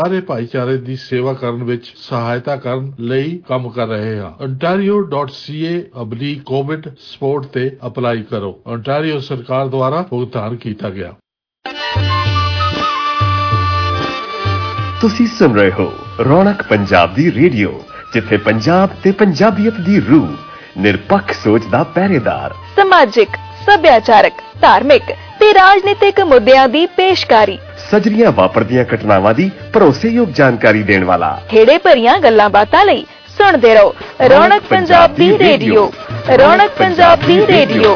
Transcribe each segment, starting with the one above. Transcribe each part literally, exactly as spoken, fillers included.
ਸਾਰੇ ਭਾਈਚਾਰੇ ਦੀ ਸੇਵਾ ਕਰਨ ਵਿੱਚ ਸਹਾਇਤਾ ਕਰਨ ਲਈ ਕੰਮ ਕਰ ਰਹੇ ਹਾਂ। ontario dot c a oblique covid support ਤੇ ਅਪਲਾਈ ਕਰੋ। ontario ਸਰਕਾਰ ਦੁਆਰਾ ਭੁਗਤਾਨ ਕੀਤਾ ਗਿਆ। ਤੁਸੀਂ ਸੁਣ ਰਹੇ ਹੋ ਰੌਣਕ ਪੰਜਾਬ ਦੀ ਰੇਡੀਓ, ਜਿੱਥੇ ਪੰਜਾਬ ਤੇ ਪੰਜਾਬੀਅਤ ਦੀ ਰੂਹ, ਨਿਰਪੱਖ ਸੋਚ ਦਾ ਪਹਿਰੇਦਾਰ, ਸਮਾਜਿਕ, ਸੱਭਿਆਚਾਰਕ, ਧਾਰਮਿਕ ਤੇ ਰਾਜਨੀਤਿਕ ਮੁੱਦਿਆਂ ਦੀ ਪੇਸ਼ਕਾਰੀ, ਸਜਰੀਆਂ ਵਾਪਰਦੀਆਂ ਘਟਨਾਵਾਂ ਦੀ ਭਰੋਸੇਯੋਗ ਜਾਣਕਾਰੀ ਦੇਣ ਵਾਲਾ, ਖੇੜੇ ਭਰੀਆਂ ਗੱਲਾਂ ਬਾਤਾਂ ਲਈ ਸੁਣਦੇ ਰਹੋ ਰੌਣਕ ਪੰਜਾਬ ਦੀ ਰੇਡੀਓ। ਰੌਣਕ ਪੰਜਾਬ ਦੀ ਰੇਡੀਓ।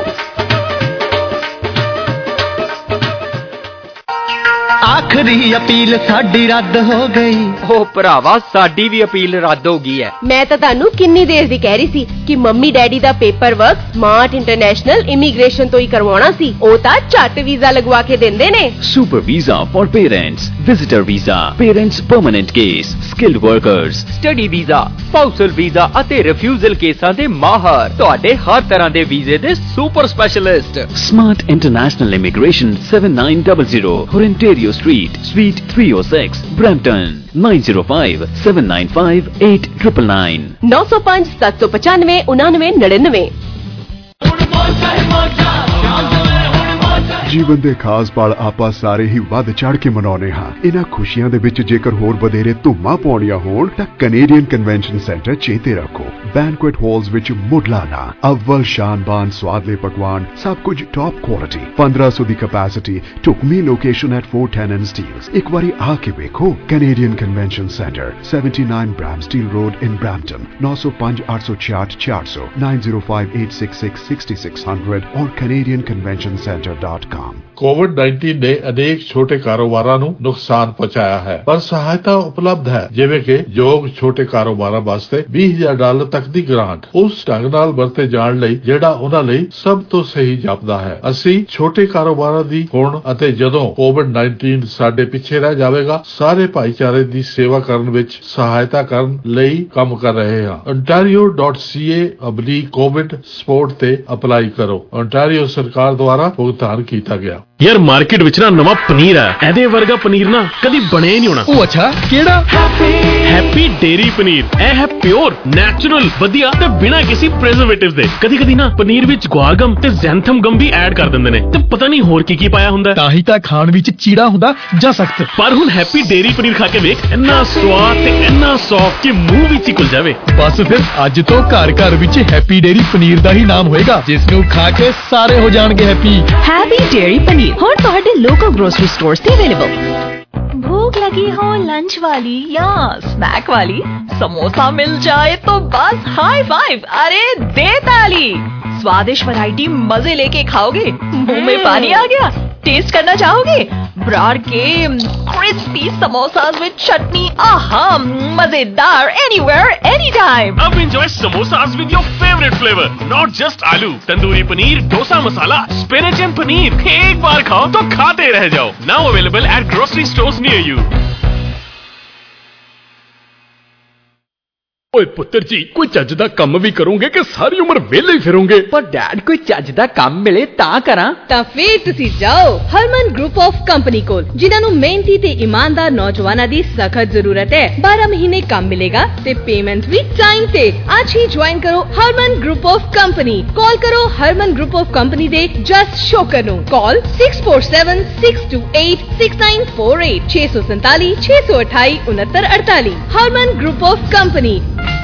ਆਖਰੀ ਅਪੀਲ ਸਾਡੀ ਰੱਦ ਹੋ ਗਈ। ਉਹ ਭਰਾਵਾ, ਸਾਡੀ ਵੀ ਅਪੀਲ ਰੱਦ ਹੋ ਗਈ ਹੈ। ਮੈਂ ਤਾਂ ਤੁਹਾਨੂੰ ਕਿੰਨੀ ਦੇਰ ਦੀ ਕਹਿ ਰਹੀ ਸੀ ਕਿ ਮੰਮੀ ਡੈਡੀ ਦਾ paper work smart international immigration ਤੋਂ ਹੀ ਕਰਵਾਉਣਾ ਸੀ। ਉਹ ਤਾਂ ਝੱਟ ਵੀਜ਼ਾ ਲਗਵਾ ਕੇ ਦਿੰਦੇ ਨੇ। Super visa for parents, visitor visa, parents permanent case, skilled workers, study visa, spousal visa ਅਤੇ ਰਿਫਿਊਜ਼ਲ ਕੇਸਾਂ ਦੇ ਮਾਹਰ, ਤੁਹਾਡੇ ਹਰ ਤਰ੍ਹਾਂ ਦੇ ਵੀਜ਼ੇ ਦੇ super specialist. Smart international immigration seven nine zero zero Ontario Street, Suite three oh six, Brampton, nine zero five seven nine five eight nine nine nine नौ सौ पाँच सात सौ पचानवे उनानवे नड़िनवे। ਜੀਵਨ ਦੇ ਖਾਸ ਪਲ ਆਪਾਂ ਸਾਰੇ ਹੀ ਵੱਧ ਚੜ ਕੇ ਮਨਾਉਂਦੇ ਹਾਂ। ਇਹਨਾਂ ਖੁਸ਼ੀਆਂ ਦੇ ਵਿੱਚ ਜੇਕਰ ਹੋਰ ਵਧੇਰੇ ਧੂਮਾਂ ਪਾਉਣੀਆਂ ਹੋਣ ਤਾਂ ਕੈਨੇਡੀਅਨ ਕਨਵੈਨਸ਼ਨ ਸੈਂਟਰ ਚੇਤੇ ਰੱਖੋ। ਬੈਂਕੁਏਟ ਹਾਲਸ ਵਿੱਚ ਮੁੱਢਲਾਨਾ ਅਵਲ ਸ਼ਾਨਬਾਨ ਸਵਾਦਲੇ ਪਕਵਾਨ, ਸਭ ਕੁਝ ਟੌਪ ਕੁਆਲਿਟੀ, fifteen hundred ਦੀ ਕਪੈਸਿਟੀ, ਢੁਕਵੀਂ location at four ten and Steeles। ਇੱਕ ਵਾਰੀ ਆ ਕੇ ਵੇਖੋ। Canadian convention centre, seventy-nine Bramsteel Road in Brampton, nine oh five eight six eight four hundred, nine zero five eight six six six six hundred or canadian convention center dot com। Covid nineteen ਨੇ ਅਨੇਕ ਛੋਟੇ ਕਾਰੋਬਾਰਾਂ ਨੂੰ ਨੁਕਸਾਨ ਪਹੁੰਚਾਇਆ ਹੈ, ਪਰ ਸਹਾਇਤਾ ਉਪਲਬਧ ਹੈ, ਜਿਵੇਂ ਕਿ ਯੋਗ ਛੋਟੇ ਕਾਰੋਬਾਰਾਂ ਵਾਸਤੇ ਵੀਹ ਹਜ਼ਾਰ ਡਾਲਰ ਤੱਕ ਦੀ ਗ੍ਰਾਂਟ, ਉਸ ਢੰਗ ਨਾਲ ਵਰਤੇ ਜਾਣ ਲਈ ਜਿਹੜਾ ਉਹਨਾਂ ਲਈ ਸਭ ਤੋਂ ਸਹੀ ਜਾਪਦਾ ਹੈ। ਅਸੀਂ ਛੋਟੇ ਕਾਰੋਬਾਰਾਂ ਦੀ ਹੁਣ ਅਤੇ ਜਦੋਂ ਕੋਵਿਡ nineteen ਸਾਡੇ ਪਿੱਛੇ ਰਹਿ ਜਾਵੇਗਾ, ਸਾਰੇ ਭਾਈਚਾਰੇ ਦੀ ਸੇਵਾ ਕਰਨ ਵਿੱਚ ਸਹਾਇਤਾ ਕਰਨ ਲਈ ਕੰਮ ਕਰ ਰਹੇ ਹਾਂ। ontario dot c a oblique covid support ਤੇ ਅਪਲਾਈ ਕਰੋ। ontario ਸਰਕਾਰ ਦੁਆਰਾ ਭੁਗਤਾਨ ਕੀਤਾ ਗਿਆ। ਯਾਰ ਮਾਰਕੀਟ ਵਿੱਚ ਨਾ ਨਵਾਂ ਪਨੀਰ ਹੈ, ਇਹਦੇ ਵਰਗਾ ਪਨੀਰ ਨਾ ਕਦੀ ਬਣਿਆ ਹੀ ਨਹੀਂ ਹੋਣਾ। ਉਹ ਅੱਛਾ, ਕਿਹੜਾ? Happy dairy paneer. ਇਹ ਹੈ ਪਿਓਰ, ਨੈਚੁਰਲ, ਵਧੀਆ ਤੇ ਬਿਨਾਂ ਕਿਸੇ ਪ੍ਰੀਜ਼ਰਵੇਟਿਵ ਦੇ। ਕਦੀ ਕਦੀ ਨਾ ਪਨੀਰ ਵਿੱਚ ਗੁਆਰਗਮ ਤੇ ਜ਼ੈਂਥਮ ਗਮ ਵੀ ਐਡ ਕਰ ਦਿੰਦੇ ਨੇ ਤੇ ਪਤਾ ਨਹੀਂ ਹੋਰ ਕੀ ਕੀ ਪਾਇਆ ਹੁੰਦਾ। ਤਾਂ ਹੀ ਤਾਂ ਖਾਣ ਵਿੱਚ ਚੀੜਾ ਹੁੰਦਾ ਜਾਂ ਸਖਤ। ਪਰ ਹੁਣ ਹੈਪੀ ਡੇਰੀ ਪਨੀਰ ਖਾ ਕੇ ਵੇਖ, ਇੰਨਾ ਸਵਾਦ ਤੇ ਇੰਨਾ ਸੌਫਟ ਕਿ ਮੂੰਹ ਵਿੱਚ ਹੀ ਘੁਲ ਜਾਵੇ। ਬਸ ਫਿਰ ਅੱਜ ਤੋਂ ਘਰ ਘਰ ਵਿੱਚ ਹੈਪੀ ਡੇਰੀ ਪਨੀਰ ਦਾ ਹੀ ਨਾਮ ਹੋਏਗਾ, ਜਿਸ ਨੂੰ ਖਾ ਕੇ ਸਾਰੇ ਹੋ ਜਾਣਗੇ ਹੈਪੀ। हैप्पी डेयरी पनीर ਹੁਣ ਤੁਹਾਡੇ ਲੋਕਲ ਗਰੋਸਰੀ ਸਟੋਰਸ ਤੇ अवेलेबल। भूख लगी हो लंच वाली या स्नैक वाली, समोसा मिल जाए तो बस हाई फाइव। अरे दे ताली। स्वादिष्ट वैरायटी मजे लेके खाओगे, मुंह में पानी आ गया। टेस्ट करना चाहोगे? ब्रार के क्रिस्पी समोसास विद चटनी, आहा मजेदार, एनीवेयर एनी टाइम। अब enjoy samosas with your favorite flavor, not just आलू, तंदूरी पनीर, डोसा मसाला, स्पिनच एंड पनीर। एक बार खाओ तो खाते रह जाओ। Now available at grocery stores near you। ਓਏ ਪੁੱਤਰ ਜੀ, ਕੋਈ ਚੱਜ ਦਾ ਕੰਮ ਵੀ ਕਰੋਗੇ ਕਿ ਸਾਰੀ ਉਮਰ ਵਿਹਲੇ ਹੀ ਫਿਰੋਗੇ? ਪਰ ਡੈਡ, ਕੋਈ ਚੱਜ ਦਾ ਕੰਮ ਮਿਲੇ ਤਾਂ ਕਰਾਂ। ਤਾਂ ਫਿਰ ਤੁਸੀਂ ਜਾਓ ਹਰਮਨ ਗਰੁੱਪ ਆਫ ਕੰਪਨੀ ਕੋਲ, ਜਿਨ੍ਹਾਂ ਨੂੰ ਮਿਹਨਤੀ ਤੇ ਇਮਾਨਦਾਰ ਨੌਜਵਾਨਾਂ ਦੀ ਸਖਤ ਜ਼ਰੂਰਤ ਹੈ। ਬਾਰਾਂ ਮਹੀਨੇ ਕੰਮ ਮਿਲੇਗਾ ਤੇ ਪੇਮੈਂਟ ਵੀ ਟਾਈਮ ਤੇ। ਅੱਜ ਹੀ ਜੁਆਇਨ ਕਰੋ Harman group of company. Call ਕਰੋ ਹਰਮਨ ਗਰੁੱਪ ਆਫ ਕੰਪਨੀ ਦੇ ਜਸ ਸ਼ੋਕਰ ਨੂੰ। ਕਾਲ six four seven six two eight six nine four eight, ਛੇ ਸੌ ਸੰਤਾਲੀ ਛੇ ਸੌ ਅਠਾਈ ਉਨੱਤਰ ਅੜਤਾਲੀ। Harman group of company.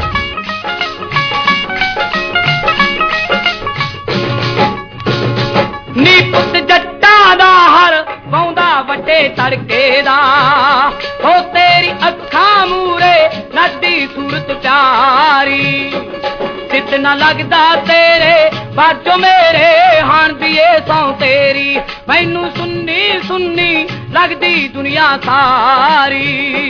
ਨੀ ਪੁੱਤ ਜੱਟਾਂ ਦਾ ਹਰ ਪਾਉਂਦਾ ਵੱਡੇ ਤੜਕੇ ਦਾ, ਹੋ ਤੇਰੀ ਅੱਖਾਂ ਮੂਰੇ ਨੱਚਦੀ ਸੂਰਤ ਪਿਆਰੀ। ਚਿੱਤ ਨਾ ਲੱਗਦਾ ਤੇਰੇ ਬਾਝੋਂ ਮੇਰੇ, ਹਾਣ ਦੀ ਏ ਸੌ ਤੇਰੀ। ਮੈਨੂੰ ਸੁੰਨੀ ਸੁੰਨੀ ਲੱਗਦੀ ਦੁਨੀਆ ਸਾਰੀ।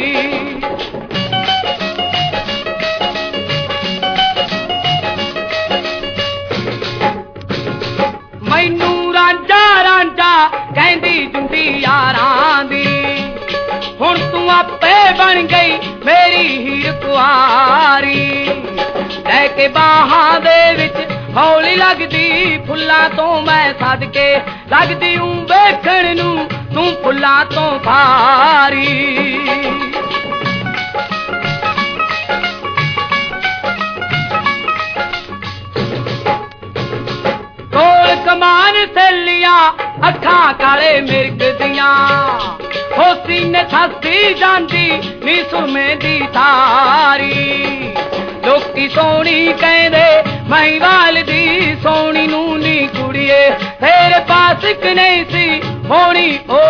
ਮੈਨੂੰ ਰਾਂਝਾ ਰਾਂਝਾ ਕਹਿੰਦੀ ਜੁੰਦੀ ਯਾਰਾਂ ਦੀ, ਹੁਣ ਤੂੰ ਆਪੇ ਬਣ ਗਈ ਮੇਰੀ ਹੀਰ ਕੁਆਰੀ। ਲੈ ਕੇ ਬਾਹਾਂ ਦੇ ਵਿੱਚ ਹੌਲੀ ਲੱਗਦੀ ਫੁੱਲਾਂ ਤੋਂ ਮੈਂ ਸਦਕੇ, ਲੱਗਦੀ ਊਂ ਵੇਖਣ ਨੂੰ ਤੂੰ ਫੁੱਲਾਂ ਤੋਂ ਭਾਰੀ। काले मिर्ग दियां हो सीने थसदी जांदी नी सुरमे दी तारी लोकी सोनी कहंदे महिवाल दी सोनी नू नी कुड़िए तेरे पास इक नहीं सी होनी ओ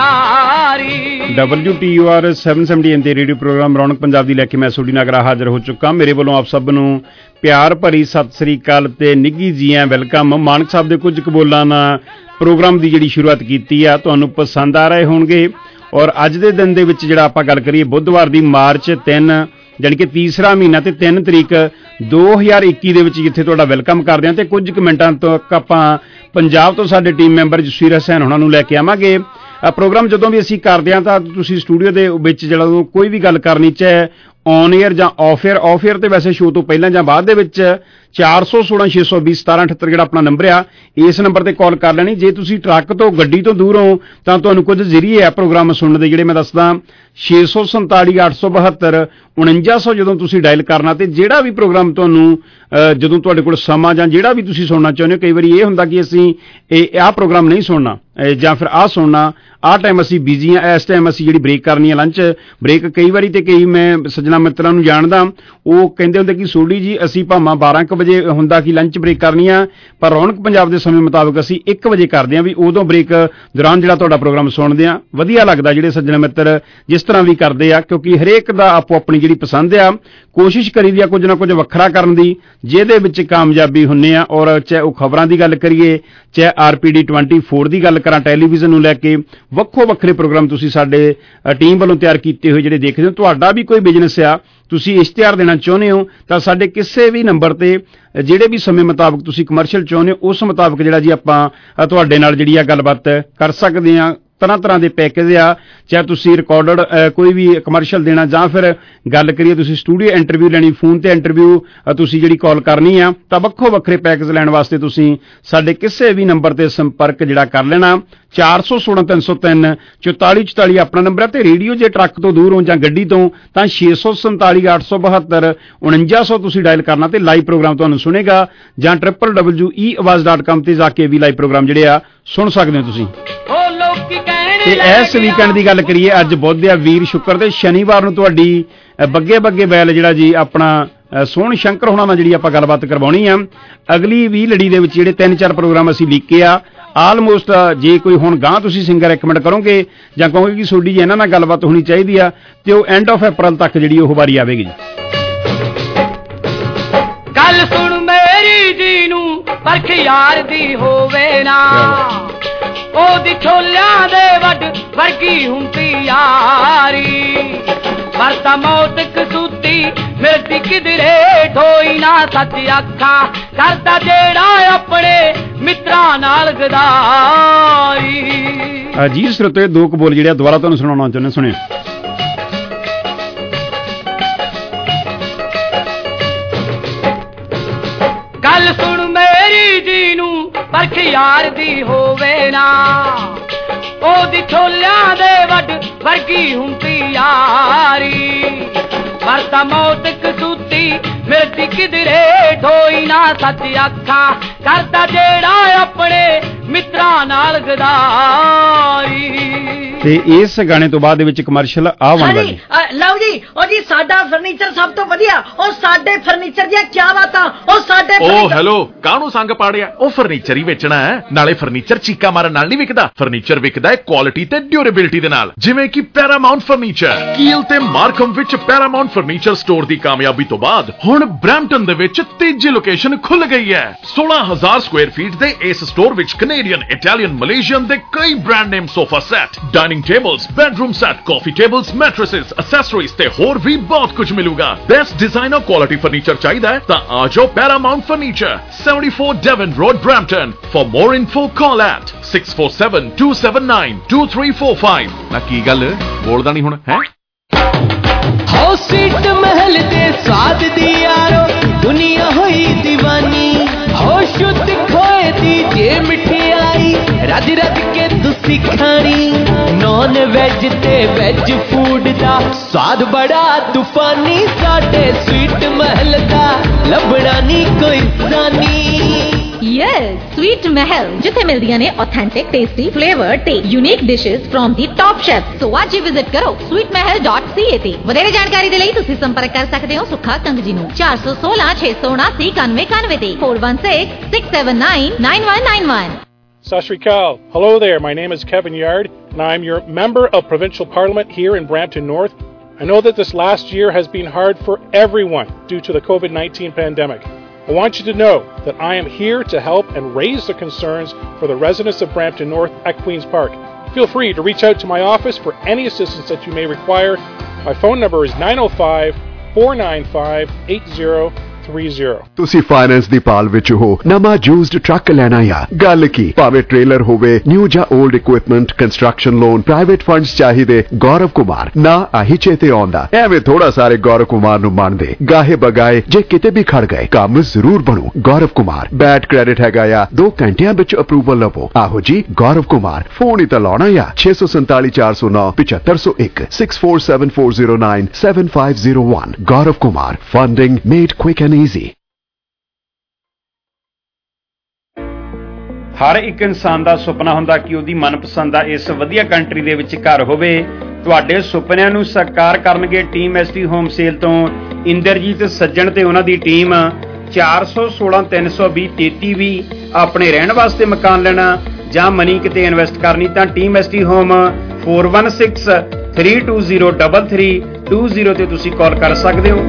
विचारी। W T U R seven seventy M ते रेडियो प्रोग्राम रौनक पंजाब दी लैके मैं सोडी नागरा हाजिर हो चुका। मेरे वालों आप सब नू प्यार भरी सत श्री अकाल ते निੱਘੀ जी ऐ वैलकम। मानक साहब दे कुछ कबोलां नाल प्रोग्राम की जिहड़ी शुरुआत कीती आ तुहानूं पसंद आ रहे होणगे और अज दे दिन दे विच जिहड़ा आपां गल करिए बुधवार दी मार्च तीन जानी कि तीसरा महीना ते तीन तरीक दो हज़ार इक्की दे विच जिथे तुहाडा वैलकम करदे हां ते कुछ क मिंटां तक आपां पंजाब तो साडे टीम मैंबर जसवीर हसैन हुणां नूं लैके आवांगे। प्रोग्राम जदों भी असीं करदे हां तां तुसीं स्टूडियो दे विच जिहड़ा कोई भी गल करनी चाहे ऑन एयर जां ऑफ एयर ऑफ एयर तो वैसे शो तो पहलां जां बाद दे विच चार सौ सोलह छे सौ बीस सतारह अठहत्तर जिहड़ा अपना नंबर आ इस नंबर ते कॉल कर लैनी। जे तुसीं ट्रक तो गड्डी तो दूर हो तां तुहानूं कुछ जरिए आ प्रोग्राम सुनने दे जिहड़े मैं दसदा छे सौ संताली अठ सौ बहत्तर उणंजा सौ जदों तुसीं डायल करना ते जिहड़ा भी प्रोग्राम तुहानूं जदों तुहाडे कोल समां जां जिहड़ा भी तुसीं सुनना चाहुंदे हो। कई वारी ये हुंदा कि असीं ਇਹ ਆਹ प्रोग्राम नहीं सुनना ਜਾਂ ਫਿਰ ਆਹ सुनना ਆਹ टाइम ਅਸੀਂ बिजी हाँ इस टाइम ਅਸੀਂ ਜਿਹੜੀ ब्रेक करनी है लंच ब्रेक कई वारी ਤੇ ਕਈ मैं सज्जਣਾ ਮਿੱਤਰਾਂ ਨੂੰ ਜਾਣਦਾ ਉਹ ਕਹਿੰਦੇ ਹੁੰਦੇ ਕਿ ਸੋਢੀ ਜੀ ਅਸੀਂ ਭਾਵੇਂ ਬਾਰਾਂ ਕੁ ਵਜੇ ਹੁੰਦਾ ਕਿ ਲੰਚ ਬ੍ਰੇਕ ਕਰਨੀ ਆ ਪਰ ਰੌਣਕ ਪੰਜਾਬ ਦੇ ਸਮੇਂ ਮੁਤਾਬਕ ਅਸੀਂ ਇੱਕ ਵਜੇ ਕਰਦੇ ਆ ਵੀ ਉਦੋਂ ਬ੍ਰੇਕ ਦੌਰਾਨ ਜਿਹੜਾ ਤੁਹਾਡਾ ਪ੍ਰੋਗਰਾਮ ਸੁਣਦੇ ਆ ਵਧੀਆ ਲੱਗਦਾ ਜਿਹੜੇ ਸੱਜਣ ਮਿੱਤਰ ਜਿਸ ਤਰ੍ਹਾਂ ਵੀ ਕਰਦੇ ਆ ਕਿਉਂਕਿ ਹਰੇਕ ਦਾ ਆਪੋ ਆਪਣੀ ਜਿਹੜੀ ਪਸੰਦ ਆ ਕੋਸ਼ਿਸ਼ ਕਰੀਦੀ ਆ ਕੁਝ ਨਾ ਕੁਝ ਵੱਖਰਾ ਕਰਨ ਦੀ ਜਿਹਦੇ ਵਿੱਚ ਕਾਮਯਾਬੀ ਹੁੰਨੇ ਆ ਔਰ ਚਾਹੇ ਉਹ ਖਬਰਾਂ ਦੀ ਗੱਲ ਕਰੀਏ ਚਾਹੇ R P D twenty four ਦੀ ਗੱਲ ਕਰਾਂ ਟੈਲੀਵਿਜ਼ਨ ਨੂੰ ਲੈ ਕੇ ਵੱਖੋ ਵੱਖਰੇ ਪ੍ਰੋਗਰਾਮ ਤੁਸੀਂ ਸਾਡੇ ਟੀਮ ਵੱਲੋਂ ਤਿਆਰ ਕੀਤੇ ਹੋਏ ਜਿਹੜੇ ਦੇਖਦੇ ਹੋ। ਤੁਹਾਡਾ ਵੀ ਕੋਈ ਬਿਜ਼ਨਸ ਆ ਤੁਸੀਂ ਇਸ਼ਤਿਹਾਰ ਦੇਣਾ ਚਾਹੁੰਦੇ ਹੋ ਤਾਂ ਸਾਡੇ ਕਿਸੇ ਵੀ ਨੰਬਰ ਤੇ ਜਿਹੜੇ ਵੀ ਸਮੇਂ ਮੁਤਾਬਕ ਤੁਸੀਂ ਕਮਰਸ਼ੀਅਲ ਚਾਹੁੰਦੇ ਹੋ ਉਸ ਮੁਤਾਬਕ ਜਿਹੜਾ ਜੀ ਆਪਾਂ ਤੁਹਾਡੇ ਨਾਲ ਜਿਹੜੀ ਆ ਗੱਲਬਾਤ ਕਰ ਸਕਦੇ ਹਾਂ। ਤਰ੍ਹਾਂ ਤਰ੍ਹਾਂ ਦੇ ਪੈਕੇਜ ਆ ਚਾਹੇ ਤੁਸੀਂ ਰਿਕਾਰਡਡ ਕੋਈ ਵੀ ਕਮਰਸ਼ੀਅਲ ਦੇਣਾ ਜਾਂ ਫਿਰ ਗੱਲ ਕਰੀਏ ਤੁਸੀਂ ਸਟੂਡੀਓ ਇੰਟਰਵਿਊ ਲੈਣੀ ਫੋਨ ਤੇ ਇੰਟਰਵਿਊ ਤੁਸੀਂ ਜਿਹੜੀ ਕਾਲ ਕਰਨੀ ਆ ਤਾਂ ਵੱਖੋ ਵੱਖਰੇ ਪੈਕੇਜ ਲੈਣ ਵਾਸਤੇ ਤੁਸੀਂ ਸਾਡੇ ਕਿਸੇ ਵੀ ਨੰਬਰ ਤੇ ਸੰਪਰਕ ਜਿਹੜਾ ਕਰ ਲੈਣਾ। ਚਾਰ ਸੌ ਸੋਲਾਂ ਤਿੰਨ ਸੌ ਤਿੰਨ ਚੁਤਾਲੀ ਚੁਤਾਲੀ ਆਪਣਾ ਨੰਬਰ ਹੈ ਤੇ ਰੇਡੀਓ ਜੇ ਟਰੱਕ ਤੋਂ ਦੂਰ ਹੋ ਜਾਂ ਗੱਡੀ ਤੋਂ ਤਾਂ ਛੇ ਸੌ ਸੰਤਾਲੀ ਅੱਠ ਸੌ ਬਹੱਤਰ ਉਣੰਜਾ ਸੌ ਤੁਸੀਂ ਡਾਇਲ ਕਰਨਾ ਤੇ ਲਾਈਵ ਪ੍ਰੋਗਰਾਮ ਤੁਹਾਨੂੰ ਸੁਣੇਗਾ ਜਾਂ ਟ੍ਰਿਪਲ ਡਬਲਯੂ ਈ ਆਵਾਜ਼ ਡਾਟ ਕਾਮ ਤੇ ਜਾ ਕੇ ਵੀ ਲਾਈਵ ਪ੍ਰੋਗਰਾਮ ਜਿਹੜੇ ਆ ਸੁਣ ਸਕਦੇ ਹੋ ਤੁਸੀਂ। ਤੇ ਇਸ ਵੀਕਐਂਡ ਦੀ ਗੱਲ ਕਰੀਏ ਅੱਜ ਬੁੱਧ ਆ ਵੀਰ ਸ਼ੁੱਕਰ ਤੇ ਸ਼ਨੀਵਾਰ ਨੂੰ ਤੁਹਾਡੀ ਬੱਗੇ ਬੱਗੇ ਬੈਲ ਜਿਹੜਾ ਜੀ ਆਪਣਾ ਸੋਹਣ ਸ਼ੰਕਰ ਹੋਣਾ ਨਾਲ ਜਿਹੜੀ ਆਪਾਂ ਗੱਲਬਾਤ ਕਰਵਾਉਣੀ ਆ। ਅਗਲੀ ਵੀਹ ਲੜੀ ਦੇ ਵਿੱਚ ਜਿਹੜੇ ਤਿੰਨ ਚਾਰ ਪ੍ਰੋਗਰਾਮ ਅਸੀਂ ਲੀਕੇ ਆ ਆਲਮੋਸਟ ਜੇ ਕੋਈ ਹੁਣ ਗਾਂ ਤੁਸੀਂ ਸਿੰਗਰ ਰეკਮੈਂਡ ਕਰੋਗੇ ਜਾਂ ਕਹੋਗੇ ਕਿ ਸੋਡੀ ਜੀ ਇਹਨਾਂ ਨਾਲ ਗੱਲਬਾਤ ਹੋਣੀ ਚਾਹੀਦੀ ਆ ਤੇ ਉਹ ਐਂਡ ਆਫ ਅਪ੍ਰੈਲ ਤੱਕ ਜਿਹੜੀ ਉਹ ਵਾਰੀ ਆਵੇਗੀ ਜੀ। ਗੱਲ ਸੁਣ ਮੇਰੀ ਜੀ ਨੂੰ ਪਰਖ ਯਾਰ ਦੀ ਹੋਵੇ ਨਾ ਉਹਦੀ ਛੋਲਿਆਂ ਦੇ ਵੱਡ ਵਰਗੀ ਹੁੰਦੀ ਯਾਰੀ ਵਰਤਾ ਮੌਤ ਕਸੂਤੀ ਮਿਲਦੀ ਕਿਧਰੇ ਢੋਈ ਨਾ ਸੱਚ ਅੱਖਾਂ ਕਰਦਾ ਜਿਹੜਾ ਆਪਣੇ ਮਿੱਤਰਾਂ ਨਾਲ ਗਦਾਰੀ। ਅਜੀਤ ਸਰੋਤੇ ਦੋ ਕੁ ਬੋਲ ਜਿਹੜੇ ਦੁਬਾਰਾ ਤੁਹਾਨੂੰ ਸੁਣਾਉਣਾ ਚਾਹੁੰਦੇ ਸੁਣਿਓ। ਗੱਲ ਸੁਣ ਮੇਰੀ ਜੀ ਨੂੰ ਪਰਖ ਯਾਰ ਦੀ ਹੋਵੇ ਨਾ ਉਹਦੀ ਛੋਲਿਆਂ ਦੇ ਵੱਡ ਵਰਗੀ ਹੁੰਦੀ ਯਾਰੀ ਵਰਤਾ ਮੌਤ ਕਸੂਤੀ ਮਿਲਦੀ ਕਿਧਰੇ ਢੋਈ ਨਾ ਸੱਚ ਅੱਖਾਂ ਕਰਦਾ ਜਿਹੜਾ ਆਪਣੇ ਮਿੱਤਰਾਂ ਨਾਲ ਗਦਾਰੀ। ਤੇ ਇਸ ਗਾਣੇ ਤੋਂ ਬਾਅਦ ਦੇ ਵਿੱਚ ਕਮਰਸ਼ੀਅਲ ਆ ਬਣਦਾ ਜੀ। ਲਓ ਜੀ ਉਹ ਜੀ ਸਾਡਾ ਫਰਨੀਚਰ ਸਭ ਤੋਂ ਵਧੀਆ ਉਹ ਸਾਡੇ ਫਰਨੀਚਰ ਦੀਆਂ ਕੀ ਬਾਤਾਂ ਉਹ ਸਾਡੇ ਓ ਹੈਲੋ ਕਾਹਨੂੰ ਸੰਗ ਪਾੜਿਆ ਉਹ ਫਰਨੀਚਰ ਹੀ ਵੇਚਣਾ ਹੈ ਨਾਲੇ ਫਰਨੀਚਰ ਚੀਕਾ ਮਾਰਨ ਨਾਲ ਨਹੀਂ ਵਿਕਦਾ ਫਰਨੀਚਰ ਵਿਕਦਾ ਹੈ ਕੁਆਲਿਟੀ ਤੇ ਡਿਊਰੇਬਿਲਿਟੀ ਦੇ ਨਾਲ ਜਿਵੇਂ ਕਿ ਪੈਰਾਮਾਉਂਟ ਫਰਨੀਚਰ ਕੀਲ ਤੇ ਮਾਰਕਮ ਵਿੱਚ ਪੈਰਾਮਾਉਂਟ ਫਰਨੀਚਰ ਸਟੋਰ ਦੀ ਕਾਮਯਾਬੀ ਤੋਂ ਬਾਅਦ ਹੁਣ ਬ੍ਰੈਂਪਟਨ ਦੇ ਵਿੱਚ ਤੀਜੀ ਲੋਕੇਸ਼ਨ ਖੁੱਲ ਗਈ ਹੈ। सोलह हज़ार ਸਕੁਅਰ ਫੀਟ ਦੇ ਇਸ ਸਟੋਰ ਵਿੱਚ ਕੈਨੇਡੀਅਨ ਇਟਾਲੀਅਨ ਮਲੇਸ਼ੀਅਨ ਦੇ ਕਈ brand name sofa set dining tables bedroom set coffee tables mattresses accessories ਤੇ ਹੋਰ ਵੀ ਬਹੁਤ ਕੁਝ ਮਿਲੂਗਾ। ਬੈਸਟ ਡਿਜ਼ਾਈਨਰ ਕੁਆਲਿਟੀ ਫਰਨੀਚਰ ਚਾਹੀਦਾ ਹੈ ਤਾਂ ਆ ਜਾਓ Paramount furniture seventy-four Devon Road Brampton for more info call at six four seven two seven nine two three four five। ਨਾ ਕੀ ਗੱਲ ਬੋਲਦਾ ਨਹੀਂ ਹੁਣ ਹੈ ਹੋ ਸੀਟ ਮਹਿਲ ਦੇ ਸਵਾਦ ਦੀ ਯਾਰੋ ਦੁਨੀਆ ਹੋਈ دیਵਾਨੀ ਹੋ ਸ਼ੁੱਧ ਖੋਏ ਦੀ ਜੇ ਮਠਿਆਈ ਰੱਜ ਰੱਜ ਕੇ ਤੁਸੀਂ ਖਾਣੀ ਨੌਨ ਵੈਜ ਤੇ ਵੈਜ ਫੂਡ ਦਾ ਸਵਾਦ ਬੜਾ ਤੂਫਾਨੀ ਸਾਡੇ ਸਵੀਟ ਮਹਿਲ ਦਾ ਲੱਭਣਾ ਨਹੀਂ ਕੋਈ ਸਾਨੀ। ਯੈਸ ਸਵੀਟ ਮਹਿਲ, ਜਿੱਥੇ ਮਿਲਦੀਆਂ ਨੇ authentic, tasty, flavor ਤੇ unique dishes from the top chefs। So ਅੱਜ ਹੀ ਵਿਜ਼ਿਟ ਕਰੋ sweet mahal dot c a ਤੇ। ਵਧੇਰੇ ਜਾਣਕਾਰੀ ਦੇ ਲਈ ਤੁਸੀਂ ਸੰਪਰਕ ਕਰ ਸਕਦੇ ਹੋ ਸੁੱਖਾ ਕੰਗ ਜੀ ਨੂੰ ਚਾਰ ਸੌ ਸੋਲਾਂ ਛੇ ਸੌ ਉਨਾਸੀ ਇਕਾਨਵੇਂ ਇਕਾਨਵੇਂ ਤੇ four one six six seven nine nine one nine one। Sat Sri Akal. Hello there. My name is Kevin Yard, and I'm your member of Provincial Parliament here in Brampton North. I know that this last year has been hard for everyone due to the COVID nineteen pandemic. I want you to know that I am here to help and raise the concerns for the residents of Brampton North at Queen's Park. Feel free to reach out to my office for any assistance that you may require. My phone number is nine oh five, four nine five, eight zero three zero. ਤੁਸੀਂ finance ਦੀ ਭਾਲ ਵਿੱਚ ਹੋ, ਨਵਾਂ used truck ਲੈਣਾ ਆ, ਗੱਲ ਕੀ, ਭਾਵੇਂ ਟ੍ਰੇਲਰ ਹੋਵੇ, ਨਿਊ ਜਾਂ old equipment, construction loan, private funds ਚਾਹੀਦੇ, ਗੌਰਵ ਕੁਮਾਰ ਨਾ ਆਹੀ ਚੇਤੇ ਆਉਂਦਾ। ਐਵੇਂ ਥੋੜਾ ਸਾਰੇ ਗੌਰਵ ਕੁਮਾਰ ਨੂੰ ਮੰਨਦੇ, ਗਾਹੇ ਬਗਾਏ ਜੇ ਕਿਤੇ ਵੀ ਖੜ ਗਏ, ਕੰਮ ਜ਼ਰੂਰ ਬਣੂ। ਗੌਰਵ ਕੁਮਾਰ ਬੈਡ ਕ੍ਰੈਡਿਟ ਹੈਗਾ ਆ, ਦੋ ਘੰਟਿਆਂ ਵਿੱਚ ਅਪਰੂਵਲ ਲਵੋ। ਆਹੋ ਜੀ ਗੌਰਵ ਕੁਮਾਰ, ਫੋਨ ਹੀ ਤਾਂ ਲਾਉਣਾ ਆ ਛੇ ਸੌ ਸੰਤਾਲੀ ਚਾਰ ਸੌ ਨੌ ਪਚੱਤਰ ਸੌ ਇੱਕ six four seven four zero nine seven five zero one। Gaurav Kumar, funding made quick and easy. ਹਰ ਇੱਕ ਇਨਸਾਨ ਦਾ ਸੁਪਨਾ ਹੁੰਦਾ ਕਿ ਉਹਦੀ ਮਨਪਸੰਦ ਦਾ ਇਸ ਵਧੀਆ ਕੰਟਰੀ ਦੇ ਵਿੱਚ ਘਰ ਹੋਵੇ। ਤੁਹਾਡੇ ਸੁਪਨਿਆਂ ਨੂੰ ਸਾਕਾਰ ਕਰਨਗੇ ਟੀਮ ਐਸਟੀ ਹੋਮ ਸੇਲ ਤੋਂ ਇੰਦਰਜੀਤ ਸੱਜਣ ਤੇ ਉਹਨਾਂ ਦੀ ਟੀਮ। ਚਾਰ ਸੌ ਸੋਲਾਂ ਤਿੰਨ ਸੌ ਵੀਹ ਤੇਤੀ ਵੀ ਆਪਣੇ ਰਹਿਣ ਵਾਸਤੇ ਮਕਾਨ ਲੈਣਾ ਜਾਂ ਮਨੀ ਕਿਤੇ ਇਨਵੈਸਟ ਕਰਨੀ ਤਾਂ team ST home four one six three two zero three three two zero ਤੇ ਤੁਸੀਂ ਕਾਲ ਕਰ ਸਕਦੇ ਹੋ।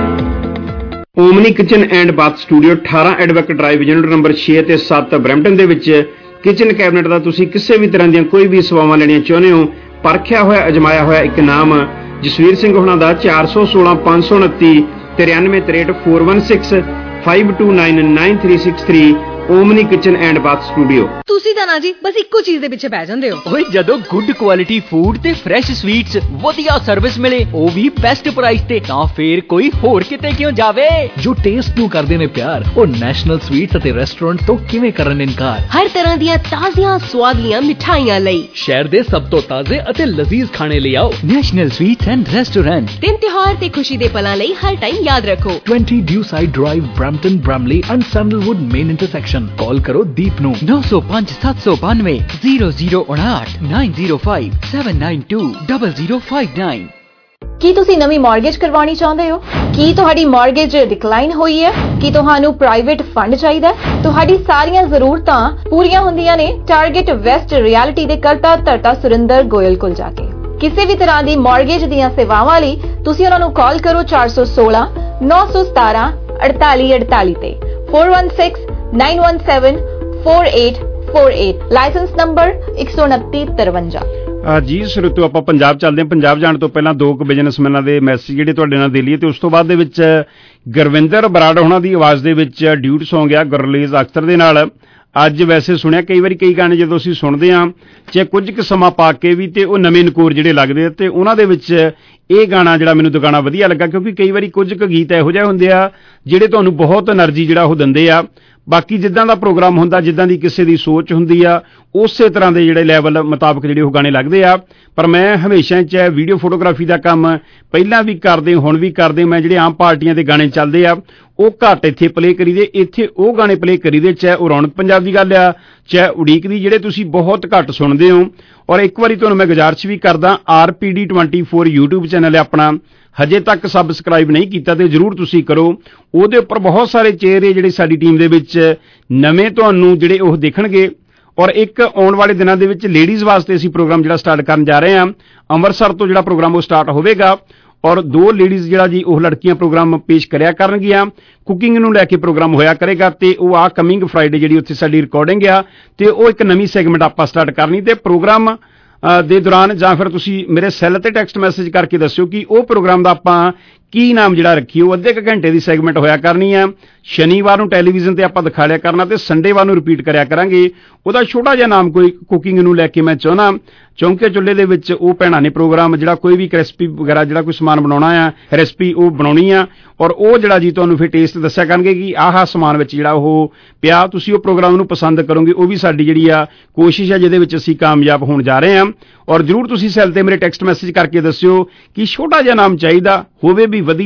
Omni kitchen and bath studio ਅਠਾਰਾਂ ਐਡਵੈਕ ਡਰਾਈਵ ਯੂਨਿਟ ਨੰਬਰ ਛੇ ਤੇ ਸੱਤ ਬਰੈਂਪਟਨ ਦੇ ਵਿੱਚ ਕਿਚਨ ਕੈਬਨਿਟ ਦਾ ਤੁਸੀਂ ਕਿਸੇ ਵੀ ਤਰ੍ਹਾਂ ਦੀਆਂ ਕੋਈ ਵੀ ਸੇਵਾਵਾਂ ਲੈਣੀਆਂ ਚਾਹੁੰਦੇ ਹੋ, ਪਰਖਿਆ ਹੋਇਆ ਅਜਮਾਇਆ ਹੋਇਆ ਇੱਕ ਨਾਮ ਜਸਵੀਰ ਸਿੰਘ ਹੋਣਾ ਦਾ ਚਾਰ ਸੌ ਸੋਲਾਂ ਪੰਜ ਸੌ ਉਨੱਤੀ ਤਰਿਆਨਵੇਂ ਤਰੇਹਠ four one six five two nine nine three six three Omni kitchen and bath studio. ਤੁਸੀਂ ਤਾਂ ਨਾ ਜੀ ਬਸ ਇੱਕੋ ਚੀਜ਼ ਦੇ ਪਿੱਛੇ ਪੈ ਜਾਂਦੇ ਹੋ। ਓਏ ਜਦੋਂ ਗੁੱਡ ਕੁਆਲਿਟੀ ਫੂਡ ਤੇ ਫਰੈਸ਼ ਸਵੀਟਸ, ਵਧੀਆ ਸਰਵਿਸ ਮਿਲੇ, ਉਹ ਵੀ ਬੈਸਟ ਪ੍ਰਾਈਸ ਤੇ, ਤਾਂ ਫੇਰ ਕੋਈ ਹੋਰ ਕਿਤੇ ਕਿਉਂ ਜਾਵੇ। ਜੋ ਟੇਸਟ ਨੂੰ ਕਰਦੇ ਨੇ ਪਿਆਰ, ਉਹ ਨੈਸ਼ਨਲ ਸਵੀਟਸ ਅਤੇ ਰੈਸਟੋਰੈਂਟ ਤੋਂ ਕਿਵੇਂ ਕਰਨ ਇਨਕਾਰ। ਹਰ ਤਰ੍ਹਾਂ ਦੀਆਂ ਤਾਜ਼ੀਆਂ ਸਵਾਦਲੀਆਂ ਮਿਠਾਈਆਂ ਲਈ ਸ਼ਹਿਰ ਦੇ ਸਭ ਤੋਂ ਤਾਜ਼ੇ ਅਤੇ ਲਜ਼ੀਜ਼ ਖਾਣੇ ਲਈ ਆਓ ਨੈਸ਼ਨਲ ਸਵੀਟਸ ਐਂਡ ਰੈਸਟੋਰੈਂਟ। ਦਿਨ ਤਿਉਹਾਰ ਤੇ ਖੁਸ਼ੀ ਦੇ ਪਲਾਂ ਲਈ ਹਰ ਟਾਈਮ ਯਾਦ ਰੱਖੋ twenty Dewside Drive, Brampton, Bramley and Sandalwood main intersection। ਕਾਲ ਕਰੋ ਦੀਪ ਨੂੰ ਨੌ ਸੌ ਪੰਜ ਸੱਤ ਸੌ ਬਾਨਵੇਂ ਜ਼ੀਰੋ ਜ਼ੀਰੋ ਉਣਾਹਠ nine zero five seven nine two zero zero five nine। ਕੀ ਤੁਸੀਂ ਨਵੀਂ ਮਾਰਗੇਜ ਕਰਵਾਉਣੀ ਚਾਹੁੰਦੇ ਹੋ? ਕੀ ਤੁਹਾਡੀ ਮਾਰਗੇਜ ਡਿਕਲਾਈਨ ਹੋਈ ਹੈ? ਕੀ ਤੁਹਾਨੂੰ ਪ੍ਰਾਈਵੇਟ ਫੰਡ ਚਾਹੀਦਾ ਹੈ? ਤੁਹਾਡੀ ਸਾਰੀਆਂ ਜ਼ਰੂਰਤਾਂ ਪੂਰੀਆਂ ਹੁੰਦੀਆਂ ਨੇ ਟਾਰਗੇਟ ਵੈਸਟ ਰਿਐਲਿਟੀ ਦੇ ਕਰਤਾ ਧਰਤਾ ਸੁਰਿੰਦਰ ਗੋਇਲ ਕੋਲ ਜਾ ਕੇ। ਕਿਸੇ ਵੀ ਤਰ੍ਹਾਂ ਦੀ ਮਾਰਗੇਜ ਦੀਆਂ ਸੇਵਾਵਾਂ ਲਈ ਤੁਸੀਂ ਉਹਨਾਂ ਨੂੰ ਕਾਲ ਕਰੋ ਚਾਰ ਸੌ ਸੋਲਾਂ ਨੌ ਸੌ ਸਤਾਰਾਂ ਅੜਤਾਲੀ ਅੜਤਾਲੀ ਤੇ four one six nine one seven four eight four eight। License number ਇੱਕ ਸੌ ਉਨੱਤੀ ਤਰਵੰਜਾ। ਜੀ ਸਰੋਤਿਓ, ਆਪਾਂ ਪੰਜਾਬ ਚੱਲਦੇ ਹਾਂ। ਪੰਜਾਬ ਜਾਣ ਤੋਂ ਪਹਿਲਾਂ ਦੋ ਕੁ ਬਿਜ਼ਨਸਮੈਨਾਂ ਦੇ ਮੈਸੇਜ ਜਿਹੜੇ ਤੁਹਾਡੇ ਨਾਲ ਦੇ ਲਈਏ ਤੇ ਉਸ ਤੋਂ ਬਾਅਦ ਦੇ ਵਿੱਚ ਗੁਰਵਿੰਦਰ ਬਰਾੜ ਹੋਣਾ ਦੀ ਆਵਾਜ਼ ਦੇ ਵਿੱਚ ਡਿਊਟ ਸੌਂਗ ਆ ਗੁਰਲੀਜ਼ ਅਖਤਰ ਦੇ ਨਾਲ। ਅੱਜ ਵੈਸੇ ਸੁਣਿਆ ਕਈ ਵਾਰੀ ਕਈ ਗਾਣੇ ਜਦੋਂ ਅਸੀਂ ਸੁਣਦੇ ਹਾਂ ਚਾਹੇ ਕੁਝ ਕੁ ਸਮਾਂ ਪਾ ਕੇ ਵੀ ਤੇ ਉਹ ਨਵੇਂ ਨਕੋਰ ਜਿਹੜੇ ਲੱਗਦੇ ਆ ਤੇ ਉਹਨਾਂ ਦੇ ਵਿੱਚ ਇਹ ਗਾਣਾ ਜਿਹੜਾ ਮੈਨੂੰ ਦੁਗਾਣਾ ਵਧੀਆ ਲੱਗਾ ਕਿਉਂਕਿ ਕਈ ਵਾਰੀ ਕੁਝ ਕੁ ਗੀਤ ਇਹੋ ਜਿਹੇ ਹੁੰਦੇ ਆ ਜਿਹੜੇ ਤੁਹਾਨੂੰ ਬਹੁਤ એનર્ਜੀ ਜਿਹੜਾ ਉਹ ਦਿੰਦੇ ਆ। ਬਾਕੀ ਜਿੱਦਾਂ ਦਾ ਪ੍ਰੋਗਰਾਮ ਹੁੰਦਾ, ਜਿੱਦਾਂ ਦੀ ਕਿਸੇ ਦੀ ਸੋਚ ਹੁੰਦੀ ਆ, ਉਸੇ ਤਰ੍ਹਾਂ ਦੇ ਜਿਹੜੇ ਲੈਵਲ ਮੁਤਾਬਕ ਜਿਹੜੇ ਉਹ ਗਾਣੇ ਲੱਗਦੇ ਆ। ਪਰ ਮੈਂ ਹਮੇਸ਼ਾ ਚਾਹੇ ਵੀਡੀਓ ਫੋਟੋਗ੍ਰਾਫੀ ਦਾ ਕੰਮ ਪਹਿਲਾਂ ਵੀ ਕਰਦੇ ਹੁਣ ਵੀ ਕਰਦੇ, ਮੈਂ ਜਿਹੜੇ ਆਮ ਪਾਰਟੀਆਂ ਦੇ ਗਾਣੇ ਚੱਲਦੇ ਆ ਉਹ ਘੱਟ ਇੱਥੇ ਪਲੇ ਕਰੀਦੇ, ਇੱਥੇ ਉਹ ਗਾਣੇ ਪਲੇ ਕਰੀਦੇ, ਚਾਹੇ ਉਹ ਰੌਣਕ ਪੰਜਾਬ ਦੀ ਗੱਲ ਆ ਚਾਹੇ ਉਡੀਕ ਦੀ, ਜਿਹੜੇ ਤੁਸੀਂ ਬਹੁਤ ਘੱਟ ਸੁਣਦੇ ਹੋ। ਔਰ ਇੱਕ ਵਾਰੀ ਤੁਹਾਨੂੰ ਮੈਂ ਗੁਜ਼ਾਰਿਸ਼ ਵੀ ਕਰਦਾ, R P D twenty four YouTube channel ਹੈ ਆਪਣਾ, ਹਜੇ ਤੱਕ ਸਬਸਕ੍ਰਾਈਬ ਨਹੀਂ ਕੀਤਾ ਤੇ ਜ਼ਰੂਰ ਤੁਸੀਂ ਕਰੋ। ਉਹਦੇ ਉੱਪਰ ਬਹੁਤ ਸਾਰੇ ਚਿਹਰੇ ਜਿਹੜੇ ਸਾਡੀ ਟੀਮ ਦੇ ਵਿੱਚ ਨਵੇਂ ਤੁਹਾਨੂੰ ਜਿਹੜੇ ਉਹ ਦੇਖਣਗੇ। ਔਰ ਇੱਕ ਆਉਣ ਵਾਲੇ ਦਿਨਾਂ ਦੇ ਵਿੱਚ ਲੇਡੀਜ਼ ਵਾਸਤੇ ਅਸੀਂ ਪ੍ਰੋਗਰਾਮ ਜਿਹੜਾ ਸਟਾਰਟ ਕਰਨ ਜਾ ਰਹੇ ਹਾਂ। ਅੰਮ੍ਰਿਤਸਰ ਤੋਂ ਜਿਹੜਾ ਪ੍ਰੋਗਰਾਮ ਉਹ ਸਟਾਰਟ ਹੋਵੇਗਾ ਔਰ ਦੋ ਲੇਡੀਜ਼ ਜਿਹੜਾ ਜੀ ਉਹ ਲੜਕੀਆਂ ਪ੍ਰੋਗਰਾਮ ਪੇਸ਼ ਕਰਿਆ ਕਰਨਗੀਆਂ। ਕੁਕਿੰਗ ਨੂੰ ਲੈ ਕੇ ਪ੍ਰੋਗਰਾਮ ਹੋਇਆ ਕਰੇਗਾ ਤੇ ਉਹ ਆ ਕਮਿੰਗ ਫਰਾਈਡੇ ਜਿਹੜੀ ਉੱਥੇ ਸਾਡੀ ਰਿਕਾਰਡਿੰਗ ਆ ਤੇ ਉਹ ਇੱਕ ਨਵੀਂ ਸੈਗਮੈਂਟ ਆਪਾਂ ਸਟਾਰਟ ਕਰਨੀ ਤੇ ਪ੍ਰੋਗਰਾਮ ਦੇ ਦੌਰਾਨ ਜਾਂ ਫਿਰ ਤੁਸੀਂ ਮੇਰੇ ਸੈੱਲ ਤੇ ਟੈਕਸਟ ਮੈਸੇਜ ਕਰਕੇ ਦੱਸਿਓ ਕਿ ਉਹ ਪ੍ਰੋਗਰਾਮ ਦਾ ਆਪਾਂ ਕੀ ਨਾਮ ਜਿਹੜਾ ਰੱਖੀਏ। ਉਹ ਅੱਧੇ ਕੁ ਘੰਟੇ ਦੀ ਸੈਗਮੈਂਟ ਹੋਇਆ ਕਰਨੀ ਆ। ਸ਼ਨੀਵਾਰ ਨੂੰ ਟੈਲੀਵਿਜ਼ਨ ਤੇ ਆਪਾਂ ਦਿਖਾ ਲਿਆ ਕਰਨਾ ਤੇ ਸੰਡੇਵਾਰ ਨੂੰ ਰਿਪੀਟ ਕਰਿਆ ਕਰਾਂਗੇ। ਉਹਦਾ ਛੋਟਾ ਜਿਹਾ ਨਾਮ ਕੋਈ ਕੁਕਿੰਗ ਨੂੰ ਲੈ ਕੇ ਮੈਂ ਚਾਹੁੰਦਾ ਚੌਂਕੇ ਚੁੱਲ੍ਹੇ ਦੇ ਵਿੱਚ ਉਹ ਭੈਣਾਂ ਨੇ ਪ੍ਰੋਗਰਾਮ ਜਿਹੜਾ ਕੋਈ ਵੀ ਰੈਸਪੀ ਵਗੈਰਾ ਜਿਹੜਾ ਕੋਈ ਸਮਾਨ ਬਣਾਉਣਾ ਆ ਰੈਸਪੀ ਉਹ ਬਣਾਉਣੀ ਆ ਔਰ ਉਹ ਜਿਹੜਾ ਜੀ ਤੁਹਾਨੂੰ ਫਿਰ ਟੇਸਟ ਦੱਸਿਆ ਕਰਨਗੇ ਕਿ ਆਹ ਸਮਾਨ ਵਿੱਚ ਜਿਹੜਾ ਉਹ ਪਿਆ, ਤੁਸੀਂ ਉਹ ਪ੍ਰੋਗਰਾਮ ਨੂੰ ਪਸੰਦ ਕਰੋਗੇ। ਉਹ ਵੀ ਸਾਡੀ ਜਿਹੜੀ ਆ ਕੋਸ਼ਿਸ਼ ਆ ਜਿਹਦੇ ਵਿੱਚ ਅਸੀਂ ਕਾਮਯਾਬ ਹੋਣ ਜਾ ਰਹੇ ਹਾਂ। ਔਰ ਜ਼ਰੂਰ ਤੁਸੀਂ ਸੈੱਲ ਤੇ ਮੇਰੇ ਟੈਕਸਟ ਮੈਸੇਜ ਕਰਕੇ ਦੱਸਿਓ ਕਿ ਛੋਟਾ ਜਿਹਾ ਨਾਮ ਚਾਹੀਦਾ ਹੋਵੇ ਵੀ ਵਧੀਆ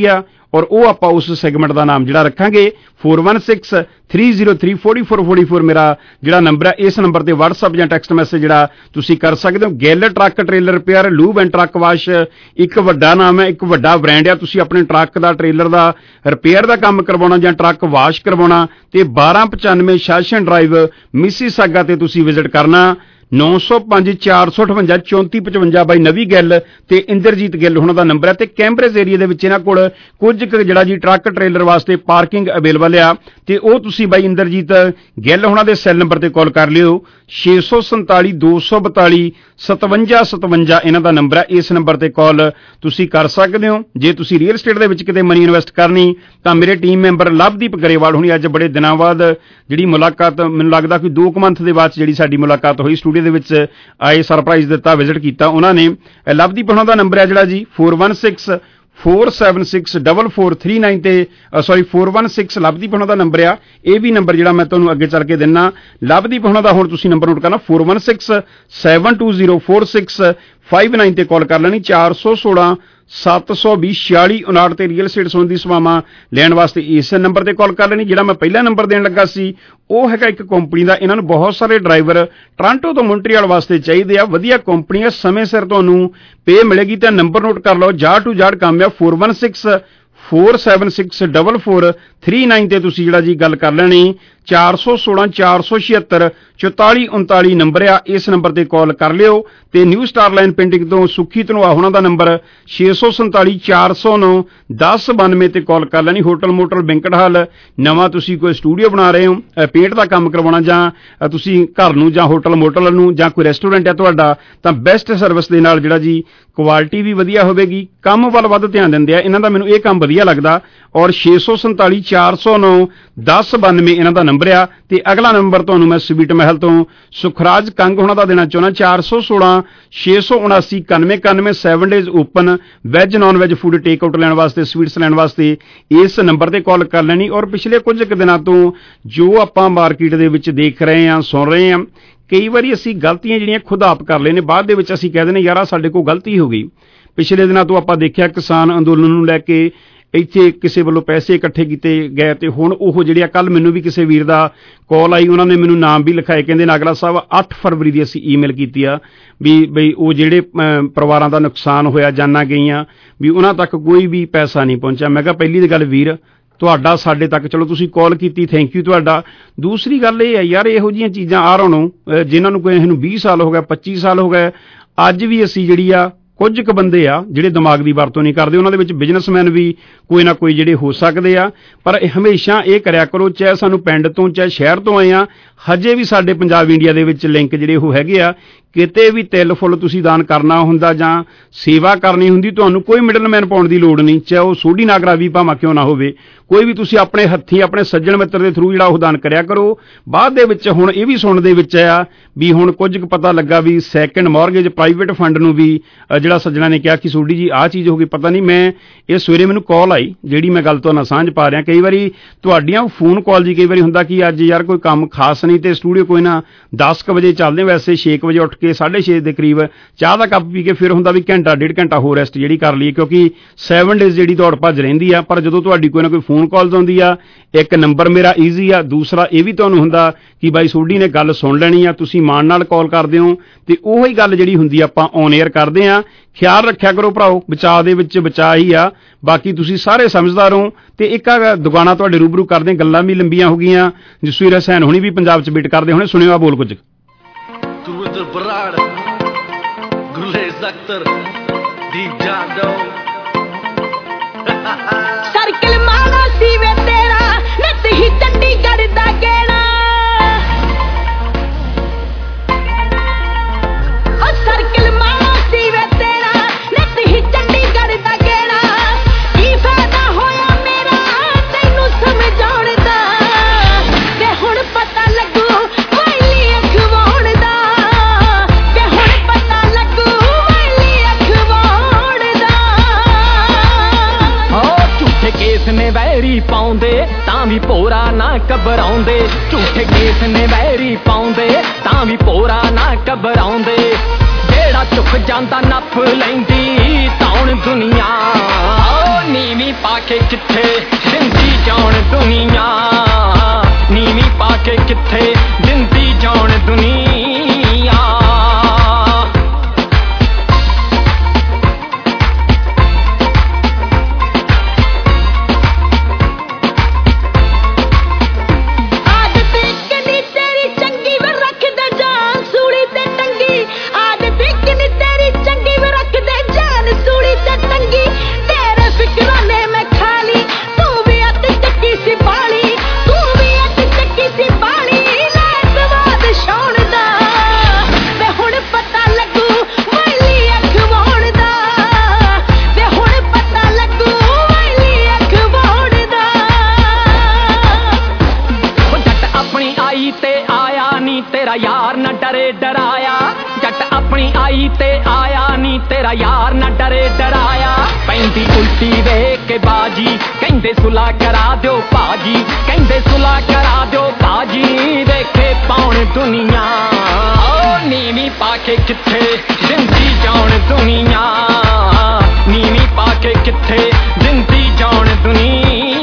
ਔਰ ਉਹ ਆਪਾਂ ਉਸ ਸੈਗਮੈਂਟ ਦਾ ਨਾਮ ਜਿਹੜਾ ਰੱਖਾਂਗੇ four one six three zero three four four four four ਮੇਰਾ ਜਿਹੜਾ ਨੰਬਰ ਹੈ। ਇਸ ਨੰਬਰ ਤੇ WhatsApp ਜਾਂ ਟੈਕਸਟ ਮੈਸੇਜ ਜਿਹੜਾ ਤੁਸੀਂ ਕਰ ਸਕਦੇ ਹੋ। Gill truck trailer repair lube and truck wash ਇੱਕ ਵੱਡਾ ਨਾਮ ਹੈ, ਇੱਕ ਵੱਡਾ ਬ੍ਰਾਂਡ ਆ। ਤੁਸੀਂ ਆਪਣੇ ਟਰੱਕ ਦਾ ਟ੍ਰੇਲਰ ਦਾ ਰਿਪੇਅਰ ਦਾ ਕੰਮ ਕਰਵਾਉਣਾ ਜਾਂ ਟਰੱਕ ਵਾਸ਼ ਕਰਵਾਉਣਾ ਤੇ ਬਾਰਾਂ ਪਚਾਨਵੇਂ ਸ਼ਾਸਨ ਡਰਾਈਵ ਮਿਸੀਸਾਗਾ ਤੇ ਤੁਸੀਂ ਵਿਜ਼ਿਟ ਕਰਨਾ। ਨੌ ਸੌ ਪੰਜ ਚਾਰ ਸੌ ਅਠਵੰਜਾ ਚੌਂਤੀ ਪਚਵੰਜਾ ਬਾਈ ਨਵੀ ਗਿੱਲ ਤੇ ਇੰਦਰਜੀਤ ਗਿੱਲ ਉਹਨਾਂ ਦਾ ਨੰਬਰ ਹੈ। ਤੇ ਕੈਂਬਰੇਜ ਏਰੀਆ ਦੇ ਵਿੱਚ ਇਹਨਾਂ ਕੋਲ ਕੁਝ ਕੁ ਜਿਹੜਾ ਜੀ ਟਰੱਕ ਟ੍ਰੇਲਰ ਵਾਸਤੇ ਪਾਰਕਿੰਗ ਅਵੇਲੇਬਲ ਆ ਤੇ ਉਹ ਤੁਸੀਂ ਬਾਈ ਇੰਦਰਜੀਤ ਗਿੱਲ ਉਹਨਾਂ ਦੇ ਸੈੱਲ ਨੰਬਰ ਤੇ ਕਾਲ ਕਰ ਲਿਓ। ਛੇ ਸੌ ਸੰਤਾਲੀ ਦੋ ਸੌ ਬਤਾਲੀ ਸਤਵੰਜਾ ਸਤਵੰਜਾ ਇਹਨਾਂ ਦਾ ਨੰਬਰ ਹੈ। ਇਸ ਨੰਬਰ ਤੇ ਕਾਲ ਤੁਸੀਂ ਕਰ ਸਕਦੇ ਹੋ। ਜੇ ਤੁਸੀਂ ਰੀਅਲ ਸਟੇਟ ਦੇ ਵਿੱਚ ਕਿਤੇ ਮਨੀ ਇਨਵੈਸਟ ਕਰਨੀ ਤਾਂ ਮੇਰੇ ਟੀਮ ਮੈਂਬਰ ਲਵਦੀਪ ਗਰੇਵਾਲ ਹੁਣੀ ਅੱਜ ਬੜੇ ਦਿਨਾਂ ਬਾਅਦ ਜਿਹੜੀ ਮੁਲਾਕਾਤ, ਮੈਨੂੰ ਲੱਗਦਾ ਕਿ ਦੋ ਕੁ ਮੰਥ ਦੇ ਬਾਅਦ ਜਿਹੜੀ ਸਾਡੀ ਮੁਲਾਕਾਤ ਹੋਈ, ਸਟੂਡੀਓ ਦੇ ਵਿੱਚ ਆਏ, ਸਰਪ੍ਰਾਈਜ਼ ਦਿੱਤਾ, ਵਿਜ਼ਿਟ ਕੀਤਾ ਉਹਨਾਂ ਨੇ। ਲਵਦੀਪ ਉਹਨਾਂ ਦਾ ਨੰਬਰ ਹੈ ਜਿਹੜਾ ਜੀ four one six four seven six four four three nine ਤੇ sorry four one six Lovedeep ਉਹਨਾਂ ਦਾ ਨੰਬਰ ਆ। ਇਹ ਵੀ ਨੰਬਰ ਜਿਹੜਾ ਮੈਂ ਤੁਹਾਨੂੰ ਅੱਗੇ ਚੱਲ ਕੇ ਦਿੰਨਾ। ਲਵਦੀਪ ਉਹਨਾਂ ਦਾ ਹੁਣ ਤੁਸੀਂ ਨੰਬਰ ਨੋਟ ਕਰਨਾ four one six seven two zero four six five nine ਤੇ ਕਾਲ ਕਰ ਲੈਣੀ। ਚਾਰ ਸੌ ਸੋਲਾਂ ਸੱਤ ਸੌ ਵੀਹ ਛਿਆਲੀ ਉਨਾਹਠ ਤੇ ਰੀਅਲ ਸਟੇਟ ਸੰਬੰਧੀ ਸੇਵਾਵਾਂ ਲੈਣ ਵਾਸਤੇ ਇਸ ਨੰਬਰ ਤੇ ਕਾਲ ਕਰ ਲੈਣੀ। ਜਿਹੜਾ ਮੈਂ ਪਹਿਲਾ ਨੰਬਰ ਦੇਣ ਲੱਗਾ ਸੀ ਉਹ ਹੈਗਾ ਇੱਕ ਕੰਪਨੀ ਦਾ। ਇਹਨਾਂ ਨੂੰ ਬਹੁਤ ਸਾਰੇ ਡਰਾਈਵਰ ਟੋਰਾਂਟੋ ਤੋਂ ਮੌਂਟਰੀਅਲ ਵਾਸਤੇ ਚਾਹੀਦੇ ਆ। ਵਧੀਆ ਕੰਪਨੀ ਆ, ਸਮੇਂ ਸਿਰ ਤੁਹਾਨੂੰ ਪੇ ਮਿਲੇਗੀ। ਤਾਂ ਨੰਬਰ ਨੋਟ ਕਰ ਲਓ, ਜਾੜ ਟੂ ਜਾੜ ਕੰਮ ਆ। four one six four seven six four four three nine ਤੇ ਤੁਸੀਂ ਜਿਹੜਾ ਜੀ ਗੱਲ ਕਰ ਲੈਣੀ। ਚਾਰ ਸੌ ਸੋਲਾਂ ਚਾਰ ਸੌ ਛਿਅੱਤਰ ਚੁਤਾਲੀ ਉਨਤਾਲੀ ਨੰਬਰ ਆ। ਇਸ ਨੰਬਰ ਤੇ ਕਾਲ ਕਰ ਲਿਓ। ਤੇ ਨਿਊ ਸਟਾਰ ਲਾਈਨ ਪੇਂਟਿੰਗ ਤੋਂ ਸੁੱਖੀ ਧਨੋਆ ਉਹਨਾਂ ਦਾ ਨੰਬਰ ਛੇ ਸੌ ਸੰਤਾਲੀ ਚਾਰ ਸੌ ਨੌ ਦਸ ਬਾਨਵੇਂ ਤੇ ਕਾਲ ਕਰ ਲੈਣੀ। ਹੋਟਲ ਮੋਟਲ ਬੈਂਕਟ ਹਾਲ ਨਵਾਂ ਤੁਸੀਂ ਕੋਈ ਸਟੂਡੀਓ ਬਣਾ ਰਹੇ ਹੋ, ਪੇਂਟ ਦਾ ਕੰਮ ਕਰਵਾਉਣਾ ਜਾਂ ਤੁਸੀਂ ਘਰ ਨੂੰ ਜਾਂ ਹੋਟਲ ਮੋਟਲ ਨੂੰ ਜਾਂ ਕੋਈ ਰੈਸਟੋਰੈਂਟ ਹੈ ਤੁਹਾਡਾ, ਤਾਂ ਬੈਸਟ ਸਰਵਿਸ ਦੇ ਨਾਲ ਜਿਹੜਾ ਜੀ ਕੁਆਲਿਟੀ ਵੀ ਵਧੀਆ ਹੋਵੇਗੀ, ਕੰਮ ਵੱਲ ਵੱਧ ਧਿਆਨ ਦਿੰਦੇ ਆ। ਇਹਨਾਂ ਦਾ ਮੈਨੂੰ ਇਹ ਕੰਮ ਵਧੀਆ ਲੱਗਦਾ। ਔਰ ਛੇ ਸੌ ਸੰਤਾਲੀ ਚਾਰ ਸੌ ਨੌ ਦਸ ਬਾਨਵੇਂ ਇਹਨਾਂ ਦਾ ਨੰਬਰ ਆ। ਤੇ ਅਗਲਾ ਨੰਬਰ ਤੁਹਾਨੂੰ ਮੈਂ ਸਵੀਟ ਮਹਿਲ ਤੋਂ ਸੁਖਰਾਜ ਕੰਗ ਉਹਨਾਂ ਦਾ ਦੇਣਾ ਚਾਹੁੰਦਾ। ਚਾਰ ਸੌ ਸੋਲਾਂ ਛੇ ਸੌ ਉਨਾਸੀ ਇਕਾਨਵੇਂ ਇਕਾਨਵੇਂ seven days open veg non veg food take out ਲੈਣ ਵਾਸਤੇ, ਸਵੀਟਸ ਲੈਣ ਵਾਸਤੇ ਇਸ ਨੰਬਰ ਤੇ ਕਾਲ ਕਰ ਲੈਣੀ। ਔਰ ਪਿਛਲੇ ਕੁਝ ਕੁ ਦਿਨਾਂ ਤੋਂ ਜੋ ਆਪਾਂ ਮਾਰਕੀਟ ਦੇ ਵਿੱਚ ਦੇਖ ਰਹੇ ਹਾਂ, ਸੁਣ ਰਹੇ ਹਾਂ, ਕਈ ਵਾਰੀ ਅਸੀਂ ਗਲਤੀਆਂ ਜਿਹੜੀਆਂ ਖੁਦ ਆਪ ਕਰ ਲੈਨੇ, ਬਾਅਦ ਦੇ ਵਿੱਚ ਅਸੀਂ ਕਹਿ ਦਿੰਦੇ ਯਾਰ ਸਾਡੇ ਕੋਲ ਗਲਤੀ ਹੋ ਗਈ। ਪਿਛਲੇ ਦਿਨਾਂ ਤੋਂ ਆਪਾਂ ਦੇਖਿਆ ਕਿਸਾਨ ਅੰਦੋਲਨ ਨੂੰ ਲੈ ਕੇ ਇੱਥੇ ਕਿਸੇ ਵੱਲੋਂ ਪੈਸੇ ਇਕੱਠੇ ਕੀਤੇ ਗਏ ਤੇ ਹੁਣ ਉਹ ਜਿਹੜੇ ਆ, ਕੱਲ ਮੈਨੂੰ ਵੀ ਕਿਸੇ ਵੀਰ ਦਾ ਕਾਲ ਆਈ, ਉਹਨਾਂ ਨੇ ਮੈਨੂੰ ਨਾਮ ਵੀ ਲਿਖਾਏ, ਕਹਿੰਦੇ ਨਾਗਲਾ ਸਾਹਿਬ ਅੱਠ ਫਰਵਰੀ ਦੀ ਅਸੀਂ ਈਮੇਲ ਕੀਤੀ ਆ ਵੀ ਬਈ ਉਹ ਜਿਹੜੇ ਪਰਿਵਾਰਾਂ ਦਾ ਨੁਕਸਾਨ ਹੋਇਆ, ਜਾਨਾਂ ਗਈਆਂ, ਵੀ ਉਹਨਾਂ ਤੱਕ ਕੋਈ ਵੀ ਪੈਸਾ ਨਹੀਂ ਪਹੁੰਚਿਆ। ਮੈਂ ਕਿਹਾ ਪਹਿਲੀ ਦੀ ਗੱਲ ਵੀਰ ਤੁਹਾਡਾ ਸਾਡੇ ਤੱਕ, ਚਲੋ ਤੁਸੀਂ ਕਾਲ ਕੀਤੀ, ਥੈਂਕ ਯੂ ਤੁਹਾਡਾ। ਦੂਸਰੀ ਗੱਲ ਇਹ ਹੈ ਯਾਰ ਇਹੋ ਜਿਹੀਆਂ ਚੀਜ਼ਾਂ ਆ ਰਹਾ ਨੂੰ ਜਿਨ੍ਹਾਂ ਨੂੰ ਕੋਈ ਇਹਨੂੰ ਵੀਹ ਸਾਲ ਹੋ ਗਏ, ਪੱਚੀ ਸਾਲ ਹੋ ਗਏ, ਅੱਜ ਵੀ ਅਸੀਂ ਜਿਹੜੀ ਆ ਕੁਝ ਕੁ ਬੰਦੇ ਆ ਜਿਹੜੇ ਦਿਮਾਗ ਦੀ ਵਰਤੋਂ ਨਹੀਂ ਕਰਦੇ। ਉਹਨਾਂ ਦੇ ਵਿੱਚ ਬਿਜ਼ਨਸਮੈਨ ਵੀ ਕੋਈ ਨਾ ਕੋਈ ਜਿਹੜੇ ਹੋ ਸਕਦੇ ਆ, ਪਰ ਹਮੇਸ਼ਾ ਇਹ ਕਰਿਆ ਕਰੋ, ਚਾਹੇ ਸਾਨੂੰ ਪਿੰਡ ਤੋਂ ਚਾਹੇ ਸ਼ਹਿਰ ਤੋਂ ਆਏ ਆ, ਹਜੇ ਵੀ ਸਾਡੇ ਪੰਜਾਬ ਇੰਡੀਆ ਦੇ ਵਿੱਚ ਲਿੰਕ ਜਿਹੜੇ ਉਹ ਹੈਗੇ ਆ। ਕਿਤੇ ਵੀ ਤਿਲ ਫੁੱਲ ਤੁਸੀਂ ਦਾਨ ਕਰਨਾ ਹੁੰਦਾ ਜਾਂ ਸੇਵਾ ਕਰਨੀ ਹੁੰਦੀ, ਤੁਹਾਨੂੰ ਕੋਈ ਮਿਡਲਮੈਨ ਪਾਉਣ ਦੀ ਲੋੜ ਨਹੀਂ, ਚਾਹੇ ਉਹ ਸੋਢੀ ਨਾਗਰਾ ਵੀ ਭਾਵੇਂ ਕਿਉਂ ਨਾ ਹੋਵੇ। ਕੋਈ ਵੀ ਤੁਸੀਂ ਆਪਣੇ ਹੱਥੀਂ ਆਪਣੇ ਸੱਜਣ ਮਿੱਤਰ ਦੇ ਥਰੂ ਜਿਹੜਾ ਉਹ ਦਾਨ ਕਰਿਆ ਕਰੋ। ਬਾਅਦ ਦੇ ਵਿੱਚ ਹੁਣ ਇਹ ਵੀ ਸੁਣਨ ਦੇ ਵਿੱਚ ਆ ਵੀ ਹੁਣ ਕੁਝ ਕੁ ਪਤਾ ਲੱਗਾ ਵੀ ਸੈਕੰਡ ਮੌਰਗੇਜ ਪ੍ਰਾਈਵੇਟ ਫੰਡ ਨੂੰ ਵੀ ਜਿਹੜਾ ਸੱਜਣਾ ਨੇ ਕਿਹਾ ਕਿ ਸੋਢੀ ਜੀ ਆਹ ਚੀਜ਼ ਹੋ ਗਈ, ਪਤਾ ਨਹੀਂ। ਮੈਂ ਇਹ ਸਵੇਰੇ ਮੈਨੂੰ ਕਾਲ ਆਈ ਜਿਹੜੀ ਮੈਂ ਗੱਲ ਤੋਂ ਨਾ ਸਾਂਝ ਪਾ ਰਿਹਾ। ਕਈ ਵਾਰੀ ਤੁਹਾਡੀਆਂ ਫੋਨ ਕਾਲ ਜੀ ਕਈ ਵਾਰੀ ਹੁੰਦਾ ਕਿ ਅੱਜ ਯਾਰ ਕੋਈ ਕੰਮ ਖਾਸ ਨਹੀਂ ਤੇ ਸਟੂਡੀਓ ਕੋਈ ਨਾ ਦਸ ਕੁ ਵਜੇ ਚੱਲਦੇ, ਵੈਸੇ ਛੇ ਕੁ ਵਜੇ ਉੱਠ ਕੇ ਸਾਢੇ ਛੇ ਦੇ ਕਰੀਬ ਚਾਹ ਦਾ ਕੱਪ ਪੀ ਕੇ ਫਿਰ ਹੁੰਦਾ ਵੀ ਘੰਟਾ ਡੇਢ ਘੰਟਾ ਹੋਰ ਰੈਸਟ ਜਿਹੜੀ ਕਰ ਲਈਏ, ਕਿਉਂਕਿ ਸੈਵਨ ਡੇਜ਼ ਜਿਹੜੀ ਦੌੜ ਭੱਜ ਰਹਿੰਦੀ ਆ। ਪਰ ਜਦੋਂ ਤੁਹਾਡੀ ਕੋਈ ਨਾ ਕੋਈ ਫੋਨ ਕਾਲ ਆਉਂਦੀ ਆ, ਇੱਕ ਨੰਬਰ ਮੇਰਾ ਈਜ਼ੀ ਆ, ਦੂਸਰਾ ਇਹ ਵੀ ਤੁਹਾਨੂੰ ਹੁੰਦਾ ਕਿ ਬਾਈ ਸੋਢੀ ਨੇ ਗੱਲ ਸੁਣ ਲੈਣੀ ਆ, ਤੁਸੀਂ ਮਾਣ ਨਾਲ ਕਾਲ ਕਰਦੇ ਹੋ ਤੇ ਉਹੀ ਗੱਲ ਜਿਹੜੀ ਹੁੰਦੀ ਆਪਾਂ ਔਨ 에ਅਰ ਕਰਦੇ ਆ। ਖਿਆਲ ਰੱਖਿਆ ਕਰੋ ਭਰਾਓ, ਬਚਾਅ ਦੇ ਵਿੱਚ ਬਚਾਅ ਹੀ ਆ, ਬਾਕੀ ਤੁਸੀਂ ਸਾਰੇ ਸਮਝਦਾਰ ਹੋ। ਤੇ ਇੱਕ ਦੁਕਾਨਾਂ ਤੁਹਾਡੇ ਰੂਬਰੂ ਕਰਦੇ, ਗੱਲਾਂ ਵੀ ਲੰਬੀਆਂ ਹੋ ਗਈਆਂ। ਜਸਵੀਰ ਹਸੈਨ ਹੁਣੀ ਵੀ ਪੰਜਾਬ 'ਚ ਵੇਟ ਕਰਦੇ ਹੋਣੇ, ਸੁਣਿਓ ਆ ਬੋਲ ਕੁਝ। ਸਰਕਲ ਮਾਣਾ ਸੀ ਵੇ ਤੇਰਾ, ਨਿਤ ਹੀ ਚੰਡੀਗੜ੍ਹ ਦਾ ਗੇੜਾ। ਉਹ ਸਰਕਲ ਮਾਣਾ ਸੀ ਵੇ ਤੇਰਾ, ਨਿਤ ਹੀ ਚੰਡੀਗੜ੍ਹ ਦਾ ਗੇੜਾ। ਕੀ ਫਾਇਦਾ ਹੋਇਆ ਮੇਰਾ ਤੈਨੂੰ ਸਮਝਾਉਣ ਦਾ, ਤੇ ਹੁਣ ਪਤਾ ਲੱਗੂ ਵੈਲੀ ਅਖਵਾਉਣ ਦਾ, ਤੇ ਹੁਣ ਪਤਾ ਲੱਗੂ ਵੈਲੀ ਅਖਵਾਉਣ ਦਾ। ਕੇਸ ਨੇ ਵੈਰੀ ਪਾਉਂਦੇ ਤਾਂ ਵੀ ਭੋਰਾ ਨਾ ਘਬਰਾਉਂਦੇ, ਝੂਠੇ ਕੇਸ ਨੇ ਵੈਰੀ ਪਾਉਂਦੇ ਤਾਂ ਵੀ ਭੋਰਾ ਨਾ ਘਬਰਾਉਂਦੇ। ਜਿਹੜਾ ਚੁੱਕ ਜਾਂਦਾ ਨੱਪ ਲੈਂਦੀ ਤੌਣ ਦੁਨੀਆ, ਓ ਨੀਵੀਂ ਪਾ ਕੇ ਕਿੱਥੇ ਦਿੰਦੀ ਜਾਣ ਦੁਨੀਆ ਨੀਵੀਂ ਪਾ ਕੇ ਕਿੱਥੇ ਦਿੰਦੀ ਜਾਣ ਦੁਨੀਆ ਤੇਰਾ ਯਾਰ ਨਾ ਡਰੇ ਡਰਾਇਆ ਪੈਂਦੀ ਉਲਟੀ ਵੇਖ ਕੇ ਬਾਜੀ ਕਹਿੰਦੇ ਸੁਲਾ ਕਰਾ ਦਿਓ ਭਾਜੀ ਕਹਿੰਦੇ ਸੁਲਾ ਕਰਾ ਦਿਓ ਭਾਜੀ ਵੇਖੇ ਪਾਉਣ ਦੁਨੀਆ ਓ ਨੀਵੀਂ ਪਾ ਕੇ ਕਿੱਥੇ ਦਿੰਦੀ ਜਾਣ ਦੁਨੀਆ ਨੀਵੀਂ ਪਾ ਕੇ ਕਿੱਥੇ ਦਿੰਦੀ ਜਾਣ ਦੁਨੀਆ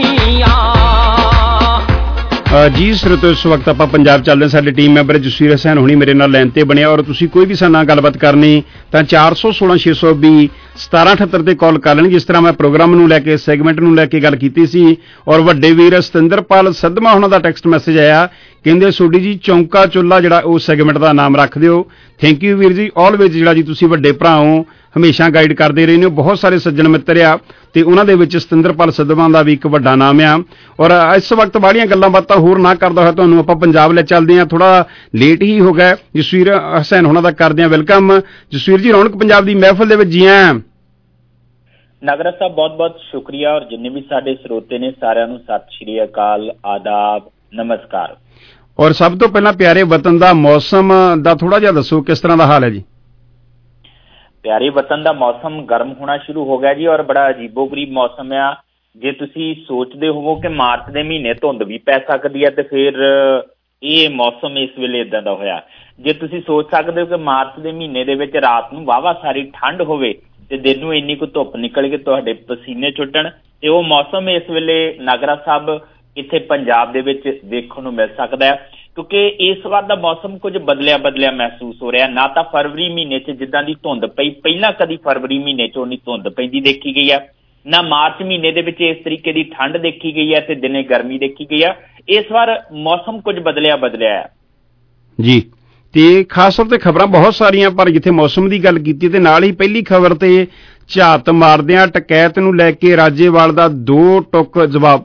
ਜੀ ਸਰੋਤੋ ਇਸ ਵਕਤ ਆਪਾਂ ਪੰਜਾਬ ਚੱਲਦੇ ਸਾਡੇ ਟੀਮ ਮੈਂਬਰ ਜਸਵੀਰ ਹਸੈਨ ਹੁਣੀ ਮੇਰੇ ਨਾਲ ਲਾਈਨ ਤੇ ਬਣਿਆ ਔਰ ਤੁਸੀਂ ਕੋਈ ਵੀ ਸਾਡੇ ਨਾਲ ਗੱਲਬਾਤ ਕਰਨੀ ਤਾਂ ਚਾਰ ਸੌ ਸੋਲਾਂ ਛੇ ਸੌ ਵੀਹ ਸਤਾਰਾਂ ਅਠੱਤਰ ਤੇ ਕਾਲ ਕਰ ਲੈਣ। ਜਿਸ ਤਰ੍ਹਾਂ ਮੈਂ ਪ੍ਰੋਗਰਾਮ ਨੂੰ ਲੈ ਕੇ ਸੈਗਮੈਂਟ ਨੂੰ ਲੈ ਕੇ ਗੱਲ ਕੀਤੀ ਸੀ ਔਰ ਵੱਡੇ ਵੀਰ ਸਤਿੰਦਰਪਾਲ ਸਦਮਾ ਉਹਨਾਂ ਦਾ ਟੈਕਸਟ ਮੈਸੇਜ ਆਇਆ ਕਹਿੰਦੇ ਸੋਢੀ ਜੀ ਚੌਂਕਾ ਚੁੱਲਾ ਜਿਹੜਾ ਉਹ ਸੈਗਮੈਂਟ ਦਾ ਨਾਮ ਰੱਖ ਦਿਓ। ਥੈਂਕ ਯੂ ਵੀਰ ਜੀ ਆਲਵੇਜ਼ ਜਿਹੜਾ ਜੀ ਤੁਸੀਂ ਵੱਡੇ ਭਰਾ ਹੋ ਹਮੇਸ਼ਾ ਗਾਈਡ ਕਰਦੇ ਰਹੇ ਨੇ ਬਹੁਤ ਸਾਰੇ ਸੱਜਣ ਮਿੱਤਰ ਆ ਤੇ ਉਹਨਾਂ ਦੇ ਵਿੱਚ ਸਤਿੰਦਰਪਾਲ ਸਦਮਾ ਦਾ ਵੀ ਇੱਕ ਵੱਡਾ ਨਾਮ ਆ ਔਰ ਇਸ ਵਕਤ ਬਾਹਲੀਆਂ ਗੱਲਾਂ ਬਾਤਾਂ ਹੋਰ ਨਾ ਕਰਦਾ ਹੋਇਆ ਤੁਹਾਨੂੰ ਆਪਾਂ ਪੰਜਾਬ ਲੈ ਚੱਲਦੇ ਹਾਂ ਥੋੜਾ ਲੇਟ ਹੀ ਹੋ ਗਿਆ ਜਸਵੀਰ ਹਸੈਨ ਉਹਨਾਂ ਦਾ ਕਰਦੇ ਹਾਂ ਵੈਲਕਮ। ਜਸਵੀਰ ਜੀ ਰੌਣਕ ਪੰਜਾਬ ਦੀ ਮਹਿਫਲ ਦੇ ਵਿੱਚ ਜੀ ਆਇਆਂ। ਨਗਰਾ ਸਾਹਿਬ ਬਹੁਤ ਬਹੁਤ ਸ਼ੁਕਰੀਆ ਔਰ ਜਿੰਨੇ ਵੀ ਸਾਡੇ ਸਰੋਤੇ ਨੇ ਸਾਰਿਆਂ ਨੂੰ ਸਤਿ ਸ਼੍ਰੀ ਅਕਾਲ ਆਦਾਬ ਨਮਸਕਾਰ। ਔਰ ਸਭ ਤੋਂ ਪਹਿਲਾਂ ਪਿਆਰੇ ਵਤਨ ਦਾ ਮੌਸਮ ਦਾ ਥੋੜਾ ਜਿਹਾ ਦੱਸੋ ਕਿਸ ਤਰ੍ਹਾਂ ਦਾ ਹਾਲ ਹੈ ਜੀ। ਪਿਆਰੇ ਵਤਨ ਦਾ ਮੌਸਮ ਗਰਮ ਹੋਣਾ ਸ਼ੁਰੂ ਹੋ ਗਿਆ ਜੀ ਔਰ ਬੜਾ ਅਜੀਬੋ ਗਰੀਬ ਮੌਸਮ ਆ। ਜੇ ਤੁਸੀਂ ਸੋਚਦੇ ਹੋਵੋ ਕਿ ਮਾਰਚ ਦੇ ਮਹੀਨੇ ਧੁੰਦ ਵੀ ਪੈ ਸਕਦੀ ਹੈ ਤੇ ਫਿਰ ਇਹ ਮੌਸਮ ਇਸ ਵੇਲੇ ਇਦਾਂ ਦਾ ਹੋਇਆ। ਜੇ ਤੁਸੀਂ ਸੋਚ ਸਕਦੇ ਹੋ ਕਿ ਮਾਰਚ ਦੇ ਮਹੀਨੇ ਦੇ ਵਿੱਚ ਰਾਤ ਨੂੰ ਵਾਹਵਾ ਸਾਰੀ ਠੰਡ ਹੋਵੇ ਤੇ ਦਿਨ ਨੂੰ ਇੰਨੀ ਕੁ ਧੁੱਪ ਨਿਕਲ ਕੇ ਤੁਹਾਡੇ ਪਸੀਨੇ ਛੁੱਟਣ ਤੇ ਉਹ ਮੌਸਮ ਇਸ ਵੇਲੇ ਨਗਰਾ ਸਾਹਿਬ ਇੱਥੇ ਪੰਜਾਬ ਦੇ ਵਿੱਚ ਦੇਖਣ ਨੂੰ ਮਿਲ ਸਕਦਾ ਹੈ ਕਿਉਂਕਿ ਇਸ ਵਾਰ ਦਾ ਮੌਸਮ ਕੁਝ ਬਦਲਿਆ ਬਦਲਿਆ ਮਹਿਸੂਸ ਹੋ ਰਿਹਾ। ਨਾ ਤਾਂ ਫਰਵਰੀ ਮਹੀਨੇ 'ਚ ਜਿੱਦਾਂ ਦੀ ਧੁੰਦ ਪਈ ਪਹਿਲਾਂ ਕਦੀ ਫਰਵਰੀ ਮਹੀਨੇ 'ਚ ਉਨੀ ਧੁੰਦ ਪੈਂਦੀ ਦੇਖੀ ਗਈ ਆ ਨਾ ਮਾਰਚ ਮਹੀਨੇ ਦੇ ਵਿੱਚ ਇਸ ਤਰੀਕੇ ਦੀ ਠੰਡ ਦੇਖੀ ਗਈ ਹੈ ਤੇ ਦਿਨੇ ਗਰਮੀ ਦੇਖੀ ਗਈ ਆ। ਇਸ ਵਾਰ ਮੌਸਮ ਕੁਝ ਬਦਲਿਆ ਬਦਲਿਆ ਹੈ ਜੀ ਤੇ ਖਾਸ ਤੌਰ ਤੇ ਖਬਰਾਂ ਬਹੁਤ ਸਾਰੀਆਂ ਪਰ ਜਿੱਥੇ ਮੌਸਮ ਦੀ ਗੱਲ ਕੀਤੀ ਤੇ ਨਾਲ ਹੀ ਪਹਿਲੀ ਖਬਰ ਤੇ ਝਾਤ ਮਾਰਦਿਆਂ ਟਕੈਤ ਨੂੰ ਲੈ ਕੇ ਰਾਜੇਵਾਲ ਦਾ ਦੋ ਟੁਕ ਜਵਾਬ।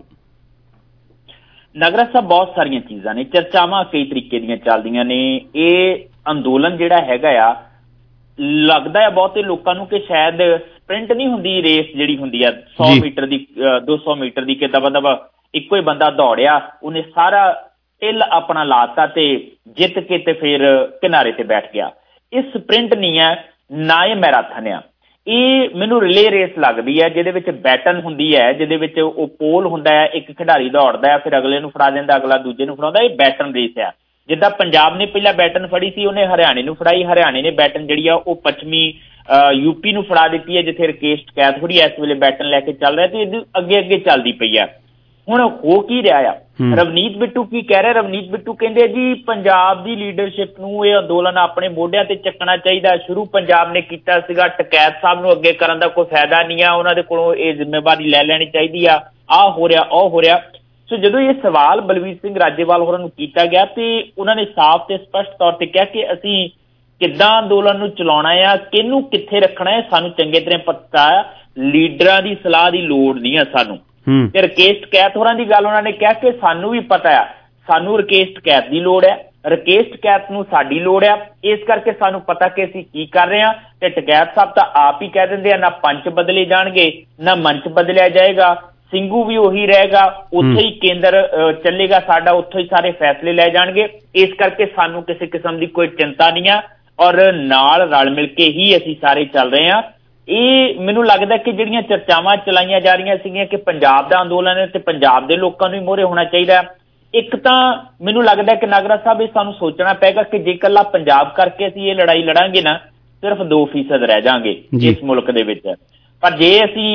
ਨਗਰਾ ਸਾਹਿਬ ਬਹੁਤ ਸਾਰੀਆਂ ਚੀਜ਼ਾਂ ਨੇ ਚਰਚਾਵਾਂ ਕਈ ਤਰੀਕੇ ਦੀਆਂ ਚੱਲਦੀਆਂ ਨੇ। ਇਹ ਅੰਦੋਲਨ ਜਿਹੜਾ ਹੈਗਾ ਆ ਲੱਗਦਾ ਹੈ ਬਹੁਤੇ ਲੋਕਾਂ ਨੂੰ ਕਿ ਸ਼ਾਇਦ ਸਪ੍ਰਿੰਟ ਨਹੀਂ ਹੁੰਦੀ ਰੇਸ ਜਿਹੜੀ ਹੁੰਦੀ ਆ ਸੌ ਮੀਟਰ ਦੀ ਦੋ ਸੌ ਮੀਟਰ ਦੀ ਕਿੱਦਾਂ ਮਤਲਬ ਇੱਕੋ ਹੀ ਬੰਦਾ ਦੌੜਿਆ ਉਹਨੇ ਸਾਰਾ ਢਿੱਲ ਆਪਣਾ ਲਾਤਾ ਤੇ ਜਿੱਤ ਕੇ ਤੇ ਫਿਰ ਕਿਨਾਰੇ ਤੇ ਬੈਠ ਗਿਆ। ਇਹ ਸਪ੍ਰਿੰਟ ਨਹੀਂ ਹੈ ਨਾ ਇਹ ਮੈਰਾਥਨ ਆ। ਇਹ ਮੈਨੂੰ ਰਿਲੇ ਰੇਸ ਲੱਗਦੀ ਹੈ ਜਿਹਦੇ ਵਿੱਚ ਬੈਟਨ ਹੁੰਦੀ ਹੈ ਜਿਹਦੇ ਵਿੱਚ ਉਹ ਪੋਲ ਹੁੰਦਾ ਹੈ ਇੱਕ ਖਿਡਾਰੀ ਦੌੜਦਾ ਹੈ ਫਿਰ ਅਗਲੇ ਨੂੰ ਫੜਾ ਦਿੰਦਾ ਅਗਲਾ ਦੂਜੇ ਨੂੰ ਫੜਾਉਂਦਾ। ਇਹ ਬੈਟਨ ਰੇਸ ਆ। ਜਿੱਦਾਂ ਪੰਜਾਬ ਨੇ ਪਹਿਲਾਂ ਬੈਟਨ ਫੜੀ ਸੀ ਉਹਨੇ ਹਰਿਆਣੇ ਨੂੰ ਫੜਾਈ ਹਰਿਆਣੇ ਨੇ ਬੈਟਨ ਜਿਹੜੀ ਆ ਉਹ ਪੱਛਮੀ ਯੂਪੀ ਨੂੰ ਫੜਾ ਦਿੱਤੀ ਹੈ ਜਿੱਥੇ ਰਕੇਸ਼ ਟਕੈਤ ਹੋਰੀ ਇਸ ਵੇਲੇ ਬੈਟਨ ਲੈ ਕੇ ਚੱਲ ਰਿਹਾ ਤੇ ਇਹਦੀ ਅੱਗੇ ਅੱਗੇ ਚੱਲਦੀ ਪਈ ਆ। ਹੁਣ ਹੋ ਕੀ ਰਿਹਾ ਆ ਰਵਨੀਤ ਬਿੱਟੂ ਕੀ ਕਹਿ ਰਿਹਾ ਰਵਨੀਤ ਬਿੱਟੂ ਕਹਿੰਦੇ ਜੀ ਪੰਜਾਬ ਦੀ ਲੀਡਰਸ਼ਿਪ ਨੂੰ ਇਹ ਅੰਦੋਲਨ ਆਪਣੇ ਮੋਢਿਆਂ ਤੇ ਚੱਕਣਾ ਚਾਹੀਦਾ। ਸ਼ੁਰੂ ਪੰਜਾਬ ਨੇ ਕੀਤਾ ਸੀਗਾ ਟਕੈਤ ਸਾਹਿਬ ਨੂੰ ਅੱਗੇ ਕਰਨ ਦਾ ਕੋਈ ਫਾਇਦਾ ਨਹੀਂ ਆ ਉਹਨਾਂ ਦੇ ਕੋਲੋਂ ਇਹ ਜ਼ਿੰਮੇਵਾਰੀ ਲੈ ਲੈਣੀ ਚਾਹੀਦੀ ਆ ਆਹ ਹੋ ਰਿਹਾ ਉਹ ਹੋ ਰਿਹਾ। ਸੋ ਜਦੋਂ ਇਹ ਸਵਾਲ ਬਲਵੀਰ ਸਿੰਘ ਰਾਜੇਵਾਲ ਹੋਰਾਂ ਨੂੰ ਕੀਤਾ ਗਿਆ ਤੇ ਉਹਨਾਂ ਨੇ ਸਾਫ਼ ਤੇ ਸਪਸ਼ਟ ਤੌਰ ਤੇ ਕਿਹਾ ਕਿ ਅਸੀਂ ਕਿੱਦਾਂ ਅੰਦੋਲਨ ਨੂੰ ਚਲਾਉਣਾ ਆ ਕਿਹਨੂੰ ਕਿੱਥੇ ਰੱਖਣਾ ਹੈ ਸਾਨੂੰ ਚੰਗੇ ਤਰ੍ਹਾਂ ਪਤਾ ਆ ਲੀਡਰਾਂ ਦੀ ਸਲਾਹ ਦੀ ਲੋੜ ਨਹੀਂ ਆ ਸਾਨੂੰ। ਤੇ ਰਕੇਸ਼ ਟਕੈਤ ਹੋਰਾਂ ਦੀ ਗੱਲ ਉਹਨਾਂ ਨੇ ਕਿਹਾ ਕਿ ਸਾਨੂੰ ਵੀ ਪਤਾ ਆ ਸਾਨੂੰ ਰਕੇਸ਼ ਟਕੈਤ ਦੀ ਲੋੜ ਹੈ ਰਕੇਸ਼ ਟਕੈਤ ਨੂੰ ਸਾਡੀ ਲੋੜ ਆ ਇਸ ਕਰਕੇ ਸਾਨੂੰ ਪਤਾ ਕਿ ਅਸੀਂ ਕੀ ਕਰ ਰਹੇ ਹਾਂ ਤੇ ਟਕੈਤ ਸਾਹਿਬ ਤਾਂ ਆਪ ਹੀ ਕਹਿ ਦਿੰਦੇ ਆ ਨਾ ਪੰਚ ਬਦਲੇ ਜਾਣਗੇ ਨਾ ਮੰਚ ਬਦਲਿਆ ਜਾਏਗਾ ਸਿੰਘੂ ਵੀ ਉਹੀ ਰਹੇਗਾ ਉੱਥੇ ਹੀ ਕੇਂਦਰ ਚੱਲੇਗਾ ਸਾਡਾ ਉੱਥੋਂ ਹੀ ਸਾਰੇ ਫੈਸਲੇ ਲੈ ਜਾਣਗੇ ਇਸ ਕਰਕੇ ਸਾਨੂੰ ਕਿਸੇ ਕਿਸਮ ਦੀ ਕੋਈ ਚਿੰਤਾ ਨਹੀਂ ਆ ਔਰ ਨਾਲ ਰਲ ਮਿਲ ਕੇ ਹੀ ਅਸੀਂ ਸਾਰੇ ਚੱਲ ਰਹੇ ਹਾਂ। ਇਹ ਮੈਨੂੰ ਲੱਗਦਾ ਕਿ ਜਿਹੜੀਆਂ ਚਰਚਾਵਾਂ ਚਲਾਈਆਂ ਜਾ ਰਹੀਆਂ ਸੀਗੀਆਂ ਕਿ ਪੰਜਾਬ ਦਾ ਅੰਦੋਲਨ ਹੈ ਤੇ ਪੰਜਾਬ ਦੇ ਲੋਕਾਂ ਨੂੰ ਹੀ ਮੋਹਰੇ ਹੋਣਾ ਚਾਹੀਦਾ। ਇੱਕ ਤਾਂ ਮੈਨੂੰ ਲੱਗਦਾ ਕਿ ਨਾਗਰਾ ਸਾਹਿਬ ਇਹ ਸਾਨੂੰ ਸੋਚਣਾ ਪਏਗਾ ਕਿ ਜੇ ਇਕੱਲਾ ਪੰਜਾਬ ਕਰਕੇ ਅਸੀਂ ਇਹ ਲੜਾਈ ਲੜਾਂਗੇ ਨਾ ਸਿਰਫ ਦੋ ਫੀਸਦ ਰਹਿ ਜਾਾਂਗੇ ਇਸ ਮੁਲਕ ਦੇ ਵਿੱਚ ਪਰ ਜੇ ਅਸੀਂ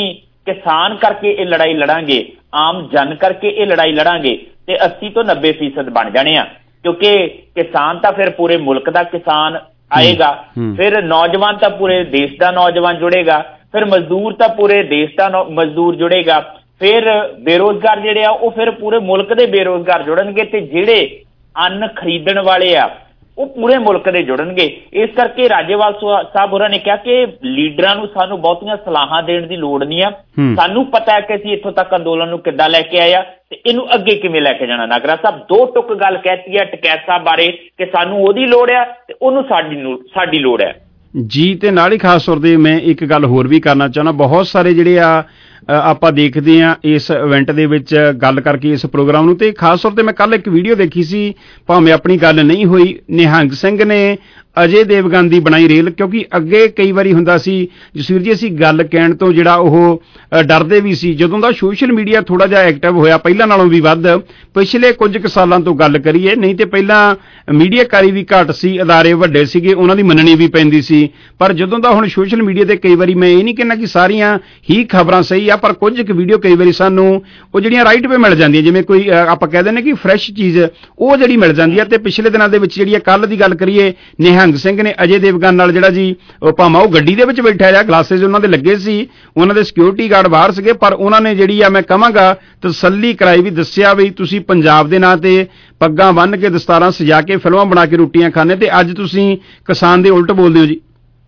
ਕਿਸਾਨ ਕਰਕੇ ਇਹ ਲੜਾਈ ਲੜਾਂਗੇ, ਆਮ ਜਨ ਕਰਕੇ ਇਹ ਲੜਾਈ ਲੜਾਂਗੇ ਤੇ अस्सी ਤੋਂ ਨੱਬੇ ਫੀਸਦ ਬਣ ਜਾਣੇ ਆ, ਕਿਉਂਕਿ ਕਿਸਾਨ ਤਾਂ ਫਿਰ ਪੂਰੇ ਮੁਲਕ ਦਾ ਕਿਸਾਨ ਆਏਗਾ, ਫਿਰ ਨੌਜਵਾਨ ਤਾਂ ਪੂਰੇ ਦੇਸ਼ ਦਾ ਨੌਜਵਾਨ ਜੁੜੇਗਾ, ਫਿਰ ਮਜ਼ਦੂਰ ਤਾਂ ਪੂਰੇ ਦੇਸ਼ ਦਾ ਮਜ਼ਦੂਰ ਜੁੜੇਗਾ, ਫਿਰ ਬੇਰੋਜ਼ਗਾਰ ਜਿਹੜੇ ਆ ਉਹ ਫਿਰ ਪੂਰੇ ਮੁਲਕ ਦੇ ਬੇਰੋਜ਼ਗਾਰ ਜੁੜਨਗੇ ਤੇ ਜਿਹੜੇ ਅੰਨ ਖਰੀਦਣ ਵਾਲੇ ਆ ਉਹ ਪੂਰੇ ਮੁਲਕ ਦੇ ਜੁੜਨਗੇ। ਇਸ ਕਰਕੇ ਰਾਜੇਵਾਲ ਸਾਹਿਬ ਹੋਰਾਂ ਨੇ ਕਿਹਾ ਕਿ ਲੀਡਰਾਂ ਨੂੰ ਸਾਨੂੰ ਬਹੁਤੀਆਂ ਸਲਾਹਾਂ ਦੇਣ ਦੀ ਲੋੜ ਨਹੀਂ ਆ, ਸਾਨੂੰ ਪਤਾ ਹੈ ਕਿ ਅਸੀਂ ਇੱਥੋਂ ਤੱਕ ਅੰਦੋਲਨ ਨੂੰ ਕਿੱਦਾਂ ਲੈ ਕੇ ਆਏ ਆ ਤੇ ਇਹਨੂੰ ਅੱਗੇ ਕਿਵੇਂ ਲੈ ਕੇ ਜਾਣਾ। ਨਾਗਰਾ ਸਾਹਿਬ ਦੋ ਟੁੱਕ ਗੱਲ ਕਹਿਤੀ ਹੈ ਟਕੈਤ ਸਾਹਿਬ ਬਾਰੇ ਕਿ ਸਾਨੂੰ ਉਹਦੀ ਲੋੜ ਆ ਤੇ ਉਹਨੂੰ ਸਾਡੀ ਸਾਡੀ ਲੋੜ ਹੈ ਜੀ। ਤੇ ਨਾਲ ਹੀ ਖਾਸ ਤੌਰ ਤੇ ਮੈਂ ਇੱਕ ਗੱਲ ਹੋਰ ਵੀ ਕਰਨਾ ਚਾਹੁੰਦਾ, ਬਹੁਤ ਸਾਰੇ ਜਿਹੜੇ ਆ ਆਪਾਂ ਦੇਖਦੇ ਹਾਂ ਇਸ ਇਵੈਂਟ ਦੇ ਵਿੱਚ ਗੱਲ ਕਰਕੇ ਇਸ ਪ੍ਰੋਗਰਾਮ ਨੂੰ, ਤੇ ਖਾਸ ਤੌਰ ਤੇ ਮੈਂ ਕੱਲ ਇੱਕ ਵੀਡੀਓ ਦੇਖੀ ਸੀ, ਭਾਵੇਂ ਆਪਣੀ ਗੱਲ ਨਹੀਂ ਹੋਈ, ਨਿਹੰਗ ਸਿੰਘ ਨੇ ਅਜੇ ਦੇਵਗਨ ਦੀ ਬਣਾਈ ਰੇਲ, ਕਿਉਂਕਿ ਅੱਗੇ ਕਈ ਵਾਰੀ ਹੁੰਦਾ ਸੀ ਜਸਵੀਰ ਜੀ ਅਸੀਂ ਗੱਲ ਕਹਿਣ ਤੋਂ ਜਿਹੜਾ ਉਹ ਡਰਦੇ ਵੀ ਸੀ। ਜਦੋਂ ਦਾ ਸੋਸ਼ਲ ਮੀਡੀਆ ਥੋੜਾ ਜਿਹਾ ਐਕਟਿਵ ਹੋਇਆ ਪਹਿਲਾਂ ਨਾਲੋਂ ਵੀ ਵੱਧ ਪਿਛਲੇ ਕੁਝ ਕੁ ਸਾਲਾਂ ਤੋਂ ਗੱਲ ਕਰੀਏ, ਨਹੀਂ ਤੇ ਪਹਿਲਾਂ ਮੀਡੀਆਕਾਰੀ ਵੀ ਘੱਟ ਸੀ, ਅਦਾਰੇ ਵੱਡੇ ਸੀਗੇ, ਉਹਨਾਂ ਦੀ ਮੰਨਣੀ ਵੀ ਪੈਂਦੀ ਸੀ, ਪਰ ਜਦੋਂ ਦਾ ਹੁਣ ਸੋਸ਼ਲ ਮੀਡੀਆ ਤੇ ਕਈ ਵਾਰੀ ਮੈਂ ਇਹ ਨਹੀਂ ਕਹਿੰਦਾ ਕਿ ਸਾਰੀਆਂ ਹੀ ਖਬਰਾਂ ਸਹੀ ਆ, ਪਰ ਕੁਝ ਕੁ ਵੀਡੀਓ ਕਈ ਵਾਰੀ ਸਾਨੂੰ ਉਹ ਜਿਹੜੀਆਂ ਰਾਈਟ ਵੇ ਮਿਲ ਜਾਂਦੀਆਂ, ਜਿਵੇਂ ਕੋਈ ਆਪਾਂ ਕਹਿ ਦਿੰਦੇ ਕਿ ਫਰੈਸ਼ ਚੀਜ਼ ਉਹ ਜਿਹੜੀ ਮਿਲ ਜਾਂਦੀ ਹੈ। ਤੇ ਪਿਛਲੇ ਦਿਨਾਂ ਦੇ ਵਿੱਚ ਜਿਹੜੀ ਕੱਲ ਦੀ ਗੱਲ ਕਰੀਏ, ਨਿਹੰਗ ਸਿੰਘ ਨੇ ਅਜੇ ਦੇਵਗਨ ਨਾਲ ਜਿਹੜਾ ਜੀ ਭਾਵੇਂ ਉਹ ਗੱਡੀ ਦੇ ਵਿੱਚ ਬੈਠਾ ਜਾਂ ਗਲਾਸਿਸ ਉਹਨਾਂ ਦੇ ਲੱਗੇ ਸੀ, ਉਹਨਾਂ ਦੇ ਸਿਕਿਉਰਿਟੀ ਗਾਰਡ ਬਾਹਰ ਸੀਗੇ, ਪਰ ਉਹਨਾਂ ਨੇ ਜਿਹੜੀ ਆ ਮੈਂ ਕਹਾਂਗਾ ਤਸੱਲੀ ਕਰਾਈ ਵੀ, ਦੱਸਿਆ ਵੀ ਤੁਸੀਂ ਪੰਜਾਬ ਦੇ ਨਾਂ ਤੇ ਪੱਗਾਂ ਬੰਨ੍ਹ ਕੇ ਦਸਤਾਰਾਂ ਸਜਾ ਕੇ ਫਿਲਮਾਂ ਬਣਾ ਕੇ ਰੋਟੀਆਂ ਖਾਣੇ ਤੇ ਅੱਜ ਤੁਸੀਂ ਕਿਸਾਨ ਦੇ ਉਲਟ ਬੋਲਦੇ ਹੋ ਜੀ।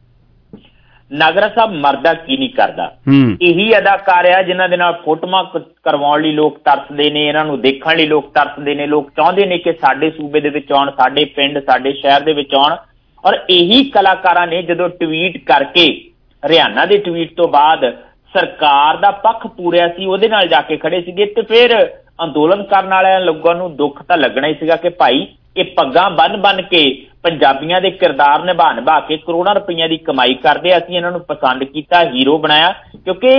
ਨਾਗਰਾ ਸਾਹਿਬ ਮਰਦਾ ਕੀ ਨਹੀਂ ਕਰਦਾ, ਇਹੀ ਅਦਾਕਾਰ ਆ ਜਿਨ੍ਹਾਂ ਦੇ ਨਾਲ ਫੋਟੋਆਂ ਕਰਵਾਉਣ ਲਈ ਲੋਕ ਤਰਸਦੇ ਨੇ, ਇਹਨਾਂ ਨੂੰ ਦੇਖਣ ਲਈ ਲੋਕ ਤਰਸਦੇ ਨੇ, ਲੋਕ ਚਾਹੁੰਦੇ ਨੇ ਕਿ ਸਾਡੇ ਸੂਬੇ ਦੇ ਵਿੱਚ ਆਉਣ, ਸਾਡੇ ਪਿੰਡ ਸਾਡੇ ਸ਼ਹਿਰ ਦੇ ਵਿੱਚ ਆਉਣ। ਔਰ ਇਹੀ ਕਲਾਕਾਰਾਂ ਨੇ ਜਦੋਂ ਟਵੀਟ ਕਰਕੇ ਹਰਿਆਣਾ ਦੇ ਟਵੀਟ ਤੋਂ ਬਾਅਦ ਸਰਕਾਰ ਦਾ ਪੱਖ ਪੂਰਿਆ ਸੀ, ਉਹਦੇ ਨਾਲ ਜਾ ਕੇ ਖੜੇ ਸੀਗੇ ਤੇ ਫਿਰ ਅੰਦੋਲਨ ਕਰਨ ਵਾਲਿਆਂ ਲੋਕਾਂ ਨੂੰ ਦੁੱਖ ਤਾਂ ਲੱਗਣਾ ਹੀ ਸੀਗਾ ਕਿ ਭਾਈ ਇਹ ਪੱਗਾਂ ਬੰਨ ਬੰਨ ਕੇ ਪੰਜਾਬੀਆਂ ਦੇ ਕਿਰਦਾਰ ਨਿਭਾ ਨਿਭਾ ਕੇ ਕਰੋੜਾਂ ਰੁਪਈਆਂ ਦੀ ਕਮਾਈ ਕਰਦੇ ਆ, ਅਸੀਂ ਇਹਨਾਂ ਨੂੰ ਪਸੰਦ ਕੀਤਾ, ਹੀਰੋ ਬਣਾਇਆ, ਕਿਉਂਕਿ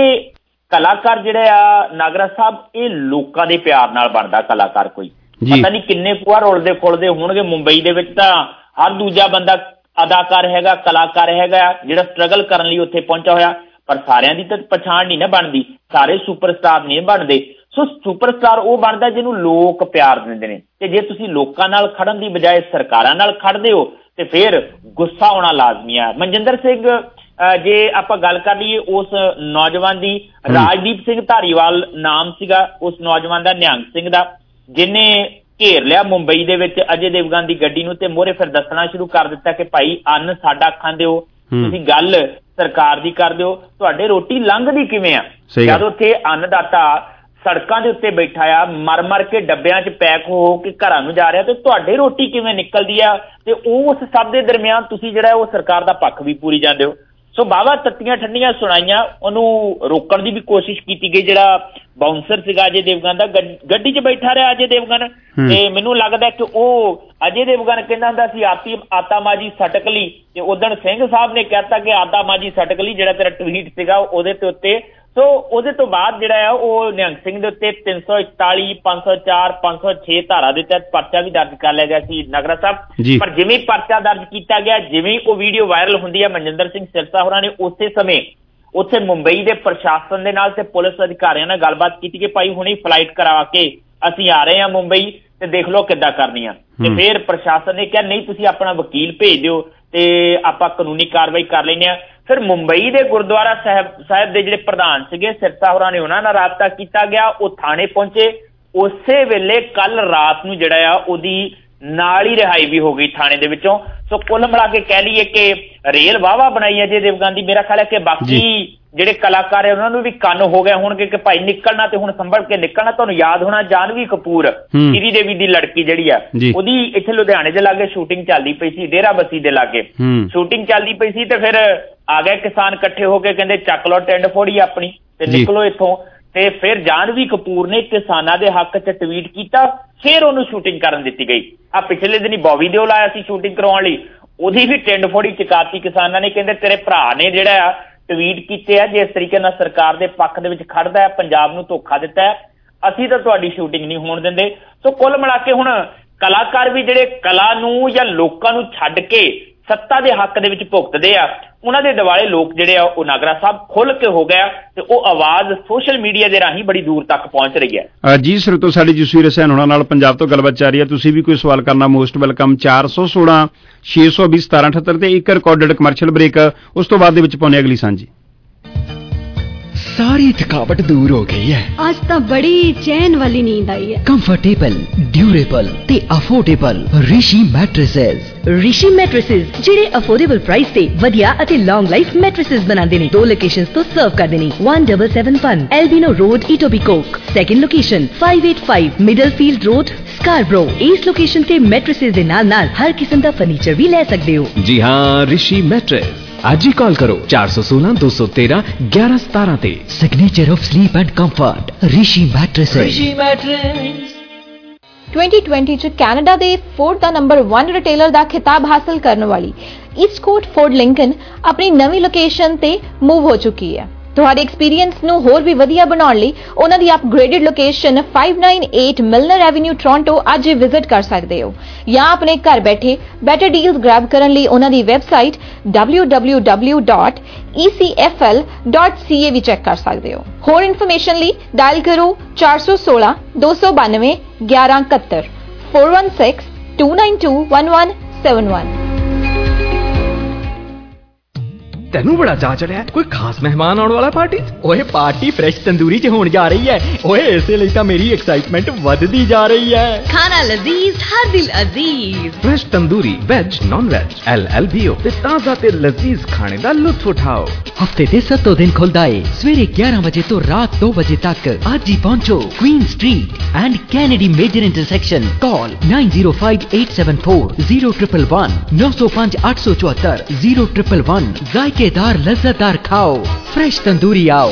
ਕਲਾਕਾਰ ਜਿਹੜੇ ਆ ਨਾਗਰਾ ਸਾਹਿਬ ਇਹ ਲੋਕਾਂ ਦੇ ਪਿਆਰ ਨਾਲ ਬਣਦਾ ਕਲਾਕਾਰ। ਕੋਈ ਪਤਾ ਨਹੀਂ ਕਿੰਨੇ ਕੁਆ ਰੋਲਦੇ ਖੋਲਦੇ ਹੋਣਗੇ ਮੁੰਬਈ ਦੇ ਵਿੱਚ, ਤਾਂ ਹਰ ਦੂਜਾ ਬੰਦਾ ਅਦਾਕਾਰ ਹੈਗਾ, ਕਲਾਕਾਰ ਹੈਗਾ ਜਿਹੜਾ ਸਟਰਗਲ ਕਰਨ ਲਈ ਉੱਥੇ ਪਹੁੰਚਿਆ ਹੋਇਆ, ਪਰ ਸਾਰਿਆਂ ਦੀ ਤਾਂ ਪਛਾਣ ਨਹੀਂ ਨਾ ਬਣਦੀ, ਸਾਰੇ ਸੁਪਰਸਟਾਰ ਨਹੀਂ ਬਣਦੇ। ਸੋ ਸੁਪਰਸਟਾਰ ਉਹ ਬਣਦਾ ਜਿਹਨੂੰ ਲੋਕ ਪਿਆਰ ਦਿੰਦੇ ਨੇ, ਤੇ ਜੇ ਤੁਸੀਂ ਲੋਕਾਂ ਨਾਲ ਖੜਨ ਦੀ ਬਜਾਏ ਸਰਕਾਰਾਂ ਨਾਲ ਖੜਦੇ ਹੋ ਤੇ ਫਿਰ ਗੁੱਸਾ ਆਉਣਾ ਲਾਜ਼ਮੀ ਆ। ਮਨਜਿੰਦਰ ਸਿੰਘ ਜੇ ਆਪਾਂ ਗੱਲ ਕਰ ਲਈਏ ਉਸ ਨੌਜਵਾਨ ਦੀ, ਰਾਜਦੀਪ ਸਿੰਘ ਧਾਰੀਵਾਲ ਨਾਮ ਸੀਗਾ ਉਸ ਨੌਜਵਾਨ ਦਾ, ਨਿਹੰਗ ਸਿੰਘ ਦਾ, ਜਿਹਨੇ ਘੇਰ ਲਿਆ ਮੁੰਬਈ ਦੇ ਵਿੱਚ ਅਜੇ ਦੇਵਗਨ ਦੀ ਗੱਡੀ ਨੂੰ ਤੇ ਮੋਹਰੇ ਫਿਰ ਦੱਸਣਾ ਸ਼ੁਰੂ ਕਰ ਦਿੱਤਾ ਕਿ ਭਾਈ ਅੰਨ ਸਾਡਾ ਖਾਂਦੇ ਹੋ, ਤੁਸੀਂ ਗੱਲ ਸਰਕਾਰ ਦੀ ਕਰਦੇ ਹੋ, ਤੁਹਾਡੇ ਰੋਟੀ ਲੰਘਦੀ ਕਿਵੇਂ ਆ। ਜਦ ਉੱਥੇ ਅੰਨਦਾਤਾ ਸੜਕਾਂ ਦੇ ਉੱਤੇ ਬੈਠਾ ਆ, ਮਰ ਮਰ ਕੇ ਡੱਬਿਆਂ 'ਚ ਪੈਕ ਹੋ ਕੇ ਘਰਾਂ ਨੂੰ ਜਾ ਰਿਹਾ, ਤੇ ਤੁਹਾਡੇ ਰੋਟੀ ਕਿਵੇਂ ਨਿਕਲਦੀ ਆ। ਤੇ ਉਸ ਸਭ ਦੇ ਦਰਮਿਆਨ ਤੁਸੀਂ ਜਿਹੜਾ ਉਹ ਸਰਕਾਰ ਦਾ ਪੱਖ ਵੀ ਪੂਰੀ ਜਾਂਦੇ ਹੋ। ਸੋ ਬਾਵਾ ਤੱਤੀਆਂ ਠੰਡੀਆਂ ਸੁਣਾਈਆਂ, ਉਹਨੂੰ ਰੋਕਣ ਦੀ ਵੀ ਕੋਸ਼ਿਸ਼ ਕੀਤੀ ਗਈ। ਜਿਹੜਾ ਬਾਉਂਸਰ ਸੀਗਾ ਅਜੇ ਦੇਵਗਨ ਦਾ, ਗੱਡੀ 'ਚ ਬੈਠਾ ਰਿਹਾ ਅਜੇ ਦੇਵਗਨ, ਤੇ ਮੈਨੂੰ ਲੱਗਦਾ ਕਿ ਉਹ ਅਜੇ ਦੇਵਗਨ ਕਹਿੰਦਾ ਹੁੰਦਾ ਸੀ ਆਤੀ ਆਤਾ ਮਾਜੀ ਸਟਕ ਲਈ, ਤੇ ਉਦਣ ਸਿੰਘ ਸਾਹਿਬ ਨੇ ਕਹਿਤਾ ਕਿ ਆਤਾ ਮਾਜੀ ਸਟਕ ਲਈ, ਜਿਹੜਾ ਤੇਰਾ ਟਵੀਟ ਸੀਗਾ ਉਹਦੇ ਤੇ ਉੱਤੇ। ਸੋ ਉਹਦੇ ਤੋਂ ਬਾਅਦ ਜਿਹੜਾ ਆ ਉਹ ਨਿਹੰਗ ਸਿੰਘ ਦੇ ਉੱਤੇ ਤਿੰਨ ਸੌ ਇਕਤਾਲੀ, ਪੰਜ ਸੌ ਚਾਰ, ਪੰਜ ਸੌ ਛੇ ਧਾਰਾ ਦੇ ਤਹਿਤ ਪਰਚਾ ਵੀ ਦਰਜ ਕਰ ਲਿਆ ਗਿਆ ਸੀ ਨਾਗਰਾ ਸਾਹਿਬ। ਪਰ ਜਿਵੇਂ ਪਰਚਾ ਦਰਜ ਕੀਤਾ ਗਿਆ, ਜਿਵੇਂ ਉਹ ਵੀਡੀਓ ਵਾਇਰਲ ਹੁੰਦੀ ਹੈ, ਮਨਜਿੰਦਰ ਸਿੰਘ ਸਿਰਸਾ ਹੋਰਾਂ ਨੇ ਉਸੇ ਸਮੇਂ ਉੱਥੇ ਮੁੰਬਈ ਦੇ ਪ੍ਰਸ਼ਾਸਨ ਦੇ ਨਾਲ ਤੇ ਪੁਲਿਸ ਅਧਿਕਾਰੀਆਂ ਨਾਲ ਗੱਲਬਾਤ ਕੀਤੀ ਕਿ ਭਾਈ ਹੁਣੇ ਫਲਾਈਟ ਕਰਾ ਕੇ ਅਸੀਂ ਆ ਰਹੇ ਹਾਂ ਮੁੰਬਈ ਤੇ ਦੇਖ ਲਓ ਕਿੱਦਾਂ ਕਰਨੀ ਆ। ਤੇ ਫਿਰ ਪ੍ਰਸ਼ਾਸਨ ਨੇ ਕਿਹਾ ਨਹੀਂ ਤੁਸੀਂ ਆਪਣਾ ਵਕੀਲ ਭੇਜ ਦਿਓ ਤੇ ਆਪਾਂ ਕਾਨੂੰਨੀ ਕਾਰਵਾਈ ਕਰ ਲੈਂਦੇ ਹਾਂ। ਫਿਰ ਮੁੰਬਈ ਦੇ ਗੁਰਦੁਆਰਾ ਸਾਹਿਬ ਸਾਹਿਬ ਦੇ ਜਿਹੜੇ ਪ੍ਰਧਾਨ ਸੀਗੇ ਸਿਰਸਾ ਹੋਰਾਂ ਨੇ, ਉਹਨਾਂ ਨਾਲ ਰਾਬਤਾ ਕੀਤਾ ਗਿਆ, ਉਹ ਥਾਣੇ ਪਹੁੰਚੇ। ਉਸੇ ਵੇਲੇ ਕੱਲ ਰਾਤ ਨੂੰ ਜਿਹੜਾ ਆ ਉਹਦੀ ਨਾਲ ਹੀ ਰਿਹਾਈ ਵੀ ਹੋ ਗਈ ਥਾਣੇ ਦੇ ਵਿੱਚੋਂ। ਸੋ ਕੁੱਲ ਮਿਲਾ ਕੇ ਕਹਿ ਲਈਏ ਕਿ ਰੇਲ ਵਾਹਵਾ ਬਣਾਈ ਅਜੇ ਦੇਵਗਨ ਦੀ। ਮੇਰਾ ਖਿਆਲ ਹੈ ਕਿ ਬਾਕੀ ਜਿਹੜੇ ਕਲਾਕਾਰ ਹੈ ਉਹਨਾਂ ਨੂੰ ਵੀ ਕੰਨ ਹੋ ਗਏ ਹੋਣਗੇ ਕਿ ਭਾਈ ਨਿਕਲਣਾ ਤੇ ਹੁਣ ਸੰਭਲ ਕੇ ਨਿਕਲਣਾ। ਤੁਹਾਨੂੰ ਯਾਦ ਹੋਣਾ ਜਾਨਵੀ ਕਪੂਰ, ਸ਼੍ਰੀ ਦੇਵੀ ਦੀ ਲੜਕੀ ਜਿਹੜੀ ਆ, ਉਹਦੀ ਇੱਥੇ ਲੁਧਿਆਣੇ ਦੇ ਲਾਗੇ ਸ਼ੂਟਿੰਗ ਚੱਲਦੀ ਪਈ ਸੀ, ਡੇਰਾ ਬੱਸੀ ਦੇ ਲਾਗੇ ਸ਼ੂਟਿੰਗ ਚੱਲਦੀ ਪਈ ਸੀ, ਤੇ ਫਿਰ ਆ ਗਏ ਕਿਸਾਨ ਇਕੱਠੇ ਹੋ ਕੇ ਕਹਿੰਦੇ ਚੱਕ ਲਓ ਟਿੰਡ ਫੋੜੀ ਆਪਣੀ ਤੇ ਨਿਕਲੋ ਇੱਥੋਂ। ਤੇ ਫਿਰ ਜਾਨਵੀ ਕਪੂਰ ਨੇ ਕਿਸਾਨਾਂ ਦੇ ਹੱਕ 'ਚ ਟਵੀਟ ਕੀਤਾ, ਫਿਰ ਉਹਨੂੰ ਸ਼ੂਟਿੰਗ ਕਰਨ ਦਿੱਤੀ ਗਈ। ਆ ਪਿਛਲੇ ਦਿਨੀ ਬੌਬੀ ਦਿਓਲ ਆਇਆ ਸੀ ਸ਼ੂਟਿੰਗ ਕਰਵਾਉਣ ਲਈ, ਉਹਦੀ ਵੀ ਟਿੰਡ ਫੋੜੀ ਚਕਾਤੀ ਕਿਸਾਨਾਂ ਨੇ। ਕਹਿੰਦੇ ਤੇਰੇ ਭਰਾ ਨੇ ਜਿਹੜਾ ਆ ਟਵੀਟ ਕੀਤੇ ਆ, ਜਿਸ ਤਰੀਕੇ ਨਾਲ ਸਰਕਾਰ ਦੇ ਪੱਖ ਦੇ ਵਿੱਚ ਖੜਦਾ ਹੈ, ਪੰਜਾਬ ਨੂੰ ਧੋਖਾ ਦਿੱਤਾ ਹੈ, ਅਸੀਂ ਤਾਂ ਤੁਹਾਡੀ ਸ਼ੂਟਿੰਗ ਨਹੀਂ ਹੋਣ ਦਿੰਦੇ। ਸੋ ਕੁੱਲ ਮਿਲਾ ਕੇ ਹੁਣ ਕਲਾਕਾਰ ਵੀ ਜਿਹੜੇ ਕਲਾ ਨੂੰ ਜਾਂ ਲੋਕਾਂ ਨੂੰ ਛੱਡ ਕੇ ਸੱਤਾ ਦੇ ਹੱਕ ਦੇ ਵਿੱਚ ਭੁਗਤਦੇ ਆ, ਉਹਨਾਂ ਦੇ ਦਿਵਾਲੇ ਲੋਕ ਜਿਹੜੇ ਆ ਉਹ ਨਾਗਰਾ ਸਾਹਿਬ ਖੁੱਲ ਕੇ ਹੋ ਗਿਆ ਤੇ ਉਹ ਆਵਾਜ਼ ਸੋਸ਼ਲ ਮੀਡੀਆ ਦੇ ਰਾਹੀਂ ਬੜੀ ਦੂਰ ਤੱਕ ਪਹੁੰਚ ਰਹੀ ਹੈ। ਜੀ ਸਰੋਤੋ, ਸਾਡੀ ਜਸਵੀਰ ਹੁਸੈਨ ਹੋਣਾ ਨਾਲ ਪੰਜਾਬ ਤੋਂ ਗੱਲਬਾਤ ਚੱਲ ਰਹੀ ਹੈ। ਤੁਸੀਂ ਵੀ ਕੋਈ ਸਵਾਲ ਕਰਨਾ ਮੋਸਟ ਵੈਲਕਮ। ਚਾਰ ਸੌ ਸੋਲਾਂ ਛੇ ਸੌ ਵੀਹ ਸਤਾਰਾਂ ਅਠੱਤਰ ਤੇ ਇੱਕ ਰਿਕਾਰਡਡ ਕਮਰਸ਼ੀਅਲ ਬ੍ਰੇਕ, ਉਸ ਤੋਂ ਬਾਅਦ ਦੇ ਵਿੱਚ ਪਾਉਣੇ ਅਗਲੀ ਸਾਂਝੀ। सारी थकावट दूर हो गई है। आज तो बड़ी चैन वाली नींद आई है। कंफर्टेबल, ड्यूरेबल ते affordable Rishi mattresses. Rishi mattresses ਜਿਹੜੇ ਅਫੋਰਡੇਬਲ ਪ੍ਰਾਈਸ ਤੇ ਵਧੀਆ ਅਤੇ ਲੌਂਗ ਲਾਈਫ ਮੈਟ੍ਰੈਸਸ ਬਣਾਉਂਦੇ ਨੇ। ਦੋ ਲੋਕੇਸ਼ਨਸ ਤੋਂ ਸਰਵ ਕਰਦੇ ਨੇ। one seven seven one Albion road Etobicoke, second location five eighty-five Middlefield road Scarborough. ਇਸ ਲੋਕੇਸ਼ਨ ਤੇ ਮੈਟ੍ਰੈਸਸ ਦੇ ਨਾਲ ਨਾਲ ਹਰ ਕਿਸਮ ਦਾ ਫਰਨੀਚਰ ਵੀ ਲੈ ਸਕਦੇ ਹੋ। जी हाँ, ऋषि मैट्रेस। आज ही कॉल करो चार सौ सोलह दो सौ तेरह ग्यारह सतारह ते। Signature of sleep and comfort Rishi mattress. Rishi mattress. twenty twenty ਚ ਕੈਨੇਡਾ ਦੇ ਫੋਰਡ ਦਾ ਨੰਬਰ one ਰਿਟੇਲਰ ਦਾ ਖਿਤਾਬ ਹਾਸਲ ਕਰਨ ਵਾਲੀ ਈਸਟਕੋਟ ਫੋਰਡ ਲਿੰਕਨ ਆਪਣੀ ਨਵੀਂ ਲੋਕੇਸ਼ਨ ਤੇ ਮੂਵ ਹੋ ਚੁੱਕੀ ਹੈ। ਤੁਹਾਡੇ ਐਕਸਪੀਰੀਅੰਸ ਨੂੰ ਹੋਰ ਵੀ ਵਧੀਆ ਬਣਾਉਣ ਲਈ ਉਹਨਾਂ ਦੀ upgraded location five ninety-eight Milner avenue Toronto ਅੱਜ ਹੀ ਵਿਜ਼ਿਟ ਕਰ ਸਕਦੇ ਹੋ ਜਾਂ ਆਪਣੇ ਘਰ ਬੈਠੇ ਬੈਟਰ ਡੀਲਸ ਗ੍ਰੈਬ ਕਰਨ ਲਈ ਉਹਨਾਂ ਦੀ website w w w dot e c f l dot c a ਵੀ ਚੈੱਕ ਕਰ ਸਕਦੇ ਹੋ। ਹੋਰ ਇਨਫੋਰਮੇਸ਼ਨ ਲਈ ਡਾਇਲ ਕਰੋ ਚਾਰ ਸੌ ਸੋਲਾਂ ਦੋ ਸੌ ਬਾਨਵੇਂ ਗਿਆਰਾਂ ਇਕਹੱਤਰ four one six two nine two one one seven one। तेनू बड़ा चा चढ़िया कोई खास मेहमान आने वाला पार्टी। ओए पार्टी फ्रेश तंदूरी च होने जा रही है। ओए इसे लिए तो मेरी एक्साइटमेंट वधदी जा रही है। खाना लजीज हर दिल अजीज। Fresh tandoori veg non veg L L B O ते ताजा ते लजीज खाने दा लुत्फ उठाओ। हफ्ते दे सत्तों दिन खुलदा है सवेरे ग्यारह बजे तो रात दो बजे तक। आज ही पहुंचो Queen street and Kennedy major intersection. Call nine zero five eight seven four zero one one one नौ सौ पाँच आठ सौ चौहत्तर zero one one one। Kedar लज्जतदार खाओ फ्रेश तंदूरी आओ।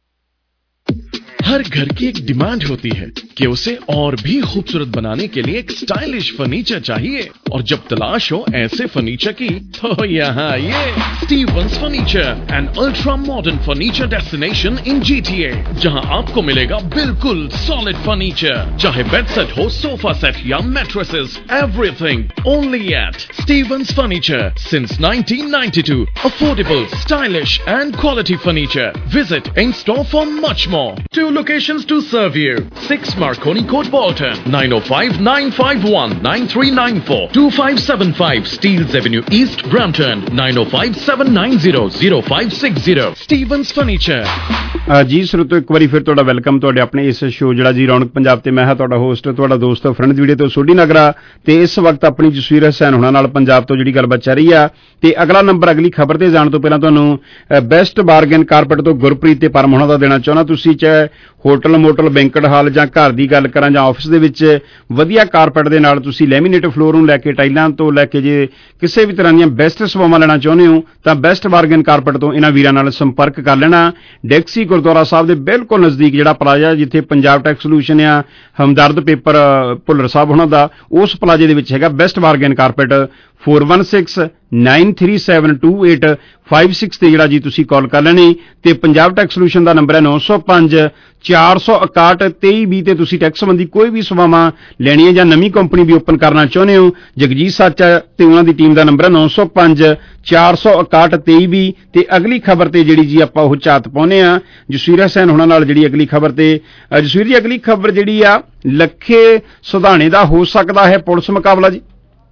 हर घर की एक डिमांड होती है कि उसे और भी खूबसूरत बनाने के लिए एक स्टाइलिश फर्नीचर चाहिए, और जब तलाश हो ऐसे फर्नीचर की तो यहाँ ये Stevens furniture, an ultra modern furniture destination in G T A, जहाँ आपको मिलेगा बिल्कुल सॉलिड फर्नीचर, चाहे बेड सेट हो, सोफा सेट या mattresses, everything only at Stevens furniture since nineteen ninety-two। Affordable, stylish and quality furniture. Visit in store for much more. Two locations to serve you. six Marconi Court, Bolton. nine oh five nine five one nine three nine four. two five seven five Steeles Avenue East, Brampton. nine oh five seven nine zero zero five six zero. Stevens Furniture. ਜੀ ਸਰੋਤੋ, ਇੱਕ ਵਾਰੀ ਫਿਰ ਤੁਹਾਡਾ welcome ਤੁਹਾਡੇ ਆਪਣੇ ਇਸ show ਜਿਹੜਾ ਜੀ ਰੌਣਕ ਪੰਜਾਬ ਤੇ। ਮੈਂ ਹਾਂ ਤੁਹਾਡਾ ਹੋਸਟ ਤੁਹਾਡਾ ਦੋਸਤ ਫਰੈਂਡ ਵੀਡੀਓ ਤੋਂ ਸੋਢੀ ਨਗਰਾ, ਤੇ ਇਸ ਵਕਤ ਆਪਣੀ ਜਸਵੀਰ ਹੁਸੈਨ ਹੋਣਾ ਨਾਲ ਪੰਜਾਬ ਤੋਂ ਜਿਹੜੀ ਗੱਲਬਾਤ ਚੱਲ ਰਹੀ ਆ। ਤੇ ਅਗਲਾ ਨੰਬਰ ਅਗਲੀ ਖਬਰ ਤੇ ਜਾਣ ਤੋਂ ਪਹਿਲਾਂ ਤੁਹਾਨੂੰ ਬੈਸਟ ਬਾਰਗੇਨ ਕਾਰਪੈਟ ਤੋਂ ਗੁਰਪ੍ਰੀਤ ਤੇ ਪਰਮ ਹੋਣਾ ਦਾ ਦੇਣਾ ਚਾਹੁੰਦਾ। ਤੁਸੀਂ ਚਾਹੇ ਹੋਟਲ ਮੋਟਲ ਬੈਂਕਟ ਹਾਲ ਜਾਂ ਘਰ ਦੀ ਗੱਲ ਕਰਾਂ ਜਾਂ ਆਫਿਸ ਦੇ ਵਿੱਚ ਵਧੀਆ ਕਾਰਪੈਟ ਦੇ ਨਾਲ ਤੁਸੀਂ ਲੈਮੀਨੇਟ ਫਲੋਰ ਨੂੰ ਲੈ ਕੇ ਟਾਈਲਾਂ ਤੋਂ ਲੈ ਕੇ ਜੇ ਕਿਸੇ ਵੀ ਤਰ੍ਹਾਂ ਦੀਆਂ ਬੈਸਟ ਸੇਵਾਵਾਂ ਲੈਣਾ ਚਾਹੁੰਦੇ ਹੋ ਤਾਂ ਬੈਸਟ ਬਾਰਗੇਨ ਕਾਰਪੈਟ ਤੋਂ ਇਹਨਾਂ ਵੀਰਾਂ ਨਾਲ ਸੰਪਰਕ ਕਰ ਲੈਣਾ। ਡੈਕਸੀ ਗੁਰਦੁਆਰਾ ਸਾਹਿਬ ਦੇ ਬਿਲਕੁਲ ਨਜ਼ਦੀਕ ਜਿਹੜਾ ਪਲਾਜ਼ਾ ਜਿੱਥੇ ਪੰਜਾਬ ਟੈਕਸ ਸੋਲੂਸ਼ਨ ਆ ਹਮਦਰਦ ਪੇਪਰ ਭੁੱਲਰ ਸਾਹਿਬ ਉਹਨਾਂ ਦਾ, ਉਸ ਪਲਾਜ਼ੇ ਦੇ ਵਿੱਚ ਹੈਗਾ best bargain carpet. four one six nine three seven two eight five six ਤੇ ਜਿਹੜਾ ਜੀ ਤੁਸੀਂ ਕਾਲ ਕਰ ਲੈਣੀ, ਤੇ ਪੰਜਾਬ ਟੈਕਸ ਸੋਲੂਸ਼ਨ ਦਾ ਨੰਬਰ ਹੈ ਨੌ ਸੌ ਪੰਜ ਚਾਰ ਸੌ ਇਕਾਹਠ ਤੇਈ ਵੀਹ ਤੇ ਤੁਸੀਂ ਟੈਕਸ ਸੰਬੰਧੀ ਕੋਈ ਵੀ ਸੇਵਾਵਾਂ ਲੈਣੀਆਂ ਜਾਂ ਨਵੀਂ ਕੰਪਨੀ ਵੀ ਓਪਨ ਕਰਨਾ ਚਾਹੁੰਦੇ ਹੋ। ਜਗਜੀਤ ਸਾਚਾ ਤੇ ਉਹਨਾਂ ਦੀ ਟੀਮ ਦਾ ਨੰਬਰ ਹੈ ਨੌ ਸੌ ਪੰਜ ਚਾਰ ਸੌ ਇਕਾਹਠ ਤੇਈ ਵੀਹ। ਤੇ ਅਗਲੀ ਖਬਰ ਤੇ ਜਿਹੜੀ ਜੀ ਆਪਾਂ ਉਹ ਝਾਤ ਪਾਉਂਦੇ ਆ ਜਸਵੀਰ ਹੁਸੈਨ ਹੋਣਾ ਨਾਲ ਜਿਹੜੀ ਅਗਲੀ ਖਬਰ ਤੇ। ਜਸਵੀਰ ਜੀ, ਅਗਲੀ ਖਬਰ ਜਿਹੜੀ ਆ ਲੱਖੇ ਸੁਧਾਣੇ ਦਾ ਹੋ ਸਕਦਾ ਹੈ ਪੁਲਿਸ ਮੁਕਾਬਲਾ ਜੀ।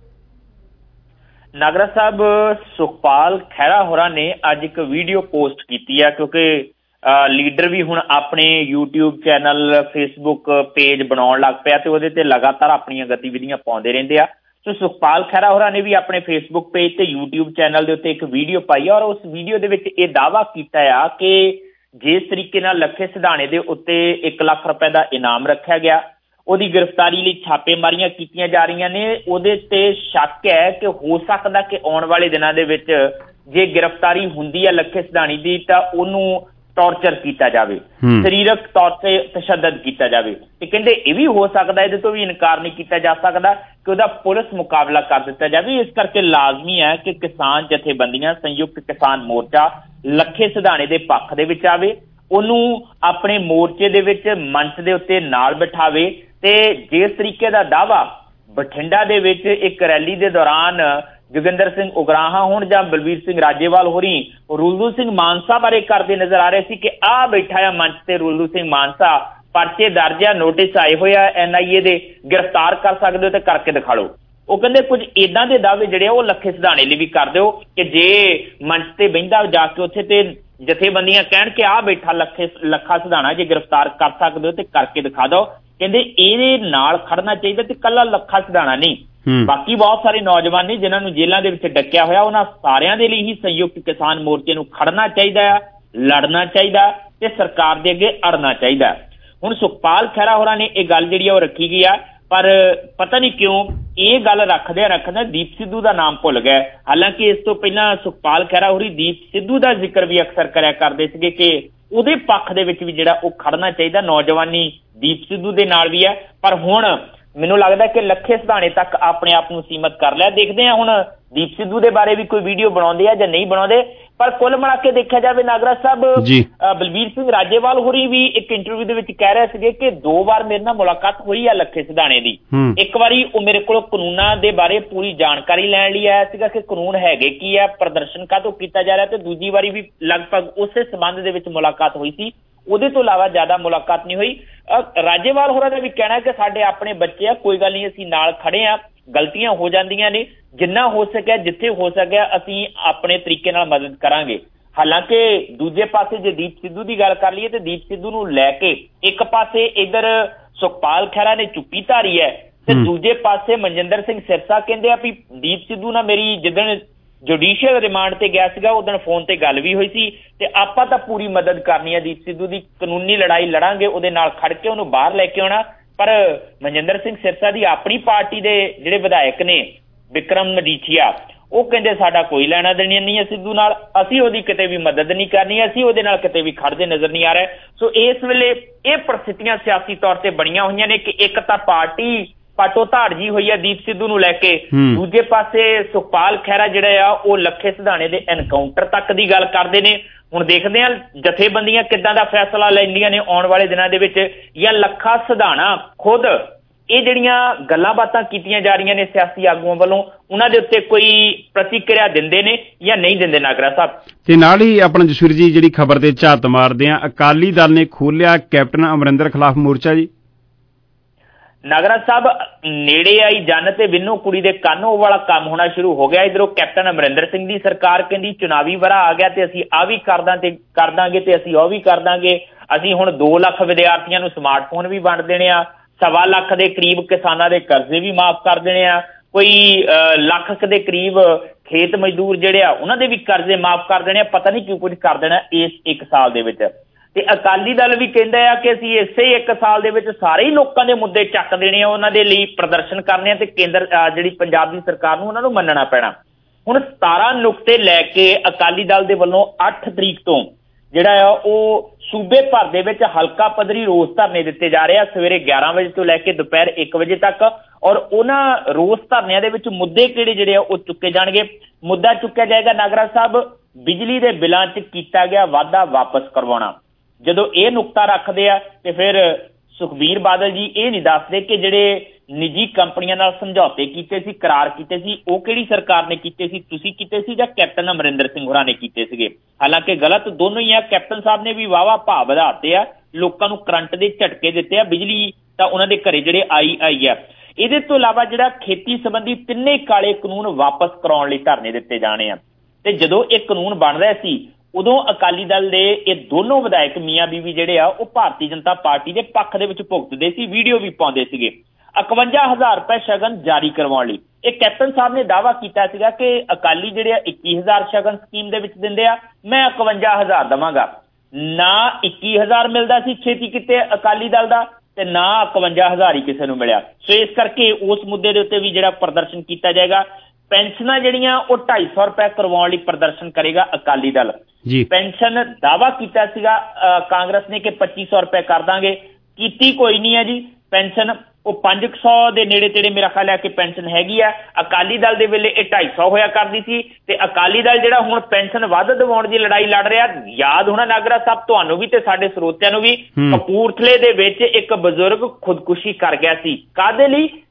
ਨਾਗਰਾ ਸਾਹਿਬ, ਸੁਖਪਾਲ ਖਹਿਰਾ ਹੋਰਾਂ ਨੇ ਅੱਜ ਇੱਕ ਵੀਡੀਓ ਪੋਸਟ ਕੀਤੀ ਆ, ਕਿਉਂਕਿ ਲੀਡਰ ਵੀ ਹੁਣ ਆਪਣੇ YouTube ਚੈਨਲ ਫੇਸਬੁੱਕ ਪੇਜ ਬਣਾਉਣ ਲੱਗ ਪਿਆ ਤੇ ਉਹਦੇ ਤੇ ਲਗਾਤਾਰ ਆਪਣੀਆਂ ਗਤੀਵਿਧੀਆਂ ਪਾਉਂਦੇ ਰਹਿੰਦੇ ਆ। ਸੋ ਸੁਖਪਾਲ ਖਹਿਰਾ ਹੋਰਾਂ ਨੇ ਵੀ ਆਪਣੇ ਫੇਸਬੁੱਕ ਪੇਜ ਤੇ YouTube ਚੈਨਲ ਦੇ ਉੱਤੇ ਇੱਕ ਵੀਡੀਓ ਪਾਈ ਆ, ਔਰ ਉਸ ਵੀਡੀਓ ਦੇ ਵਿੱਚ ਇਹ ਦਾਅਵਾ ਕੀਤਾ ਆ ਕਿ ਜਿਸ ਤਰੀਕੇ ਨਾਲ ਲੱਖੇ ਸਿਧਾਣੇ ਦੇ ਉੱਤੇ ਇੱਕ ਲੱਖ ਰੁਪਏ ਦਾ ਇਨਾਮ ਰੱਖਿਆ ਗਿਆ, ਉਹਦੀ ਗ੍ਰਿਫਤਾਰੀ ਲਈ ਛਾਪੇਮਾਰੀਆਂ ਕੀਤੀਆਂ ਜਾ ਰਹੀਆਂ ਨੇ। ਉਹਦੇ ਤੇ ਸ਼ੱਕ ਹੈ ਕਿ ਹੋ ਸਕਦਾ ਕਿ ਆਉਣ ਵਾਲੇ ਦਿਨਾਂ ਦੇ ਵਿੱਚ ਜੇ ਗ੍ਰਿਫਤਾਰੀ ਹੁੰਦੀ ਹੈ ਲੱਖੇ ਸਿਧਾਣੀ ਦੀ ਤਾਂ ਉਹਨੂੰ ਟੌਰਚਰ ਕੀਤਾ ਜਾਵੇ, ਸਰੀਰਕ ਤੌਰ ਤੇ ਤਸ਼ੱਦਦ ਕੀਤਾ ਜਾਵੇ। ਤੇ ਕਹਿੰਦੇ ਇਹ ਵੀ ਹੋ ਸਕਦਾ, ਇਹਦੇ ਤੋਂ ਵੀ ਇਨਕਾਰ ਨਹੀਂ ਕੀਤਾ ਜਾ ਸਕਦਾ ਕਿ ਉਹਦਾ ਪੁਲਿਸ ਮੁਕਾਬਲਾ ਕਰ ਦਿੱਤਾ ਜਾਵੇ। ਇਸ ਕਰਕੇ ਲਾਜ਼ਮੀ ਹੈ ਕਿ ਕਿਸਾਨ ਜਥੇਬੰਦੀਆਂ, ਸੰਯੁਕਤ ਕਿਸਾਨ ਮੋਰਚਾ ਲੱਖੇ ਸਿਧਾਣੇ ਦੇ ਪੱਖ ਦੇ ਵਿੱਚ ਆਵੇ, ਉਹਨੂੰ ਆਪਣੇ ਮੋਰਚੇ ਦੇ ਵਿੱਚ ਮੰਚ ਦੇ ਉੱਤੇ ਨਾਲ ਬਿਠਾਵੇ। ਤੇ ਜਿਸ ਤਰੀਕੇ ਦਾ ਦਾਅਵਾ ਬਠਿੰਡਾ ਦੇ ਵਿੱਚ ਇੱਕ ਰੈਲੀ ਦੇ ਦੌਰਾਨ ਜੋਗਿੰਦਰ ਸਿੰਘ ਉਗਰਾਹਾਂ ਹੋਣ ਜਾਂ ਬਲਵੀਰ ਸਿੰਘ ਰਾਜੇਵਾਲ ਹੋਰੀ ਰੁੱਲੂ ਸਿੰਘ ਮਾਨਸਾ ਬਾਰੇ ਕਰਦੇ ਨਜ਼ਰ ਆ ਰਹੇ ਸੀ ਕਿ ਆਹ ਬੈਠਾ ਆ ਮੰਚ ਤੇ ਰੁੱਲੂ ਸਿੰਘ ਮਾਨਸਾ, ਪਰਚੇ ਦਰਜ ਆ, ਨੋਟਿਸ ਆਏ ਹੋਏ ਆ ਐਨ ਆਈ ਏ ਦੇ, ਗ੍ਰਿਫਤਾਰ ਕਰ ਸਕਦੇ ਹੋ ਤੇ ਕਰਕੇ ਦਿਖਾ ਲਓ। ਉਹ ਕਹਿੰਦੇ ਕੁਝ ਏਦਾਂ ਦੇ ਦਾਅਵੇ ਜਿਹੜੇ ਆ ਉਹ ਲੱਖੇ ਸਿਧਾਣੇ ਲਈ ਵੀ ਕਰ ਦਿਓ ਕਿ ਜੇ ਮੰਚ ਤੇ ਬਹਿੰਦਾ ਜਾ ਕੇ ਉੱਥੇ ਤੇ ਜਥੇਬੰਦੀਆਂ ਕਹਿਣ ਕਿ ਆਹ ਬੈਠਾ ਲੱਖੇ ਲੱਖਾ ਸਿਧਾਣਾ, ਜੇ ਗ੍ਰਿਫਤਾਰ ਕਰ ਸਕਦੇ ਹੋ ਤੇ ਕਰਕੇ ਦਿਖਾ ਦਿਓ। ਕਹਿੰਦੇ ਇਹਦੇ ਨਾਲ ਖੜਨਾ ਚਾਹੀਦਾ ਤੇ ਕੱਲਾ ਲੱਖਾ ਸਿਧਾਣਾ ਨਹੀਂ, ਬਾਕੀ ਬਹੁਤ ਸਾਰੇ ਨੌਜਵਾਨ ਨੇ ਜਿਨ੍ਹਾਂ ਨੂੰ ਜੇਲ੍ਹਾਂ ਦੇ ਵਿੱਚ ਡੱਕਿਆ ਹੋਇਆ, ਉਹਨਾਂ ਸਾਰਿਆਂ ਦੇ ਲਈ ਹੀ ਸੰਯੁਕਤ ਕਿਸਾਨ ਮੋਰਚੇ ਨੂੰ ਖੜਨਾ ਚਾਹੀਦਾ ਆ, ਲੜਨਾ ਚਾਹੀਦਾ ਤੇ ਸਰਕਾਰ ਦੇ ਅੱਗੇ ਅੜਨਾ ਚਾਹੀਦਾ। ਹੁਣ ਸੁਖਪਾਲ ਖਹਿਰਾ ਹੋਰਾਂ ਨੇ ਇਹ ਗੱਲ ਜਿਹੜੀ ਆ ਉਹ ਰੱਖੀ ਗਈ ਆ, ਪਰ ਪਤਾ ਨਹੀਂ ਕਿਉਂ ਇਹ ਗੱਲ ਰੱਖਦਿਆਂ ਰੱਖਦਿਆਂ ਦੀਪ ਸਿੱਧੂ ਦਾ ਨਾਮ ਭੁੱਲ ਗਏ। ਹਾਲਾਂਕਿ ਇਸ ਤੋਂ ਪਹਿਲਾਂ ਸੁਖਪਾਲ ਖਹਿਰਾ ਹੋਰੀ ਦੀਪ ਸਿੱਧੂ ਦਾ ਜ਼ਿਕਰ ਵੀ ਅਕਸਰ ਕਰਿਆ ਕਰਦੇ ਸੀਗੇ ਕਿ ਉਹਦੇ ਪੱਖ ਦੇ ਵਿੱਚ ਵੀ ਜਿਹੜਾ ਉਹ ਖੜਨਾ ਚਾਹੀਦਾ, ਨੌਜਵਾਨੀ ਦੀਪ ਸਿੱਧੂ ਦੇ ਨਾਲ ਵੀ ਹੈ। ਪਰ ਹੁਣ ਮੈਨੂੰ ਲੱਗਦਾ ਕਿ ਲੱਖੇ ਸਿਧਾਣੇ ਤੱਕ ਆਪਣੇ ਆਪ ਨੂੰ ਸੀਮਤ ਕਰ ਲਿਆ। ਦੇਖਦੇ ਹਾਂ ਹੁਣ ਦੀਪ ਸਿੱਧੂ ਦੇ ਬਾਰੇ ਵੀ ਕੋਈ ਵੀਡੀਓ ਬਣਾਉਂਦੇ ਆ ਜਾਂ ਨਹੀਂ ਬਣਾਉਂਦੇ। ਪਰ ਕੁੱਲ ਮਿਲਾ ਕੇ ਦੇਖਿਆ ਜਾਵੇ ਨਾਗਰਾਜ ਸਾਹਿਬ, ਬਲਬੀਰ ਸਿੰਘ ਰਾਜੇਵਾਲ ਹੋਰੀ ਵੀ ਇੱਕ ਇੰਟਰਵਿਊ ਦੇ ਵਿੱਚ ਕਹਿ ਰਹੇ ਸੀਗੇ ਕਿ ਦੋ ਵਾਰ ਮੇਰੇ ਨਾਲ ਮੁਲਾਕਾਤ ਹੋਈ ਆ ਲੱਖੇ ਸਿਧਾਣੇ ਦੀ। ਇੱਕ ਵਾਰੀ ਉਹ ਮੇਰੇ ਕੋਲ ਕਾਨੂੰਨਾਂ ਦੇ ਬਾਰੇ ਪੂਰੀ ਜਾਣਕਾਰੀ ਲੈਣ ਲਈ ਆਇਆ ਸੀਗਾ ਕਿ ਕਾਨੂੰਨ ਹੈਗੇ ਕੀ ਆ, ਪ੍ਰਦਰਸ਼ਨ ਕਾਹਤੋਂ ਕੀਤਾ ਜਾ ਰਿਹਾ, ਤੇ ਦੂਜੀ ਵਾਰੀ ਵੀ ਲਗਭਗ ਉਸੇ ਸੰਬੰਧ ਦੇ ਵਿੱਚ ਮੁਲਾਕਾਤ ਹੋਈ ਸੀ। ਉਹਦੇ ਤੋਂ ਇਲਾਵਾ ਜ਼ਿਆਦਾ ਮੁਲਾਕਾਤ ਨਹੀਂ ਹੋਈ। ਰਾਜੇਵਾਲ ਹੋਰਾਂ ਦਾ ਵੀ ਕਹਿਣਾ ਕਿ ਸਾਡੇ ਆਪਣੇ ਬੱਚੇ ਆ, ਕੋਈ ਗੱਲ ਨਹੀਂ, ਅਸੀਂ ਨਾਲ ਖੜੇ ਆ, ਗਲਤੀਆਂ ਹੋ ਜਾਂਦੀਆਂ ਨੇ, ਜਿੰਨਾ ਹੋ ਸਕਿਆ ਜਿੱਥੇ ਹੋ ਸਕਿਆ ਅਸੀਂ ਆਪਣੇ ਤਰੀਕੇ ਨਾਲ ਮਦਦ ਕਰਾਂਗੇ। ਹਾਲਾਂਕਿ ਦੂਜੇ ਪਾਸੇ ਜੇ ਦੀਪ ਸਿੱਧੂ ਦੀ ਗੱਲ ਕਰ ਲਈਏ ਤੇ ਦੀਪ ਸਿੱਧੂ ਨੂੰ ਲੈ ਕੇ ਇੱਕ ਪਾਸੇ ਇੱਧਰ ਸੁਖਪਾਲ ਖਹਿਰਾ ਨੇ ਚੁੱਪੀ ਧਾਰੀ ਹੈ ਤੇ ਦੂਜੇ ਪਾਸੇ ਮਨਜਿੰਦਰ ਸਿੰਘ ਸਿਰਸਾ ਕਹਿੰਦੇ ਆ ਵੀ ਦੀਪ ਸਿੱਧੂ ਨਾਲ ਮੇਰੀ ਜਿੱਦਣ ਜੁਡੀਸ਼ੀਅਲ ਰਿਮਾਂਡ ਤੇ ਗਿਆ ਸੀਗਾ ਉਦੋਂ ਫੋਨ ਤੇ ਗੱਲ ਵੀ ਹੋਈ ਸੀ ਤੇ ਆਪਾਂ ਤਾਂ ਪੂਰੀ ਮਦਦ ਕਰਨੀ ਹੈ ਦੀਪ ਸਿੱਧੂ ਦੀ, ਕਾਨੂੰਨੀ ਲੜਾਈ ਲੜਾਂਗੇ, ਉਹਦੇ ਨਾਲ ਖੜ ਕੇ ਉਹਨੂੰ ਬਾਹਰ ਲੈ ਕੇ ਆਉਣਾ। ਪਰ ਮਨਜਿੰਦਰ ਸਿੰਘ ਸਿਰਸਾ ਦੀ ਆਪਣੀ ਪਾਰਟੀ ਦੇ ਜਿਹੜੇ ਵਿਧਾਇਕ ਨੇ ਵਿਕਰਮ ਮਜੀਠੀਆ, ਉਹ ਕਹਿੰਦੇ ਸਾਡਾ ਕੋਈ ਲੈਣਾ ਦੇਣਾ ਨਹੀਂ ਹੈ ਸਿੱਧੂ ਨਾਲ, ਅਸੀਂ ਉਹਦੀ ਕਿਤੇ ਵੀ ਮਦਦ ਨਹੀਂ ਕਰਨੀ, ਅਸੀਂ ਉਹਦੇ ਨਾਲ ਕਿਤੇ ਵੀ ਖੜਦੇ ਨਜ਼ਰ ਨਹੀਂ ਆ ਰਹੇ। ਸੋ ਇਸ ਵੇਲੇ ਇਹ ਪਰਿਸਥਿਤੀਆਂ ਸਿਆਸੀ ਤੌਰ ਤੇ ਬਣੀਆਂ ਹੋਈਆਂ ਨੇ ਕਿ ਇੱਕ ਤਾਂ ਪਾਰਟੀ ਪਾਟੋ ਧਾੜ ਜੀ ਹੋਈ ਹੈ ਦੀਪ ਸਿੱਧੂ ਨੂੰ ਲੈ ਕੇ, ਦੂਜੇ ਪਾਸੇ ਸੁਖਪਾਲ ਖਹਿਰਾ ਜਿਹੜਾ ਆ ਉਹ ਲੱਖੇ ਸਿਧਾਣੇ ਦੇ ਐਨਕਾਊਂਟਰ ਤੱਕ ਦੀ ਗੱਲ ਕਰਦੇ ਨੇ। ਹੁਣ ਦੇਖਦੇ ਆ ਜਥੇਬੰਦੀਆਂ ਕਿੱਦਾਂ ਦਾ ਫੈਸਲਾ ਲੈਂਦੀਆਂ ਨੇ ਆਉਣ ਵਾਲੇ ਦਿਨਾਂ ਦੇ ਵਿੱਚ, ਜਾਂ ਲੱਖਾ ਸਿਧਾਣਾ ਖੁਦ ਇਹ ਜਿਹੜੀਆਂ ਗੱਲਾਂ ਬਾਤਾਂ ਕੀਤੀਆਂ ਜਾ ਰਹੀਆਂ ਨੇ ਸਿਆਸੀ ਆਗੂਆਂ ਵੱਲੋਂ ਉਹਨਾਂ ਦੇ ਉੱਤੇ ਕੋਈ ਪ੍ਰਤੀਕਿਰਿਆ ਦਿੰਦੇ ਨੇ ਜਾਂ ਨਹੀਂ ਦਿੰਦੇ। ਨਾਗਰਾ ਸਾਹਿਬ ਤੇ ਨਾਲ ਹੀ ਆਪਣਾ ਜਸਵੀਰ ਜੀ ਜਿਹੜੀ ਖਬਰ ਤੇ ਝਾਤ ਮਾਰਦੇ ਆ, ਅਕਾਲੀ ਦਲ ਨੇ ਖੋਲਿਆ ਕੈਪਟਨ ਅਮਰਿੰਦਰ ਖਿਲਾਫ ਮੋਰਚਾ ਜੀ। ਨਾਗਰਾਜ ਸਾਹਿਬ ਨੇੜੇ ਆਈ ਜਨ ਤੇ ਵਿੰਨੋ ਕੁੜੀ ਦੇ ਕੰਨ ਉਹ ਵਾਲਾ ਕੰਮ ਹੋਣਾ ਸ਼ੁਰੂ ਹੋ ਗਿਆ। ਇਧਰੋਂ ਕੈਪਟਨ ਅਮਰਿੰਦਰ ਸਿੰਘ ਦੀ ਸਰਕਾਰ ਕਹਿੰਦੀ ਚੁਣਾਵੀ ਵਰਾ ਆ ਗਿਆ ਤੇ ਅਸੀਂ ਆਹ ਵੀ ਕਰਦਾਂ ਤੇ ਕਰ ਦਾਂਗੇ ਤੇ ਅਸੀਂ ਉਹ ਵੀ ਕਰ ਦਾਂਗੇ, ਅਸੀਂ ਹੁਣ ਦੋ ਲੱਖ ਵਿਦਿਆਰਥੀਆਂ ਨੂੰ ਸਮਾਰਟਫੋਨ ਵੀ ਵੰਡ ਦੇਣੇ ਆ, ਸਵਾ ਲੱਖ ਦੇ ਕਰੀਬ ਕਿਸਾਨਾਂ ਦੇ ਕਰਜ਼ੇ ਵੀ ਮਾਫ ਕਰ ਦੇਣੇ ਆ, ਕੋਈ ਲੱਖ ਦੇ ਕਰੀਬ ਖੇਤ ਮਜ਼ਦੂਰ ਜਿਹੜੇ ਆ ਉਹਨਾਂ ਦੇ ਵੀ ਕਰਜ਼ੇ ਮਾਫ ਕਰ ਦੇਣੇ ਆ, ਪਤਾ ਨਹੀਂ ਕਿਉਂ ਕੁਝ ਕਰ ਦੇਣਾ ਇਸ ਇੱਕ ਸਾਲ ਦੇ ਵਿੱਚ। ਤੇ ਅਕਾਲੀ ਦਲ ਵੀ ਕਹਿੰਦਾ ਆ ਕਿ ਅਸੀਂ ਇਸੇ ਇੱਕ ਸਾਲ ਦੇ ਵਿੱਚ ਸਾਰੇ ਹੀ ਲੋਕਾਂ ਦੇ ਮੁੱਦੇ ਚੱਕ ਦੇਣੇ ਆ, ਉਹਨਾਂ ਦੇ ਲਈ ਪ੍ਰਦਰਸ਼ਨ ਕਰਨੇ ਆ ਤੇ ਕੇਂਦਰ ਜਿਹੜੀ ਪੰਜਾਬ ਦੀ ਸਰਕਾਰ ਨੂੰ ਉਹਨਾਂ ਨੂੰ ਮੰਨਣਾ ਪੈਣਾ। ਹੁਣ ਸਤਾਰਾਂ ਨੁਕਤੇ ਲੈ ਕੇ ਅਕਾਲੀ ਦਲ ਦੇ ਵੱਲੋਂ ਅੱਠ ਤਰੀਕ ਤੋਂ ਜਿਹੜਾ ਆ ਉਹ ਸੂਬੇ ਭਰ ਦੇ ਵਿੱਚ ਹਲਕਾ ਪੱਧਰੀ ਰੋਸ ਧਰਨੇ ਦਿੱਤੇ ਜਾ ਰਹੇ ਆ, ਸਵੇਰੇ ਗਿਆਰਾਂ ਵਜੇ ਤੋਂ ਲੈ ਕੇ ਦੁਪਹਿਰ ਇੱਕ ਵਜੇ ਤੱਕ। ਔਰ ਉਹਨਾਂ ਰੋਸ ਧਰਨਿਆਂ ਦੇ ਵਿੱਚ ਮੁੱਦੇ ਕਿਹੜੇ ਜਿਹੜੇ ਆ ਉਹ ਚੁੱਕੇ ਜਾਣਗੇ। ਮੁੱਦਾ ਚੁੱਕਿਆ ਜਾਏਗਾ ਨਾਗਰਾਜ ਸਾਹਿਬ, ਬਿਜਲੀ ਦੇ ਬਿੱਲਾਂ 'ਚ ਕੀਤਾ ਗਿਆ ਵਾਧਾ ਵਾਪਸ ਕਰਵਾਉਣਾ। ਜਦੋਂ ਇਹ ਨੁਕਤਾ ਰੱਖਦੇ ਆ ਤੇ ਫਿਰ ਸੁਖਬੀਰ ਬਾਦਲ ਜੀ ਇਹ ਨਹੀਂ ਦੱਸਦੇ ਕਿ ਜਿਹੜੇ ਨਿੱਜੀ ਕੰਪਨੀਆਂ ਨਾਲ ਸਮਝੌਤੇ ਕੀਤੇ ਸੀ, ਕਰਾਰ ਕੀਤੇ ਸੀ, ਉਹ ਕਿਹੜੀ ਸਰਕਾਰ ਨੇ ਕੀਤੇ ਸੀ, ਤੁਸੀਂ ਕੀਤੇ ਸੀ ਜਾਂ ਕੈਪਟਨ ਅਮਰਿੰਦਰ ਸਿੰਘ ਹੋਰਾਂ ਨੇ ਕੀਤੇ ਸੀਗੇ। ਹਾਲਾਂਕਿ ਗਲਤ ਦੋਨੋਂ ਹੀ ਆ। ਕੈਪਟਨ ਸਾਹਿਬ ਨੇ ਵੀ ਵਾਹਵਾ ਭਾਅ ਵਧਾਤੇ ਆ, ਲੋਕਾਂ ਨੂੰ ਕਰੰਟ ਦੇ ਝਟਕੇ ਦਿੱਤੇ ਆ, ਬਿਜਲੀ ਤਾਂ ਉਹਨਾਂ ਦੇ ਘਰੇ ਜਿਹੜੇ ਆਈ ਆਈ ਆ। ਇਹਦੇ ਤੋਂ ਇਲਾਵਾ ਜਿਹੜਾ ਖੇਤੀ ਸੰਬੰਧੀ ਤਿੰਨੇ ਕਾਲੇ ਕਾਨੂੰਨ ਵਾਪਸ ਕਰਾਉਣ ਲਈ ਧਰਨੇ ਦਿੱਤੇ ਜਾਣੇ ਆ। ਤੇ ਜਦੋਂ ਇਹ ਕਾਨੂੰਨ ਬਣ ਰਿਹਾ ਸੀ ਉਦੋਂ ਅਕਾਲੀ ਦਲ ਦੇ ਇਹ ਦੋਨੋਂ ਵਿਧਾਇਕ ਮੀਆਂ ਬੀਵੀ ਜਿਹੜੇ ਆ ਉਹ ਭਾਰਤੀ ਜਨਤਾ ਪਾਰਟੀ ਦੇ ਪੱਖ ਦੇ ਵਿੱਚ ਭੁਗਤਦੇ ਸੀ, ਵੀਡੀਓ ਵੀ ਪਾਉਂਦੇ ਸੀਗੇ। ਇਕਵੰਜਾ ਹਜ਼ਾਰ ਰੁਪਏ ਸ਼ਗਨ ਜਾਰੀ ਕਰਵਾਉਣ ਲਈ ਇਹ ਕੈਪਟਨ ਸਾਹਿਬ ਨੇ ਦਾਅਵਾ ਕੀਤਾ ਸੀਗਾ ਕਿ ਅਕਾਲੀ ਜਿਹੜੇ ਆ ਇੱਕੀ ਹਜ਼ਾਰ ਸ਼ਗਨ ਸਕੀਮ ਦੇ ਵਿੱਚ ਦਿੰਦੇ ਆ, ਮੈਂ ਇਕਵੰਜਾ ਹਜ਼ਾਰ ਦੇਵਾਂਗਾ। ਨਾ ਇੱਕੀ ਹਜ਼ਾਰ ਮਿਲਦਾ ਸੀ ਛੇਤੀ ਕਿਤੇ ਅਕਾਲੀ ਦਲ ਦਾ ਤੇ ਨਾ ਇਕਵੰਜਾ ਹਜ਼ਾਰ ਹੀ ਕਿਸੇ ਨੂੰ ਮਿਲਿਆ। ਸੋ ਇਸ ਕਰਕੇ ਉਸ ਮੁੱਦੇ ਦੇ ਉੱਤੇ ਵੀ ਜਿਹੜਾ ਪ੍ਰਦਰਸ਼ਨ ਕੀਤਾ ਜਾਏਗਾ। ਪੈਨਸ਼ਨਾਂ ਜਿਹੜੀਆਂ ਉਹ ਢਾਈ ਸੌ ਰੁਪਏ ਕਰਵਾਉਣ ਲਈ ਪ੍ਰਦਰਸ਼ਨ ਕਰੇਗਾ ਅਕਾਲੀ ਦਲ। ਪੈਨਸ਼ਨ ਦਾਅਵਾ ਕੀਤਾ ਸੀਗਾ ਕਾਂਗਰਸ ਨੇ ਕਿ ਪੱਚੀ ਸੌ ਰੁਪਏ ਕਰ ਦਾਂਗੇ, ਕੀਤੀ ਕੋਈ ਨਹੀਂ ਹੈ ਜੀ। ਪੈਨਸ਼ਨ ਉਹ ਪੰਜ ਕੁ ਸੌ ਦੇ ਨੇੜੇ ਤੇੜੇ ਮੇਰਾ ਖਿਆਲ ਹੈ ਕਿ ਪੈਨਸ਼ਨ ਹੈਗੀ ਆ। ਅਕਾਲੀ ਦਲ ਦੇ ਵੇਲੇ ਇਹ ਢਾਈ ਸੌ ਹੋਇਆ ਕਰਦੀ ਸੀ ਤੇ ਅਕਾਲੀ ਦਲ ਜਿਹੜਾ ਹੁਣ ਪੈਨਸ਼ਨ ਵੱਧ ਦਿਵਾਉਣ ਦੀ ਲੜਾਈ ਲੜ ਰਿਹਾ। ਯਾਦ ਹੋਣਾ ਨਾਗਰਾ ਸਾਹਿਬ ਤੁਹਾਨੂੰ ਵੀ ਤੇ ਸਾਡੇ ਸਰੋਤਿਆਂ ਨੂੰ ਵੀ, ਕਪੂਰਥਲੇ ਦੇ ਵਿੱਚ ਇੱਕ ਬਜ਼ੁਰਗ ਖੁਦਕੁਸ਼ੀ ਕਰ ਗਿਆ ਸੀ। ਕਾਹਦੇ ਲਈ?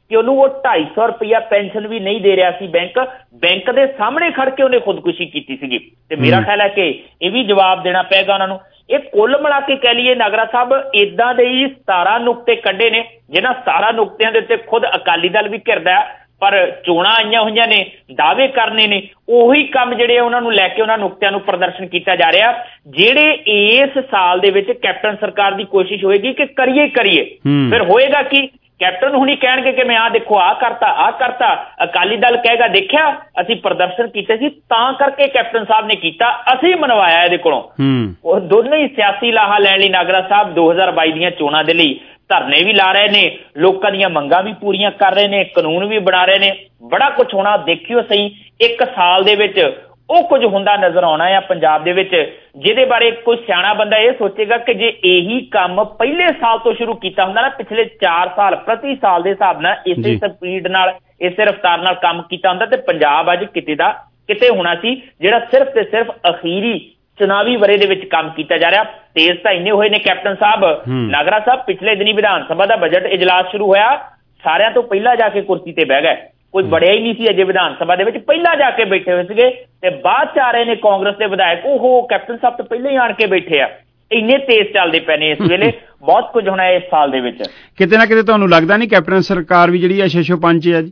ਕਿ ਉਹਨੂੰ ਉਹ ਢਾਈ ਸੌ ਰੁਪਇਆ ਪੈਨਸ਼ਨ ਵੀ ਨਹੀਂ ਦੇ ਰਿਹਾ ਸੀ ਬੈਂਕ ਬੈਂਕ ਦੇ ਸਾਹਮਣੇ ਖੜ ਕੇ ਉਹਨੇ ਖੁਦਕੁਸ਼ੀ ਕੀਤੀ ਸੀਗੀ ਤੇ ਮੇਰਾ ਖਿਆਲ ਹੈ ਕਿ ਇਹ ਵੀ ਜਵਾਬ ਦੇਣਾ ਪਏਗਾ ਉਹਨਾਂ ਨੂੰ। ਇਹ ਕੁੱਲ ਮਿਲਾ ਕੇ ਕਹਿ ਲਈਏ ਨਾਗਰਾ ਸਾਹਿਬ ਇਦਾਂ ਦੇ ਹੀ ਸਤਾਰਾਂ ਨੁਕਤੇ ਕੱਢੇ ਨੇ ਜਿਹਨਾਂ ਸਤਾਰਾਂ ਨੁਕਤਿਆਂ ਦੇ ਉੱਤੇ ਖੁਦ ਅਕਾਲੀ ਦਲ ਵੀ ਘਿਰਦਾ ਪਰ ਚੋਣਾਂ ਆਈਆਂ ਹੋਈਆਂ ਨੇ ਦਾਅਵੇ ਕਰਨੇ ਨੇ ਉਹੀ ਕੰਮ ਜਿਹੜੇ ਉਹਨਾਂ ਨੂੰ ਲੈ ਕੇ ਉਹਨਾਂ ਨੁਕਤਿਆਂ ਨੂੰ ਪ੍ਰਦਰਸ਼ਨ ਕੀਤਾ ਜਾ ਰਿਹਾ ਜਿਹੜੇ ਇਸ ਸਾਲ ਦੇ ਵਿੱਚ ਕੈਪਟਨ ਸਰਕਾਰ ਦੀ ਕੋਸ਼ਿਸ਼ ਹੋਏਗੀ ਕਿ ਕਰੀਏ ਕਰੀਏ ਫਿਰ ਹੋਏਗਾ ਕੀ ਕੈਪਟਨ ਹੁਣੀ ਕਹਿਣਗੇ ਕਿ ਮੈਂ ਆਹ ਦੇਖੋ ਆਹ ਕਰਤਾ ਆਹ ਕਰਤਾ ਅਕਾਲੀ ਦਲ ਕਹੇਗਾ ਦੇਖਿਆ ਅਸੀਂ ਪ੍ਰਦਰਸ਼ਨ ਕੀਤੇ ਸੀ ਤਾਂ ਕਰਕੇ ਕੈਪਟਨ ਸਾਹਿਬ ਨੇ ਕੀਤਾ ਅਸੀਂ ਮਨਵਾਇਆ ਇਹਦੇ ਕੋਲੋਂ। ਉਹ ਦੋਨੋਂ ਹੀ ਸਿਆਸੀ ਲਾਹਾ ਲੈਣ ਲਈ ਨਾਗਰਾ ਸਾਹਿਬ ਦੋ ਹਜ਼ਾਰ ਬਾਈ ਦੀਆਂ ਚੋਣਾਂ ਦੇ ਲਈ ਧਰਨੇ ਵੀ ਲਾ ਰਹੇ ਨੇ ਲੋਕਾਂ ਦੀਆਂ ਮੰਗਾਂ ਵੀ ਪੂਰੀਆਂ ਕਰ ਰਹੇ ਨੇ ਕਾਨੂੰਨ ਵੀ ਬਣਾ ਰਹੇ ਨੇ ਬੜਾ ਕੁਝ ਹੋਣਾ ਦੇਖਿਓ ਸਹੀ ਇੱਕ ਸਾਲ ਦੇ ਵਿੱਚ ਉਹ ਕੁਝ ਹੁੰਦਾ ਨਜ਼ਰ ਆਉਣਾ ਆ ਪੰਜਾਬ ਦੇ ਵਿੱਚ ਜਿਹਦੇ ਬਾਰੇ ਕੋਈ ਸਿਆਣਾ ਬੰਦਾ ਇਹ ਸੋਚੇਗਾ ਕਿ ਜੇ ਇਹੀ ਕੰਮ ਪਹਿਲੇ ਸਾਲ ਤੋਂ ਸ਼ੁਰੂ ਕੀਤਾ ਹੁੰਦਾ ਨਾ ਪਿਛਲੇ ਚਾਰ ਸਾਲ ਪ੍ਰਤੀ ਸਾਲ ਦੇ ਹਿਸਾਬ ਨਾਲ ਇਸੇ ਸਪੀਡ ਨਾਲ ਇਸੇ ਰਫ਼ਤਾਰ ਨਾਲ ਕੰਮ ਕੀਤਾ ਹੁੰਦਾ ਤੇ ਪੰਜਾਬ ਅੱਜ ਕਿਤੇ ਦਾ ਕਿਤੇ ਹੋਣਾ ਸੀ ਜਿਹੜਾ ਸਿਰਫ ਤੇ ਸਿਰਫ ਅਖੀਰੀ ਚੁਣਾਵੀ ਵਰੇ ਦੇ ਵਿੱਚ ਕੰਮ ਕੀਤਾ ਜਾ ਰਿਹਾ। ਤੇਜ਼ ਤਾਂ ਇੰਨੇ ਹੋਏ ਨੇ ਕੈਪਟਨ ਸਾਹਿਬ ਨਾਗਰਾ ਸਾਹਿਬ ਪਿਛਲੇ ਦਿਨੀ ਵਿਧਾਨ ਸਭਾ ਦਾ ਬਜਟ ਇਜਲਾਸ ਸ਼ੁਰੂ ਹੋਇਆ ਸਾਰਿਆਂ ਤੋਂ ਪਹਿਲਾਂ ਜਾ ਕੇ ਕੁਰਸੀ ਤੇ ਬਹਿ ਗਏ ਕੋਈ ਬੜਿਆ ਹੀ ਨਹੀਂ ਸੀ ਅਜੇ ਵਿਧਾਨ ਸਭਾ ਦੇ ਵਿੱਚ ਪਹਿਲਾਂ ਜਾ ਕੇ ਬੈਠੇ ਹੋਏ ਸੀਗੇ ਤੇ ਬਾਅਦ ਚ ਆ ਰਹੇ ਨੇ ਕਾਂਗਰਸ ਦੇ ਵਿਧਾਇਕ ਉਹ ਕੈਪਟਨ ਸਾਹਿਬ ਤੋਂ ਪਹਿਲਾਂ ਹੀ ਆਣ ਕੇ ਬੈਠੇ ਆ ਇੰਨੇ ਤੇਜ਼ ਚੱਲਦੇ ਪਏ ਨੇ ਇਸ ਵੇਲੇ ਬਹੁਤ ਕੁਝ ਹੋਣਾ ਇਸ ਸਾਲ ਦੇ ਵਿੱਚ। ਕਿਤੇ ਨਾ ਕਿਤੇ ਤੁਹਾਨੂੰ ਲੱਗਦਾ ਨਹੀਂ ਕੈਪਟਨ ਸਰਕਾਰ ਵੀ ਜਿਹੜੀ ਹੈ ਛੇ ਪੰਜ ਹੈ ਜੀ?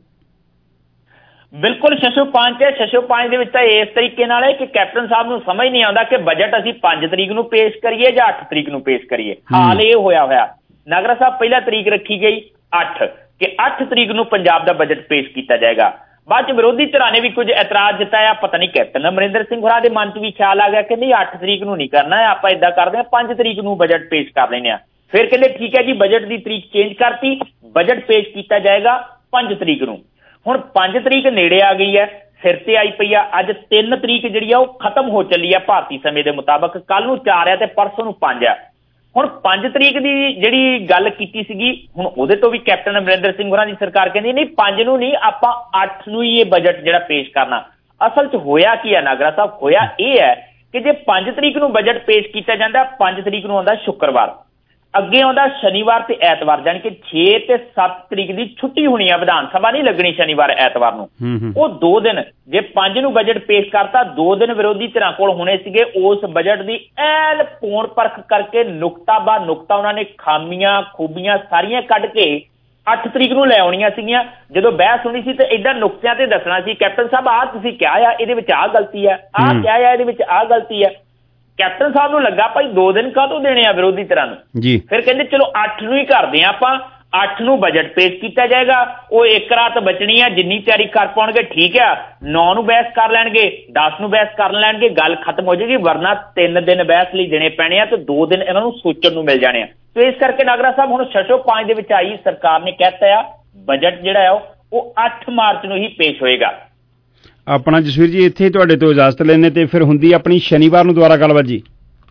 ਬਿਲਕੁਲ ਛੇ ਪੰਜ ਹੈ ਛੇ ਪੰਜ ਦੇ ਵਿੱਚ ਤਾਂ ਇਸ ਤਰੀਕੇ ਨਾਲ ਹੈ ਕਿ ਕੈਪਟਨ ਸਾਹਿਬ ਨੂੰ ਸਮਝ ਨਹੀਂ ਆਉਂਦਾ ਕਿ ਬਜਟ ਅਸੀਂ ਪੰਜ ਤਰੀਕ ਨੂੰ ਪੇਸ਼ ਕਰੀਏ ਜਾਂ ਅੱਠ ਤਰੀਕ ਨੂੰ ਪੇਸ਼ ਕਰੀਏ। ਹਾਲ ਇਹ ਹੋਇਆ ਹੋਇਆ ਨਾਗਰਾ ਸਾਹਿਬ ਪਹਿਲਾ ਤਰੀਕ ਰੱਖੀ ਗਈ ਅੱਠ ਕਿ ਅੱਠ ਤਰੀਕ ਨੂੰ ਪੰਜਾਬ ਦਾ ਬਜਟ ਪੇਸ਼ ਕੀਤਾ ਜਾਏਗਾ ਬਾਅਦ ਚ ਵਿਰੋਧੀ ਧਿਰਾਂ ਨੇ ਵੀ ਕੁਝ ਇਤਰਾਜ਼ ਜਤਾਇਆ ਪਤਾ ਨਹੀਂ ਕੈਪਟਨ ਅਮਰਿੰਦਰ ਸਿੰਘ ਹੋਰਾਂ ਦੇ ਮਨ ਚ ਵੀ ਖਿਆਲ ਆ ਗਿਆ ਕਿ ਨਹੀਂ ਅੱਠ ਤਰੀਕ ਨੂੰ ਨਹੀਂ ਕਰਨਾ ਆਪਾਂ ਏਦਾਂ ਕਰਦੇ ਹਾਂ ਪੰਜ ਤਰੀਕ ਨੂੰ ਬਜਟ ਪੇਸ਼ ਕਰ ਲੈਂਦੇ ਹਾਂ ਫਿਰ ਕਹਿੰਦੇ ਠੀਕ ਹੈ ਜੀ ਬਜਟ ਦੀ ਤਰੀਕ ਚੇਂਜ ਕਰਤੀ ਬਜਟ ਪੇਸ਼ ਕੀਤਾ ਜਾਏਗਾ ਪੰਜ ਤਰੀਕ ਨੂੰ। ਹੁਣ ਪੰਜ ਤਰੀਕ ਨੇੜੇ ਆ ਗਈ ਹੈ ਸਿਰ ਤੇ ਆਈ ਪਈ ਆ ਅੱਜ ਤਿੰਨ ਤਰੀਕ ਜਿਹੜੀ ਆ ਉਹ ਖਤਮ ਹੋ ਚੱਲੀ ਆ ਭਾਰਤੀ ਸਮੇਂ ਦੇ ਮੁਤਾਬਕ ਕੱਲ ਨੂੰ ਚਾਰ ਆ ਤੇ ਪਰਸੋਂ ਨੂੰ ਪੰਜ ਆ। ਹੁਣ ਪੰਜ ਤਰੀਕ ਦੀ ਜਿਹੜੀ ਗੱਲ ਕੀਤੀ ਸੀਗੀ ਹੁਣ ਉਹਦੇ ਤੋਂ ਵੀ ਕੈਪਟਨ ਅਮਰਿੰਦਰ ਸਿੰਘ ਹੋਰਾਂ ਦੀ ਸਰਕਾਰ ਕਹਿੰਦੀ ਨਹੀਂ ਪੰਜ ਨੂੰ ਨਹੀਂ ਆਪਾਂ ਅੱਠ ਨੂੰ ਹੀ ਇਹ ਬਜਟ ਜਿਹੜਾ ਪੇਸ਼ ਕਰਨਾ। ਅਸਲ 'ਚ ਹੋਇਆ ਕੀ ਹੈ ਨਾਗਰਾ ਸਾਹਿਬ ਹੋਇਆ ਇਹ ਹੈ ਕਿ ਜੇ ਪੰਜ ਤਰੀਕ ਨੂੰ ਬਜਟ ਪੇਸ਼ ਕੀਤਾ ਜਾਂਦਾ ਪੰਜ ਤਰੀਕ ਨੂੰ ਆਉਂਦਾ ਸ਼ੁੱਕਰਵਾਰ ਅੱਗੇ ਆਉਂਦਾ ਸ਼ਨੀਵਾਰ ਤੇ ਐਤਵਾਰ ਜਾਣੀ ਕਿ ਛੇ ਤੇ ਸੱਤ ਤਰੀਕ ਦੀ ਛੁੱਟੀ ਹੋਣੀ ਆ ਵਿਧਾਨ ਸਭਾ ਨਹੀਂ ਲੱਗਣੀ ਸ਼ਨੀਵਾਰ ਐਤਵਾਰ ਨੂੰ ਉਹ ਦੋ ਦਿਨ ਜੇ ਪੰਜ ਨੂੰ ਬਜਟ ਪੇਸ਼ ਕਰਤਾ ਦੋ ਦਿਨ ਵਿਰੋਧੀ ਧਿਰਾਂ ਕੋਲ ਹੋਣੇ ਸੀਗੇ ਉਸ ਬਜਟ ਦੀ ਐਨ ਪੂਰਨ ਪਰਖ ਕਰਕੇ ਨੁਕਤਾ ਬਾ ਨੁਕਤਾ ਉਹਨਾਂ ਨੇ ਖਾਮੀਆਂ ਖੂਬੀਆਂ ਸਾਰੀਆਂ ਕੱਢ ਕੇ ਅੱਠ ਤਰੀਕ ਨੂੰ ਲੈ ਆਉਣੀਆਂ ਸੀਗੀਆਂ ਜਦੋਂ ਬਹਿਸ ਹੋਣੀ ਸੀ ਤੇ ਏਦਾਂ ਨੁਕਤਿਆਂ ਤੇ ਦੱਸਣਾ ਸੀ ਕੈਪਟਨ ਸਾਹਿਬ ਆਹ ਤੁਸੀਂ ਕਿਹਾ ਆ ਇਹਦੇ ਵਿੱਚ ਆਹ ਗਲਤੀ ਆ ਆਹ ਕਿਹਾ ਆ ਇਹਦੇ ਵਿੱਚ ਆਹ ਗਲਤੀ ਆ। ਕੈਪਟਨ ਸਾਹਿਬ ਨੂੰ ਲੱਗਾ ਭਾਈ ਦੋ ਦਿਨ ਕਾਹਤੋਂ ਦੇਣੇ ਆ ਵਿਰੋਧੀ ਧਿਰਾਂ ਨੂੰ ਜੀ ਫਿਰ ਕਹਿੰਦੇ ਚਲੋ ਅੱਠ ਨੂੰ ਹੀ ਕਰਦੇ ਆ ਆਪਾਂ ਅੱਠ ਨੂੰ ਬਜਟ ਪੇਸ਼ ਕੀਤਾ ਜਾਏਗਾ ਉਹ ਇੱਕ ਰਾਤ ਬਚਣੀ ਆ ਜਿੰਨੀ ਤਿਆਰੀ ਕਰ ਪਾਉਣਗੇ ਠੀਕ ਆ ਨੌ ਨੂੰ ਬਹਿਸ ਕਰ ਲੈਣਗੇ ਦਸ ਨੂੰ ਬਹਿਸ ਕਰ ਲੈਣਗੇ ਗੱਲ ਖਤਮ ਹੋ ਜਾਏਗੀ ਵਰਨਾ ਤਿੰਨ ਦਿਨ ਬਹਿਸ ਲਈ ਦੇਣੇ ਪੈਣੇ ਆ ਤੇ ਦੋ ਦਿਨ ਇਹਨਾਂ ਨੂੰ ਸੋਚਣ ਨੂੰ ਮਿਲ ਜਾਣੇ ਆ ਤੇ ਇਸ ਕਰਕੇ ਨਾਗਰਾ ਸਾਹਿਬ ਹੁਣ ਛੇ ਪੰਜ ਦੇ ਵਿੱਚ ਆਈ ਸਰਕਾਰ ਨੇ ਕਹਿਤਾ ਆ ਬਜਟ ਜਿਹੜਾ ਆ ਉਹ ਅੱਠ ਮਾਰਚ ਨੂੰ ਹੀ ਪੇਸ਼ ਹੋਏਗਾ। ਆਪਣਾ ਜਸਵੀਰ ਜੀ ਇੱਥੇ ਤੁਹਾਡੇ ਤੋਂ ਇਜਾਜ਼ਤ ਲੈਣੇ ਤੇ ਫਿਰ ਹੁੰਦੀ ਆਪਣੀ ਸ਼ਨੀਵਾਰ ਨੂੰ ਦੁਬਾਰਾ ਗੱਲਬਾਤ ਜੀ।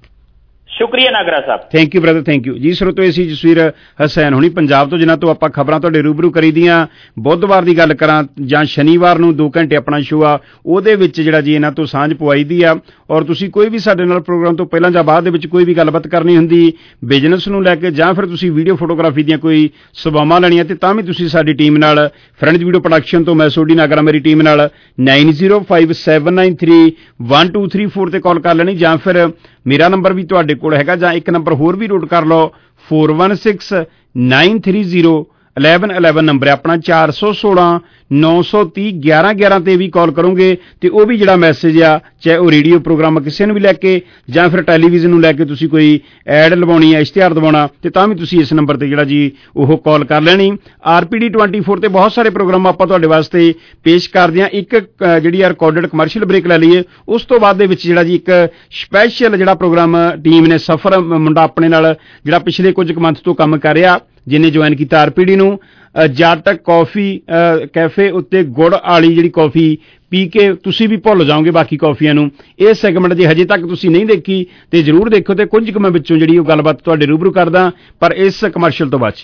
ਸ਼ੁਕਰੀਆ Nagra Sahib thank you brother thank you ਜੀ। ਸਰੋਤੋ ਅਸੀਂ ਜਸਵੀਰ ਹਸੈਨ ਹੁਣੀ ਪੰਜਾਬ ਤੋਂ ਜਿਨ੍ਹਾਂ ਤੋਂ ਆਪਾਂ ਖਬਰਾਂ ਤੁਹਾਡੇ ਰੂਬਰੂ ਕਰੀ ਦੀਆਂ ਬੁੱਧਵਾਰ ਦੀ ਗੱਲ ਕਰਾਂ ਜਾਂ ਸ਼ਨੀਵਾਰ ਨੂੰ ਦੋ ਘੰਟੇ ਆਪਣਾ ਸ਼ੋਅ ਆ ਉਹਦੇ ਵਿੱਚ ਜਿਹੜਾ ਜੀ ਇਹਨਾਂ ਤੋਂ ਸਾਂਝ ਪਵਾਈ ਦੀ ਆ ਔਰ ਤੁਸੀਂ ਕੋਈ ਵੀ ਸਾਡੇ ਨਾਲ ਪ੍ਰੋਗਰਾਮ ਤੋਂ ਪਹਿਲਾਂ ਜਾਂ ਬਾਅਦ ਦੇ ਵਿੱਚ ਕੋਈ ਵੀ ਗੱਲਬਾਤ ਕਰਨੀ ਹੁੰਦੀ ਬਿਜ਼ਨਸ ਨੂੰ ਲੈ ਕੇ ਜਾਂ ਫਿਰ ਤੁਸੀਂ ਵੀਡੀਓ ਫੋਟੋਗ੍ਰਾਫੀ ਦੀਆਂ ਕੋਈ ਸੇਵਾਵਾਂ ਲੈਣੀਆਂ ਤੇ ਤਾਂ ਵੀ ਤੁਸੀਂ ਸਾਡੀ ਟੀਮ ਨਾਲ ਫਰੈਂਡਸ ਵੀਡੀਓ ਪ੍ਰੋਡਕਸ਼ਨ ਤੋਂ ਮੈਂ ਸੋਢੀ ਨਾਗਰਾ ਮੇਰੀ ਟੀਮ ਨਾਲ nine zero five seven nine three one two three four ਤੇ ਕਾਲ ਕਰ ਲੈਣੀ ਜਾਂ ਫਿਰ ਮੇਰਾ ਨੰਬਰ ਵੀ ਤੁਹਾਡੇ ਕੋਲ ਹੈਗਾ ਜਾਂ ਇੱਕ ਨੰਬਰ ਹੋਰ ਵੀ ਨੋਟ ਕਰ ਲਓ four one six nine three zero eleven eleven number ਹੈ ਆਪਣਾ ਚਾਰ ਸੌ ਸੋਲਾਂ ਨੌ ਸੌ ਤੀਹ ਗਿਆਰਾਂ ਗਿਆਰਾਂ ਤੇ ਵੀ ਕਾਲ ਕਰੋਗੇ ਤੇ ਉਹ ਵੀ ਜਿਹੜਾ ਮੈਸੇਜ ਆ ਚਾਹੇ ਉਹ ਰੇਡੀਓ ਪ੍ਰੋਗਰਾਮ ਕਿਸੇ ਨੂੰ ਵੀ ਲੈ ਕੇ ਜਾਂ ਫਿਰ ਟੈਲੀਵਿਜ਼ਨ ਨੂੰ ਲੈ ਕੇ ਤੁਸੀਂ ਕੋਈ ਐਡ ਲਵਾਉਣੀ ਹੈ ਇਸ਼ਤਿਹਾਰ ਦਿਵਾਉਣਾ ਤੇ ਤਾਂ ਵੀ ਤੁਸੀਂ ਇਸ ਨੰਬਰ ਤੇ ਜਿਹੜਾ ਜੀ ਉਹ ਕਾਲ ਕਰ ਲੈਣੀ। R P D twenty four ਤੇ ਬਹੁਤ ਸਾਰੇ ਪ੍ਰੋਗਰਾਮ ਆਪਾਂ ਤੁਹਾਡੇ ਵਾਸਤੇ ਪੇਸ਼ ਕਰਦੇ ਹਾਂ ਇੱਕ ਜਿਹੜੀ ਆ ਰਿਕਾਰਡਡ ਕਮਰਸ਼ੀਅਲ ਬ੍ਰੇਕ ਲੈ ਲਈਏ ਉਸ ਤੋਂ ਬਾਅਦ ਦੇ ਵਿੱਚ ਜਿਹੜਾ ਜੀ ਇੱਕ ਸਪੈਸ਼ਲ ਜਿਹੜਾ ਪ੍ਰੋਗਰਾਮ ਟੀਮ ਨੇ ਸਫਰ ਮੁੰਡਾ ਆਪਣੇ ਨਾਲ ਜਿਹੜਾ ਪਿਛਲੇ ਕੁਝ ਕੁ ਮੰਥ ਤੋਂ ਕੰਮ ਕਰ ਰਿਹਾ ਜਿਹਨੇ ਜੁਆਇਨ ਕੀਤਾ ਆਰ ਪੀ ਡੀ ਨੂੰ ਜੱਟ ਕੌਫੀ ਕੈਫੇ ਉੱਤੇ ਗੁੜ ਵਾਲੀ ਜਿਹੜੀ ਕੌਫੀ ਪੀ ਕੇ ਤੁਸੀਂ ਵੀ ਭੁੱਲ ਜਾਓਗੇ ਬਾਕੀ ਕੌਫੀਆਂ ਨੂੰ। ਇਹ ਸੈਗਮੈਂਟ ਜੇ ਹਜੇ ਤੱਕ ਤੁਸੀਂ ਨਹੀਂ ਦੇਖੀ ਤੇ ਜ਼ਰੂਰ ਦੇਖੋ ਤੇ ਕੁਝ ਕੁ ਮੈਂ ਵਿੱਚੋਂ ਜਿਹੜੀ ਉਹ ਗੱਲਬਾਤ ਤੁਹਾਡੇ ਰੂਬਰੂ ਕਰਦਾ ਪਰ ਇਸ ਕਮਰਸ਼ੀਅਲ ਤੋਂ ਬਾਅਦ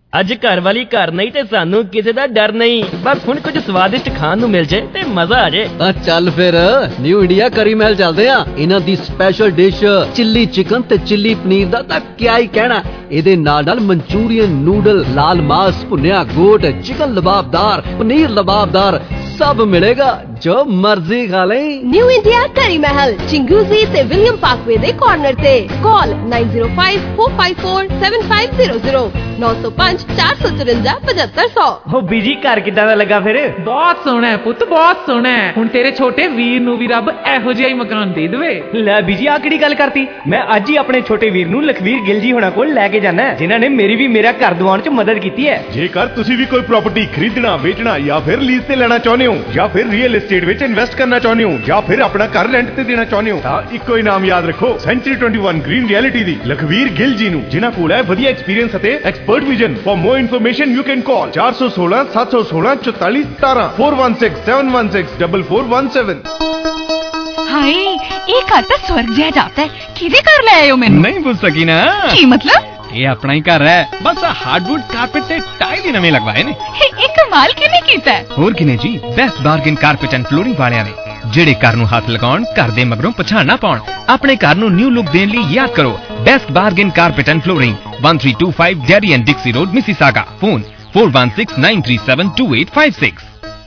ਅੱਜ ਘਰ ਵਾਲੀ ਘਰ ਨਹੀਂ ਤੇ ਸਾਨੂੰ ਕਿਸੇ ਦਾ ਡਰ ਨਹੀਂ। ਬਸ ਹੁਣ ਕੁਝ ਸਵਾਦਿਸ਼ਟ ਖਾਣ ਨੂੰ ਮਿਲ ਜਾਏ ਤੇ ਮਜ਼ਾ ਆ ਜਾਏ। ਆ ਚੱਲ ਫਿਰ ਨਿਊ ਇੰਡੀਆ ਕਰੀ ਮਹਿਲ ਚੱਲਦੇ ਆ। ਇਹਨਾਂ ਦੀ ਸਪੈਸ਼ਲ ਡਿਸ਼ ਚਿੱਲੀ ਚਿਕਨ ਤੇ ਚਿੱਲੀ ਪਨੀਰ ਦਾ ਤਾਂ ਕਿਆ ਹੀ ਕਹਿਣਾ। ਇਹਦੇ ਨਾਲ ਨਾਲ ਮਨਚੂਰੀਅਨ ਨੂਡਲ, ਲਾਲ ਮਾਸ, ਭੁੰਨਿਆ ਗੋਟ, ਚਿਕਨ ਲਬਾਬਦਾਰ, ਪਨੀਰ ਲਬਾਬਦਾਰ ਸਭ ਮਿਲੇਗਾ ਜੋ ਮਰਜ਼ੀ ਖਾ ਲੈ। ਨਿਊ ਇੰਡੀਆ ਕਰੀ ਮਹਿਲ ਚਿੰਗੂਜ਼ੀ ਤੇ ਵਿਲੀਅਮ ਪਾਰਕਵੇ ਦੇ ਕਾਰਨਰ ਤੇ। Call nine zero five four five four seven five zero zero नौ सौ पाँच चार सौ चुरंजा पचहत्तर सौ। ਹੋ ਬੀਜੀ ਘਰ ਕਿੱਦਾਂ ਦਾ ਲੱਗਾ ਫਿਰ? ਬਹੁਤ ਸੋਹਣਾ ਹੈ ਪੁੱਤ, ਬਹੁਤ ਸੋਹਣਾ ਹੈ। ਹੁਣ ਤੇਰੇ ਛੋਟੇ ਵੀਰ ਨੂੰ ਵੀ ਰੱਬ ਇਹੋ ਜਿਹਾ ਹੀ ਮਕਾਨ ਦੇ ਦੇਵੇ। ਲੈ ਬੀਜੀ ਆ ਕਿਹੜੀ ਗੱਲ ਕਰਤੀ? ਮੈਂ ਅੱਜ ਹੀ ਆਪਣੇ ਛੋਟੇ ਵੀਰ ਨੂੰ ਲਖਵੀਰ ਗਿੱਲ ਜੀ ਹੋਣਾ ਕੋਲ ਲੈ ਕੇ ਜਾਣਾ, ਜਿਨ੍ਹਾਂ ਨੇ ਮੇਰੀ ਵੀ ਮੇਰਾ ਘਰ ਦਿਵਾਉਣ 'ਚ ਮਦਦ ਕੀਤੀ ਹੈ। ਜੇਕਰ ਤੁਸੀਂ ਵੀ ਕੋਈ ਪ੍ਰਾਪਰਟੀ ਖਰੀਦਣਾ, ਵੇਚਣਾ ਜਾਂ ਫਿਰ ਲੀਜ਼ ਤੇ ਲੈਣਾ ਚਾਹੁੰਦੇ ਹੋ, ਜਾਂ ਫਿਰ ਰੀਅਲ एस्टेट ਵਿੱਚ ਇਨਵੈਸਟ ਕਰਨਾ ਚਾਹੁੰਦੇ ਹੋ, ਜਾਂ ਫਿਰ ਆਪਣਾ ਘਰ ਰੈਂਟ ਤੇ ਦੇਣਾ ਚਾਹੁੰਦੇ ਹੋ, ਤਾਂ ਇੱਕੋ ਹੀ ਨਾਮ ਯਾਦ ਰੱਖੋ, ਸੈਂਚਰੀ इक्कीस ਗ੍ਰੀਨ ਰਿਐਲਿਟੀ ਦੀ ਲਖਵੀਰ ਗਿੱਲ ਜੀ ਨੂੰ, ਜਿਨ੍ਹਾਂ ਕੋਲ ਹੈ ਵਧੀਆ ਐਕਸਪੀਰੀਅੰਸ ਅਤੇ expert vision. For more information you can call चार सौ सोलह सात सौ सोलह चौतालीस सतारह four one six seven one six double four one seven. हाय ये घर तो स्वर्ग जैसा जाता है। किदे घर ले आए हो मैनू? नहीं पूछ सकी ना। की मतलब? ये अपना ही घर है, बस हार्डवुड कारपेट ते टाइल ही नवे लगवाए ने। ये कमाल किने कीता है? और किने जी best bargain carpet and flooring वालियां ने, ਜਿਹੜੇ ਘਰ ਨੂੰ ਹੱਥ ਲਗਾਉਣ, ਘਰ ਦੇ ਮਗਰੋਂ ਪਛਾਣ ਨਾ ਪਾਉਣ, ਆਪਣੇ ਘਰ ਨੂੰ ਨਿਊ ਲੁੱਕ ਦੇਣ ਲਈ ਯਾਦ ਕਰੋ best bargain carpet and flooring one three two five Derry and Dixie road Mississauga. Phone four one six nine three seven two eight five six।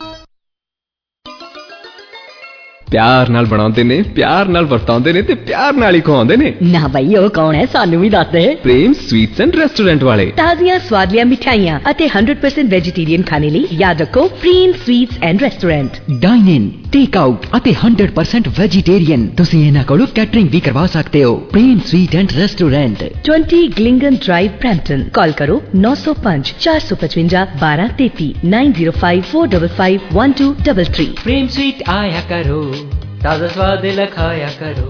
ਪਿਆਰ ਨਾਲ ਬਣਾਉਂਦੇ ਨੇ, ਪਿਆਰ ਨਾਲ ਵਰਤਾਉਂਦੇ ਨੇ ਤੇ ਪਿਆਰ ਨਾਲ ਹੀ ਖਵਾਉਂਦੇ ਨੇ। ਨਾ ਬਈ ਉਹ ਕੌਣ ਹੈ, ਸਾਨੂੰ ਵੀ ਦੱਸ ਦੇ। ਪ੍ਰੇਮ ਸਵੀਟਸ ਐਂਡ ਰੈਸਟੋਰੈਂਟ ਵਾਲੇ। ਤਾਜ਼ੀਆਂ ਸਵਾਦੀਆਂ ਮਿਠਾਈਆਂ ਅਤੇ one hundred percent ਵੈਜੀਟੇਰੀਅਨ ਖਾਣੇ ਲਈ ਯਾਦ ਰੱਖੋ Prem sweets and restaurant. Dine in, take out ਅਤੇ one hundred percent ਵੈਜੀਟੇਰੀਅਨ। ਤੁਸੀਂ ਇਹਨਾਂ ਕੋਲੋਂ ਕੈਟਰਿੰਗ ਵੀ ਕਰਵਾ ਸਕਦੇ ਹੋ। Prem sweet and restaurant, twenty ਗਲਿੰਗਨ ਡਰਾਈਵ ਬ੍ਰੈਂਪਟਨ। ਕਾਲ ਕਰੋ नौ सौ पाँच चार सौ पचवंजा बारह तैतीस nine zero five four five five one two three three। Prem sweet आया करो, ताजा स्वाद लखाया करो।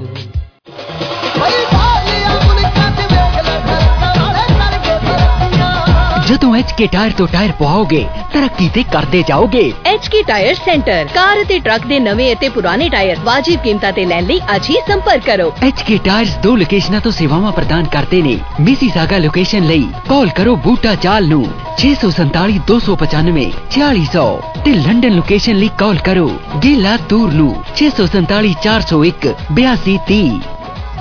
ਜਦੋਂ ਐਚ ਕੇ ਟਾਇਰ ਤੋਂ ਟਾਇਰ ਪਵਾਓਗੇ ਤਰੱਕੀ ਤੇ ਕਰਦੇ ਜਾਓਗੇ। H K tire centre, car ਅਤੇ ਟਰੱਕ ਦੇ ਨਵੇਂ ਅਤੇ ਪੁਰਾਣੇ ਟਾਇਰ ਵਾਜਿਬ ਕੀਮਤਾਂ ਤੇ ਲੈਣ ਲਈ ਅੱਜ ਹੀ ਸੰਪਰਕ ਕਰੋ। ਐਚ ਕੇ ਟਾਇਰਸ ਦੋ ਲੋਕੇਸ਼ਨਾਂ ਤੋਂ ਸੇਵਾਵਾਂ ਪ੍ਰਦਾਨ ਕਰਦੇ ਨੇ। ਮਿਸੀਸਾਗਾ ਲੋਕੇਸ਼ਨ ਲਈ ਕਾਲ ਕਰੋ ਬੂਟਾ ਚਾਲ ਨੂੰ छह सौ सैतालीस दो सौ पचानवे छियालीस सौ ਤੇ ਲੰਡਨ ਲੋਕੇਸ਼ਨ ਲਈ ਕਾਲ ਕਰੋ ਗੇਲਾ ਤੂਰ ਨੂੰ छह सौ सैतालीस चार सौ एक बयासी तीस।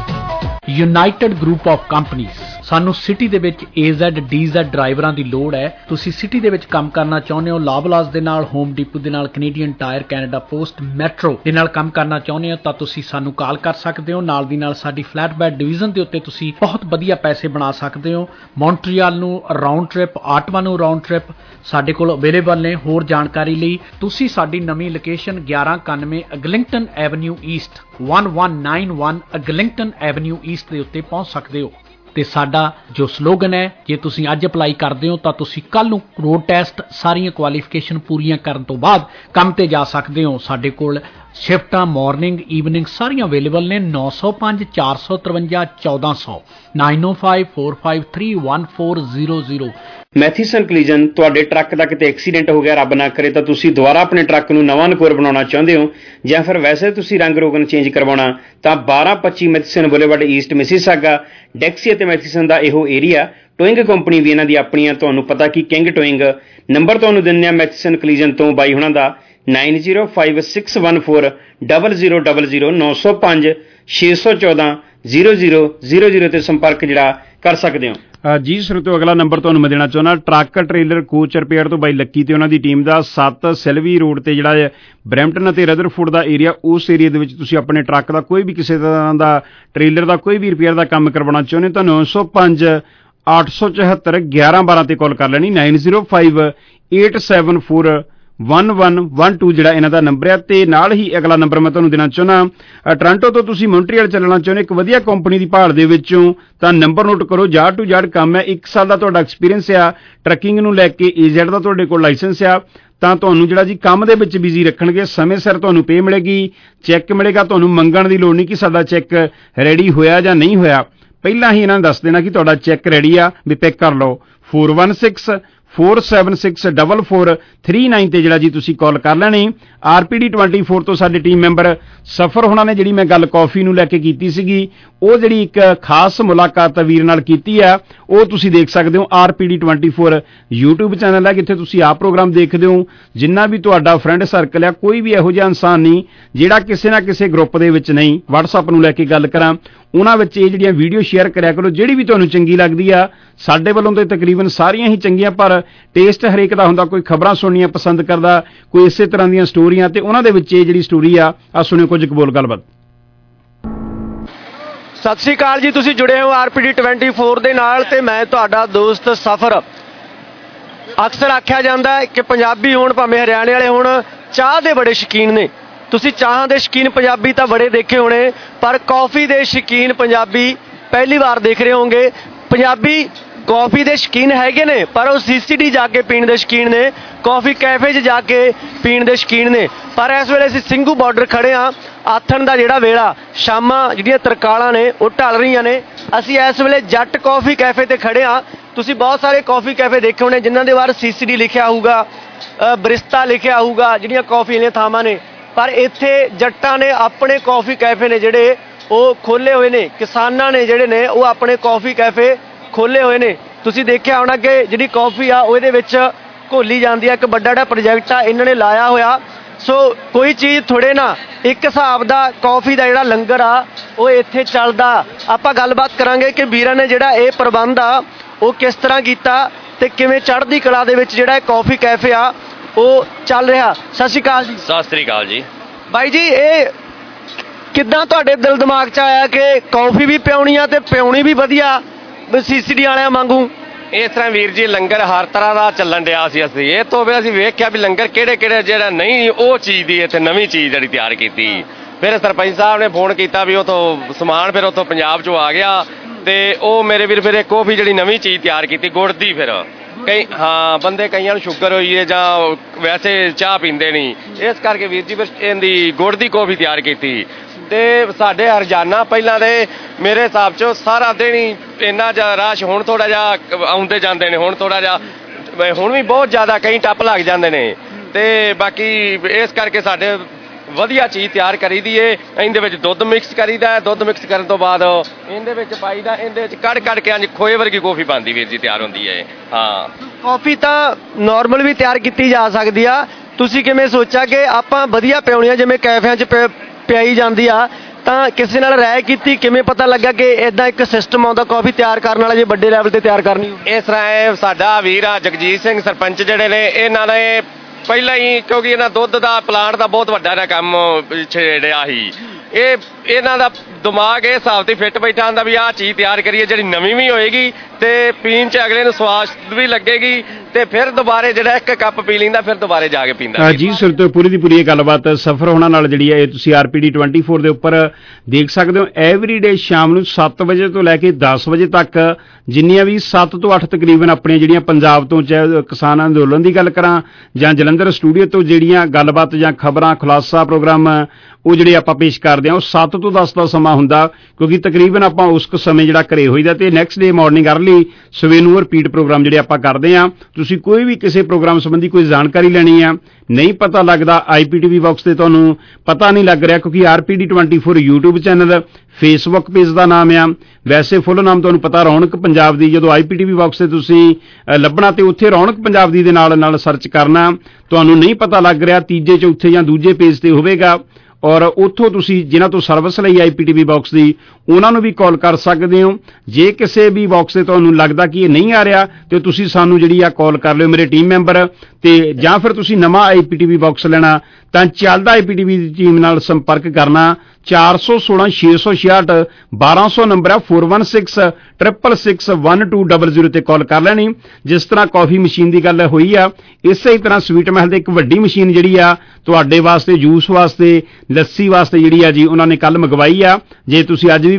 United group of companies. ਸਾਨੂੰ ਸਿਟੀ ਦੇ ਵਿੱਚ A Z D Z ਡਰਾਈਵਰਾਂ ਦੀ ਲੋੜ ਹੈ। ਤੁਸੀਂ ਸਿਟੀ ਦੇ ਵਿੱਚ ਕੰਮ ਕਰਨਾ ਚਾਹੁੰਦੇ ਹੋ, ਲਾਬਲਾਸ ਦੇ ਨਾਲ, ਹੋਮ ਡੀਪੂ ਦੇ ਨਾਲ, Canadian Tire, Canada Post, Metro ਦੇ ਨਾਲ ਕੰਮ ਕਰਨਾ ਚਾਹੁੰਦੇ ਹੋ ਤਾਂ ਤੁਸੀਂ ਸਾਨੂੰ ਕਾਲ ਕਰ ਸਕਦੇ ਹੋ। ਨਾਲ ਦੀ ਨਾਲ ਸਾਡੀ ਫਲੈਟ ਬੈਡ ਡਿਵੀਜ਼ਨ ਦੇ ਉੱਤੇ ਤੁਸੀਂ ਬਹੁਤ ਵਧੀਆ ਪੈਸੇ ਬਣਾ ਸਕਦੇ ਹੋ। ਮੌਂਟਰੀਅਲ ਨੂੰ ਰਾਉਂਡ ਟ੍ਰਿਪ, ਆਟਵਾ ਨੂੰ ਰਾਉਂਡ ਟ੍ਰਿਪ ਸਾਡੇ ਕੋਲ ਅਵੇਲੇਬਲ ਨੇ। ਹੋਰ ਜਾਣਕਾਰੀ ਲਈ ਤੁਸੀਂ ਸਾਡੀ ਨਵੀਂ ਲੋਕੇਸ਼ਨ ਗਿਆਰਾਂ ਇਕਾਨਵੇਂ Eglinton avenue east one one nine one Eglinton avenue east ਦੇ ਉੱਤੇ ਪਹੁੰਚ ਸਕਦੇ ਹੋ। ਤੇ ਸਾਡਾ ਜੋ ਸਲੋਗਨ ਹੈ, ਜੇ ਤੁਸੀਂ ਅੱਜ ਅਪਲਾਈ ਕਰਦੇ ਹੋ ਤਾਂ ਤੁਸੀਂ ਕੱਲ ਨੂੰ ਰੋਡ ਟੈਸਟ ਸਾਰੀਆਂ ਕੁਆਲੀਫਿਕੇਸ਼ਨ ਪੂਰੀਆਂ ਕਰਨ ਤੋਂ ਬਾਅਦ ਕੰਮ ਤੇ ਜਾ ਸਕਦੇ ਹੋ। ਸਾਡੇ ਕੋਲ ਸ਼ਿਫਟਾਂ ਮਾਰਨਿੰਗ ਈਵਨਿੰਗ ਸਾਰੀਆਂ ਅਵੇਲੇਬਲ ਨੇ। ਨौ सौ पाँच चार सौ तिरवंजा चौदह सौ nine oh five four five three one four zero zero। ਮੈਥੀਸਨ ਕਲੀਜਨ, ਤੁਹਾਡੇ ਟਰੱਕ ਦਾ ਕਿਤੇ ਐਕਸੀਡੈਂਟ ਹੋ ਗਿਆ, ਰੱਬ ਨਾ ਕਰੇ, ਤਾਂ ਤੁਸੀਂ ਦੁਬਾਰਾ ਆਪਣੇ ਟਰੱਕ ਨੂੰ ਨਵਾਂ ਨਕੋਰ ਬਣਾਉਣਾ ਚਾਹੁੰਦੇ ਹੋ, ਜਾਂ ਫਿਰ ਵੈਸੇ ਤੁਸੀਂ ਰੰਗ ਰੋਗਨ ਚੇਂਜ ਕਰਵਾਉਣਾ, ਤਾਂ ਬਾਰਾਂ ਪੱਚੀ Matheson boulevard east Mississauga, Dixie ਅਤੇ ਮੈਥੀਸਨ ਦਾ ਇਹੋ ਏਰੀਆ। ਟੋਇੰਗ ਕੰਪਨੀ ਵੀ ਇਹਨਾਂ ਦੀ ਆਪਣੀਆਂ, ਤੁਹਾਨੂੰ ਪਤਾ ਕਿ ਕਿੰਗ ਟੋਇੰਗ। ਨੰਬਰ ਤੁਹਾਨੂੰ ਦਿੰਦੇ ਆ ਮੈਥੀਸਨ ਕਲੀਜਨ ਤੋਂ ਬਾਈ ਹੁਣਾਂ ਦਾ nine zero five six one four double zero double zero नौ सौ पाँच छे सौ चौदह जीरो जीरो जीरो जीरो ਤੇ ਸੰਪਰਕ ਜਿਹੜਾ ਕਰ ਸਕਦੇ ਹੋ। ਜੀ ਸਰੋਤੋ, ਅਗਲਾ ਨੰਬਰ ਤੁਹਾਨੂੰ ਮੈਂ ਦੇਣਾ ਚਾਹੁੰਦਾ ਟਰੱਕ ਟ੍ਰੇਲਰ ਕੋਚ ਰਿਪੇਅਰ ਤੋਂ ਬਾਈ ਲੱਕੀ ਤੇ ਉਹਨਾਂ ਦੀ ਟੀਮ ਦਾ। ਸੱਤ ਸਿਲਵੀ ਰੋਡ ਤੇ ਜਿਹੜਾ ਹੈ ਬਰੈਂਪਟਨ ਅਤੇ ਰਦਰਫੋਰਡ ਦਾ ਏਰੀਆ, ਉਸ ਏਰੀਆ ਦੇ ਵਿੱਚ ਤੁਸੀਂ ਆਪਣੇ ਟਰੱਕ ਦਾ ਕੋਈ ਵੀ ਕਿਸੇ ਤਰ੍ਹਾਂ ਦਾ ਟ੍ਰੇਲਰ ਦਾ ਕੋਈ ਵੀ ਰਿਪੇਅਰ ਦਾ ਕੰਮ ਕਰਵਾਉਣਾ ਚਾਹੁੰਦੇ ਹੋ ਤਾਂ ਨौ सौ पाँच आठ सौ चौहत्तर ग्यारह बारह ਤੇ ਕਾਲ ਕਰ ਲੈਣੀ। Nine zero five eight seven four one one one two ਜਿਹੜਾ ਇਹਨਾਂ ਦਾ ਨੰਬਰ ਹੈ। ਤੇ ਨਾਲ ਹੀ ਅਗਲਾ ਨੰਬਰ ਮੈਂ ਤੁਹਾਨੂੰ ਦੇਣਾ ਚਾਹੁੰਦਾ ਟੋਰਾਂਟੋ ਤੋਂ ਤੁਸੀਂ ਮੌਂਟਰੀਅਲ ਚੱਲਣਾ ਚਾਹੁੰਦੇ ਇੱਕ ਵਧੀਆ ਕੰਪਨੀ ਦੀ ਭਾਲ ਦੇ ਵਿੱਚੋਂ ਤਾਂ ਨੰਬਰ ਨੋਟ ਕਰੋ। ਜਾੜ ਟੂ ਜਾੜ ਕੰਮ ਹੈ, ਇੱਕ ਸਾਲ ਦਾ ਤੁਹਾਡਾ ਐਕਸਪੀਰੀਅੰਸ ਆ, ਟਰੱਕਿੰਗ ਨੂੰ ਲੈ ਕੇ ਏ ਜ਼ੈਡ ਦਾ ਤੁਹਾਡੇ ਕੋਲ ਲਾਇਸੈਂਸ ਆ, ਤਾਂ ਤੁਹਾਨੂੰ ਜਿਹੜਾ ਜੀ ਕੰਮ ਦੇ ਵਿੱਚ ਬਿਜ਼ੀ ਰੱਖਣਗੇ। ਸਮੇਂ ਸਿਰ ਤੁਹਾਨੂੰ ਪੇ ਮਿਲੇਗੀ, ਚੈੱਕ ਮਿਲੇਗਾ, ਤੁਹਾਨੂੰ ਮੰਗਣ ਦੀ ਲੋੜ ਨਹੀਂ ਕਿ ਸਾਡਾ ਚੈੱਕ ਰੈਡੀ ਹੋਇਆ ਜਾਂ ਨਹੀਂ ਹੋਇਆ। ਪਹਿਲਾਂ ਹੀ ਇਹਨਾਂ ਨੂੰ ਦੱਸ ਦੇਣਾ ਕਿ ਤੁਹਾਡਾ ਚੈੱਕ ਰੈਡੀ ਆ, ਵੀ ਪਿਕ ਕਰ ਲਓ। Four one six four seven six double four three nine ते जिहड़ा जी तुसीं कॉल कर लैणी। आरपीडी ट्वेंटी फोर तो साडे टीम मैंबर सफर होना ने जिहड़ी मैं गल कॉफी नूं लैके कीती सीगी ਉਹ ਜਿਹੜੀ ਇੱਕ ਖਾਸ ਮੁਲਾਕਾਤ ਵੀਰ ਨਾਲ ਕੀਤੀ ਆ ਉਹ ਤੁਸੀਂ ਦੇਖ ਸਕਦੇ ਹੋ। RPD twenty four YouTube channel ਹੈ ਜਿੱਥੇ ਤੁਸੀਂ ਆਹ ਪ੍ਰੋਗਰਾਮ ਦੇਖਦੇ ਹੋ। ਜਿੰਨਾ ਵੀ ਤੁਹਾਡਾ ਫਰੈਂਡ ਸਰਕਲ ਆ, ਕੋਈ ਵੀ ਇਹੋ ਜਿਹਾ ਇਨਸਾਨ ਨਹੀਂ ਜਿਹੜਾ ਕਿਸੇ ਨਾ ਕਿਸੇ ਗਰੁੱਪ ਦੇ ਵਿੱਚ ਨਹੀਂ। WhatsApp ਨੂੰ ਲੈ ਕੇ ਗੱਲ ਕਰਾਂ, ਉਹਨਾਂ ਵਿੱਚ ਇਹ ਜਿਹੜੀਆਂ ਵੀਡੀਓ ਸ਼ੇਅਰ ਕਰਿਆ ਕਰੋ ਜਿਹੜੀ ਵੀ ਤੁਹਾਨੂੰ ਚੰਗੀ ਲੱਗਦੀ ਆ। ਸਾਡੇ ਵੱਲੋਂ ਤਾਂ ਤਕਰੀਬਨ ਸਾਰੀਆਂ ਹੀ ਚੰਗੀਆਂ, ਪਰ ਟੇਸਟ ਹਰੇਕ ਦਾ ਹੁੰਦਾ। ਕੋਈ ਖਬਰਾਂ ਸੁਣਨੀਆਂ ਪਸੰਦ ਕਰਦਾ, ਕੋਈ ਇਸੇ ਤਰ੍ਹਾਂ ਦੀਆਂ ਸਟੋਰੀਆਂ, ਤੇ ਉਹਨਾਂ ਦੇ ਵਿੱਚ ਇਹ ਜਿਹੜੀ ਸਟੋਰੀ ਆ ਆ ਸੁਣਿਓ ਕੁਝ ਕੁ ਬੋਲ ਗੱਲਬਾਤ। ਸਤਿ ਸ਼੍ਰੀ ਅਕਾਲ ਜੀ, ਤੁਸੀਂ ਜੁੜੇ ਹੋ ਆਰਪੀਡੀ ਟਵੈਂਟੀ ਫੋਰ ਦੇ ਨਾਲ ਤੇ ਮੈਂ ਤੁਹਾਡਾ ਦੋਸਤ ਸਫਰ। ਅਕਸਰ ਆਖਿਆ ਜਾਂਦਾ ਹੈ ਕਿ ਪੰਜਾਬੀ ਹੋਣ ਭਾਵੇਂ ਹਰਿਆਣੇ ਵਾਲੇ ਹੋਣ, ਚਾਹ ਦੇ ਬੜੇ ਸ਼ੌਕੀਨ ਨੇ। ਤੁਸੀਂ ਚਾਹਾਂ ਦੇ ਸ਼ੌਕੀਨ ਪੰਜਾਬੀ ਤਾਂ ਬੜੇ ਦੇਖੇ ਹੋਣੇ, ਪਰ ਕੌਫੀ ਦੇ ਸ਼ੌਕੀਨ ਪੰਜਾਬੀ ਪਹਿਲੀ ਵਾਰ ਦੇਖ ਰਹੇ ਹੋਣਗੇ। ਪੰਜਾਬੀ ਕੌਫੀ ਦੇ ਸ਼ੌਕੀਨ ਹੈਗੇ ਨੇ, ਪਰ ਉਹ ਸੀਸੀਡੀ ਜਾ ਕੇ ਪੀਣ ਦੇ ਸ਼ੌਕੀਨ ਨੇ, ਕੌਫੀ ਕੈਫੇ 'ਚ ਜਾ ਕੇ ਪੀਣ ਦੇ ਸ਼ੌਕੀਨ ਨੇ। ਪਰ ਇਸ ਵੇਲੇ ਅਸੀਂ ਸਿੰਘੂ ਬਾਰਡਰ ਖੜੇ ਹਾਂ। ਆਥਣ ਦਾ ਜਿਹੜਾ ਵੇਲਾ, ਸ਼ਾਮਾਂ ਜਿਹੜੀਆਂ ਤਰਕਾਲਾਂ ਨੇ ਉਹ ਢਲ ਰਹੀਆਂ ਨੇ। ਅਸੀਂ ਇਸ ਵੇਲੇ ਜੱਟ ਕੌਫੀ ਕੈਫੇ ਤੇ ਖੜੇ ਹਾਂ। ਤੁਸੀਂ ਬਹੁਤ ਸਾਰੇ ਕੌਫੀ ਕੈਫੇ ਦੇਖੇ ਹੋਣੇ ਜਿਨ੍ਹਾਂ ਦੇ ਬਾਹਰ ਸੀਸੀਡੀ ਲਿਖਿਆ ਹੋਊਗਾ, ਬਰਿਸਤਾ ਲਿਖਿਆ ਹੋਊਗਾ, ਜਿਹੜੀਆਂ ਕੌਫੀ ਦੀਆਂ ਥਾਵਾਂ ਨੇ। ਪਰ ਇੱਥੇ ਜੱਟਾਂ ਨੇ ਆਪਣੇ ਕੌਫੀ ਕੈਫੇ ਨੇ ਜਿਹੜੇ ਉਹ ਖੋਲ੍ਹੇ ਹੋਏ ਨੇ। ਕਿਸਾਨਾਂ ਨੇ ਜਿਹੜੇ ਨੇ ਉਹ ਆਪਣੇ ਕੌਫੀ ਕੈਫੇ ਖੋਲ੍ਹੇ ਹੋਏ ਨੇ। ਤੁਸੀਂ ਦੇਖਿਆ ਹੋਣਾ ਕਿ ਜਿਹੜੀ ਕੌਫੀ ਆ ਉਹ ਇਹਦੇ ਵਿੱਚ ਘੋਲੀ ਜਾਂਦੀ ਆ। ਇੱਕ ਵੱਡਾ ਜਿਹੜਾ ਪ੍ਰੋਜੈਕਟ ਆ ਇਹਨਾਂ ਨੇ ਲਾਇਆ ਹੋਇਆ। ਸੋ ਕੋਈ ਚੀਜ਼ ਥੋੜੇ ਨਾ, ਇੱਕ ਹਿਸਾਬ ਦਾ ਕੌਫੀ ਦਾ ਜਿਹੜਾ ਲੰਗਰ ਆ ਉਹ ਇੱਥੇ ਚੱਲਦਾ। ਆਪਾਂ ਗੱਲਬਾਤ ਕਰਾਂਗੇ ਕਿ ਵੀਰਾਂ ਨੇ ਜਿਹੜਾ ਇਹ ਪ੍ਰਬੰਧ ਆ ਉਹ ਕਿਸ ਤਰ੍ਹਾਂ ਕੀਤਾ ਤੇ ਕਿਵੇਂ ਚੜ੍ਹਦੀ ਕਲਾ ਦੇ ਵਿੱਚ ਜਿਹੜਾ ਇਹ ਕੌਫੀ ਕੈਫੇ ਆ ਉਹ ਚੱਲ ਰਿਹਾ। ਸਤਿ ਸ਼੍ਰੀ ਅਕਾਲ ਜੀ। ਸਤਿ ਸ਼੍ਰੀ ਅਕਾਲ ਜੀ। ਬਾਈ ਜੀ, ਇਹ ਕਿੱਦਾਂ ਤੁਹਾਡੇ ਦਿਲ ਦਿਮਾਗ 'ਚ ਆਇਆ ਕਿ ਕੌਫੀ ਵੀ ਪਿਆਉਣੀ ਆ ਤੇ ਪਿਆਉਣੀ ਵੀ ਵਧੀਆ ਸੀਸੀਡੀ ਵਾਲਿਆਂ ਵਾਂਗੂ? ਇਸ ਤਰ੍ਹਾਂ ਵੀਰ ਜੀ, ਲੰਗਰ ਹਰ ਤਰ੍ਹਾਂ ਦਾ ਚੱਲਣ ਡਿਆ ਸੀ। ਅਸੀਂ ਇਹ ਤੋਂ ਫਿਰ ਅਸੀਂ ਵੇਖਿਆ ਵੀ ਲੰਗਰ ਕਿਹੜੇ ਕਿਹੜੇ ਜਿਹੜਾ ਨਹੀਂ ਉਹ ਚੀਜ਼ ਦੀ ਇੱਥੇ ਨਵੀਂ ਚੀਜ਼ ਜਿਹੜੀ ਤਿਆਰ ਕੀਤੀ। ਫਿਰ ਸਰਪੰਚ ਸਾਹਿਬ ਨੇ ਫੋਨ ਕੀਤਾ ਵੀ ਉਹ ਤੋਂ ਸਮਾਨ ਫਿਰ ਉੱਥੋਂ ਪੰਜਾਬ 'ਚੋਂ ਆ ਗਿਆ ਤੇ ਉਹ ਮੇਰੇ ਵੀਰ ਫਿਰ ਇਹ ਕੌਫੀ ਜਿਹੜੀ ਨਵੀਂ ਚੀਜ਼ ਤਿਆਰ ਕੀਤੀ ਗੁੜ ਦੀ। ਫਿਰ ਕਈ ਹਾਂ ਬੰਦੇ ਕਈਆਂ ਨੂੰ ਸ਼ੂਗਰ ਹੋਈ ਹੈ ਜਾਂ ਵੈਸੇ ਚਾਹ ਪੀਂਦੇ ਨਹੀਂ, ਇਸ ਕਰਕੇ ਵੀਰ ਜੀ ਫਿਰ ਇਹਦੀ ਗੁੜ ਦੀ ਕੌਫੀ ਤਿਆਰ ਕੀਤੀ। ਤੇ ਸਾਡੇ ਹਰਜਾਨਾ ਪਹਿਲਾਂ ਦੇ ਮੇਰੇ ਹਿਸਾਬ 'ਚ ਸਾਰਾ ਦਿਨ ਹੀ ਇੰਨਾ ਜਿਹਾ ਰਸ਼, ਹੁਣ ਥੋੜਾ ਜਿਹਾ ਆਉਂਦੇ ਜਾਂਦੇ ਨੇ, ਹੁਣ ਥੋੜਾ ਜਿਹਾ ਹੁਣ ਵੀ ਬਹੁਤ ਜ਼ਿਆਦਾ ਕਈ ਟੱਪ ਲੱਗ ਜਾਂਦੇ ਨੇ। ਤੇ ਬਾਕੀ ਇਸ ਕਰਕੇ ਸਾਡੇ ਵਧੀਆ ਚੀਜ਼ ਤਿਆਰ ਕਰੀਦੀ ਏ। ਇਹਦੇ ਵਿੱਚ ਦੁੱਧ ਮਿਕਸ ਕਰੀਦਾ। ਦੁੱਧ ਮਿਕਸ ਕਰਨ ਤੋਂ ਬਾਅਦ ਇਹਦੇ ਵਿੱਚ ਪਾਈਦਾ, ਇਹਦੇ ਵਿੱਚ ਕੱਢ ਕੱਢ ਕੇ ਅੰਜ ਖੋਏ ਵਰਗੀ ਕੌਫੀ ਬਣਦੀ ਵੀਰ ਜੀ, ਤਿਆਰ ਹੁੰਦੀ ਹੈ। ਹਾਂ, ਕੌਫੀ ਤਾਂ ਨਾਰਮਲ ਵੀ ਤਿਆਰ ਕੀਤੀ ਜਾ ਸਕਦੀ ਆ। ਤੁਸੀਂ ਕਿਵੇਂ ਸੋਚਿਆ ਕਿ ਆਪਾਂ ਵਧੀਆ ਪਿਆਉਣੀ ਆ, ਜਿਵੇਂ ਕੈਫਿਆਂ 'ਚ ਪਿਆਈ ਜਾਂਦੀ ਆ, ਤਾਂ ਕਿਸੇ ਨਾਲ ਰਾਏ ਕੀਤੀ? ਕਿਵੇਂ ਪਤਾ ਲੱਗਾ ਕਿ ਇਦਾਂ ਇੱਕ ਸਿਸਟਮ ਆਉਂਦਾ ਕੌਫੀ ਤਿਆਰ ਕਰਨ ਵਾਲਾ ਜੇ ਵੱਡੇ ਲੈਵਲ ਤੇ ਤਿਆਰ ਕਰਨੀ? ਇਸ ਤਰ੍ਹਾਂ ਇਹ ਸਾਡਾ ਵੀਰ ਆ ਜਗਜੀਤ ਸਿੰਘ ਸਰਪੰਚ ਜਿਹੜੇ ਨੇ, ਇਹਨਾਂ ਨੇ ਪਹਿਲਾਂ ਹੀ, ਕਿਉਂਕਿ ਇਹਨਾਂ ਦੁੱਧ ਦਾ ਪਲਾਂਟ ਦਾ ਬਹੁਤ ਵੱਡਾ ਨਾ ਕੰਮ ਛੇੜਿਆ ਸੀ। ਇਹ ਇਹਨਾਂ ਦਾ ਦਿਮਾਗ ਇਹ ਹਿਸਾਬ ਤੇ ਫਿੱਟ ਬੈਠਾ ਹੁੰਦਾ ਵੀ ਆਹ ਚੀਜ਼ ਤਿਆਰ ਕਰੀਏ ਜਿਹੜੀ ਨਵੀਂ ਵੀ ਹੋਏਗੀ ਤੇ ਪੀਣ 'ਚ ਅਗਲੇ ਨੂੰ ਸਵਾਦ ਵੀ ਲੱਗੇਗੀ ਤੇ ਫਿਰ ਦੁਬਾਰੇ ਜਿਹੜਾ ਇੱਕ ਕੱਪ ਪੀ ਲੈਂਦਾ ਫਿਰ ਦੁਬਾਰੇ ਜਾ ਕੇ ਪੀਂਦਾ। ਜੀ ਸੁਰ ਤੋਂ ਪੂਰੀ ਦੀ ਪੂਰੀ ਇਹ ਗੱਲਬਾਤ ਸਫਰ ਹੋਣਾ ਨਾਲ ਜਿਹੜੀ ਹੈ ਇਹ ਤੁਸੀਂ ਆਰਪੀਡੀ ਟਵੈਂਟੀ ਫੋਰ ਦੇ ਉੱਪਰ ਦੇਖ ਸਕਦੇ ਹੋ। ਐਵਰੀਡੇ ਸ਼ਾਮ ਨੂੰ ਸੱਤ ਵਜੇ ਤੋਂ ਲੈ ਕੇ ਦਸ ਵਜੇ ਤੱਕ ਜਿੰਨੀਆਂ ਵੀ ਸੱਤ ਤੋਂ ਅੱਠ ਤਕਰੀਬਨ ਆਪਣੀਆਂ ਜਿਹੜੀਆਂ ਪੰਜਾਬ ਤੋਂ, ਚਾਹੇ ਕਿਸਾਨ ਅੰਦੋਲਨ ਦੀ ਗੱਲ ਕਰਾਂ ਜਾਂ ਜਲੰਧਰ ਸਟੂਡੀਓ ਤੋਂ ਜਿਹੜੀਆਂ ਗੱਲਬਾਤ ਜਾਂ ਖਬਰਾਂ ਖੁਲਾਸਾ ਪ੍ਰੋਗਰਾਮ ਉਹ ਜਿਹੜੇ ਆਪਾਂ ਪੇਸ਼ ਕਰਦੇ ਹਾਂ ਉਹ ਸੱਤ ਤੋਂ ਦਸ ਦਾ ਸਮਾਂ ਹੁੰਦਾ, ਕਿਉਂਕਿ ਤਕਰੀਬਨ ਆਪਾਂ ਉਸ ਸਮੇਂ ਜਿਹੜਾ ਘਰੇ ਹੋਈਦਾ ਤੇ ਨੈਕਸਟ ਡੇ ਮਾਰਨਿੰਗ ਅਰਲੀ ਸਵੇਰ ਨੂੰ ਰਿਪੀਟ ਪ੍ਰੋਗਰਾਮ ਜਿਹੜੇ ਆਪਾਂ ਕਰਦੇ ਹਾਂ। ਤੁਸੀਂ ਕੋਈ ਵੀ ਕਿਸੇ ਪ੍ਰੋਗਰਾਮ ਸੰਬੰਧੀ ਕੋਈ ਜਾਣਕਾਰੀ ਲੈਣੀ ਆ, ਨਹੀਂ ਪਤਾ ਲੱਗਦਾ, ਆਈਪੀਟੀਵੀ ਬਾਕਸ ਤੇ ਤੁਹਾਨੂੰ ਪਤਾ ਨਹੀਂ ਲੱਗ ਰਿਹਾ, ਕਿਉਂਕਿ RPD twenty four YouTube channel, Facebook page ਦਾ ਨਾਮ ਆ। ਵੈਸੇ ਫੁੱਲ ਨਾਮ ਤੁਹਾਨੂੰ ਪਤਾ ਰੌਣਕ ਪੰਜਾਬ ਦੀ। ਜਦੋਂ ਆਈਪੀਟੀਵੀ ਬਾਕਸ ਤੇ ਤੁਸੀਂ ਲੱਭਣਾ ਤੇ ਉੱਥੇ ਰੌਣਕ ਪੰਜਾਬ ਦੀ ਦੇ ਨਾਲ ਨਾਲ ਸਰਚ ਕਰਨਾ, ਤੁਹਾਨੂੰ ਨਹੀਂ ਪਤਾ ਲੱਗ ਰਿਹਾ ਤੀਜੇ ਚੌਥੇ ਜਾਂ ਦੂਜੇ ਪੇਜ ਤੇ ਹੋਵੇਗਾ। ਔਰ ਉੱਥੋਂ ਤੁਸੀਂ ਜਿਨ੍ਹਾਂ ਤੋਂ ਸਰਵਿਸ ਲਈ ਆਈਪੀਟੀਵੀ ਬਾਕਸ ਦੀ ਉਹਨਾਂ ਨੂੰ ਵੀ ਕਾਲ ਕਰ ਸਕਦੇ ਹੋ। ਜੇ ਕਿਸੇ ਵੀ ਬਾਕਸ ਤੇ ਤੁਹਾਨੂੰ ਲੱਗਦਾ ਕਿ ਇਹ ਨਹੀਂ ਆ ਰਿਹਾ ਤੇ ਤੁਸੀਂ ਸਾਨੂੰ ਜਿਹੜੀ ਆ ਕਾਲ ਕਰ ਲਿਓ, ਮੇਰੇ ਟੀਮ ਮੈਂਬਰ ਤੇ ਜਾਂ ਫਿਰ ਤੁਸੀਂ ਨਵਾਂ ਆਈਪੀਟੀਵੀ ਬਾਕਸ ਲੈਣਾ ਤਾਂ ਚੱਲਦਾ ਆਈਪੀਟੀਵੀ ਦੀ ਟੀਮ ਨਾਲ ਸੰਪਰਕ ਕਰਨਾ। ਚਾਰ ਸੌ ਸੋਲਾਂ ਛੇ ਸੌ ਛਿਆਹਠ ਬਾਰਾਂ ਸੌ ਨੰਬਰ ਆ, four one six triple six one two double zero ਤੇ ਕਾਲ ਕਰ ਲੈਣੀ। ਜਿਸ ਤਰ੍ਹਾਂ ਕਾਫੀ ਮਸ਼ੀਨ ਦੀ ਗੱਲ ਹੋਈ ਆ, ਇਸੇ ਤਰ੍ਹਾਂ ਸਵੀਟ ਮਹਿਲ ਦੇ ਇੱਕ ਵੱਡੀ ਮਸ਼ੀਨ ਜਿਹੜੀ ਆ ਤੁਹਾਡੇ ਵਾਸਤੇ, ਜੂਸ ਵਾਸਤੇ, ਲੱਸੀ ਵਾਸਤੇ ਜਿਹੜੀ ਆ ਜੀ ਉਹਨਾਂ ਨੇ ਕੱਲ ਮੰਗਵਾਈ ਆ। ਜੇ ਤੁਸੀਂ ਅੱਜ ਵੀ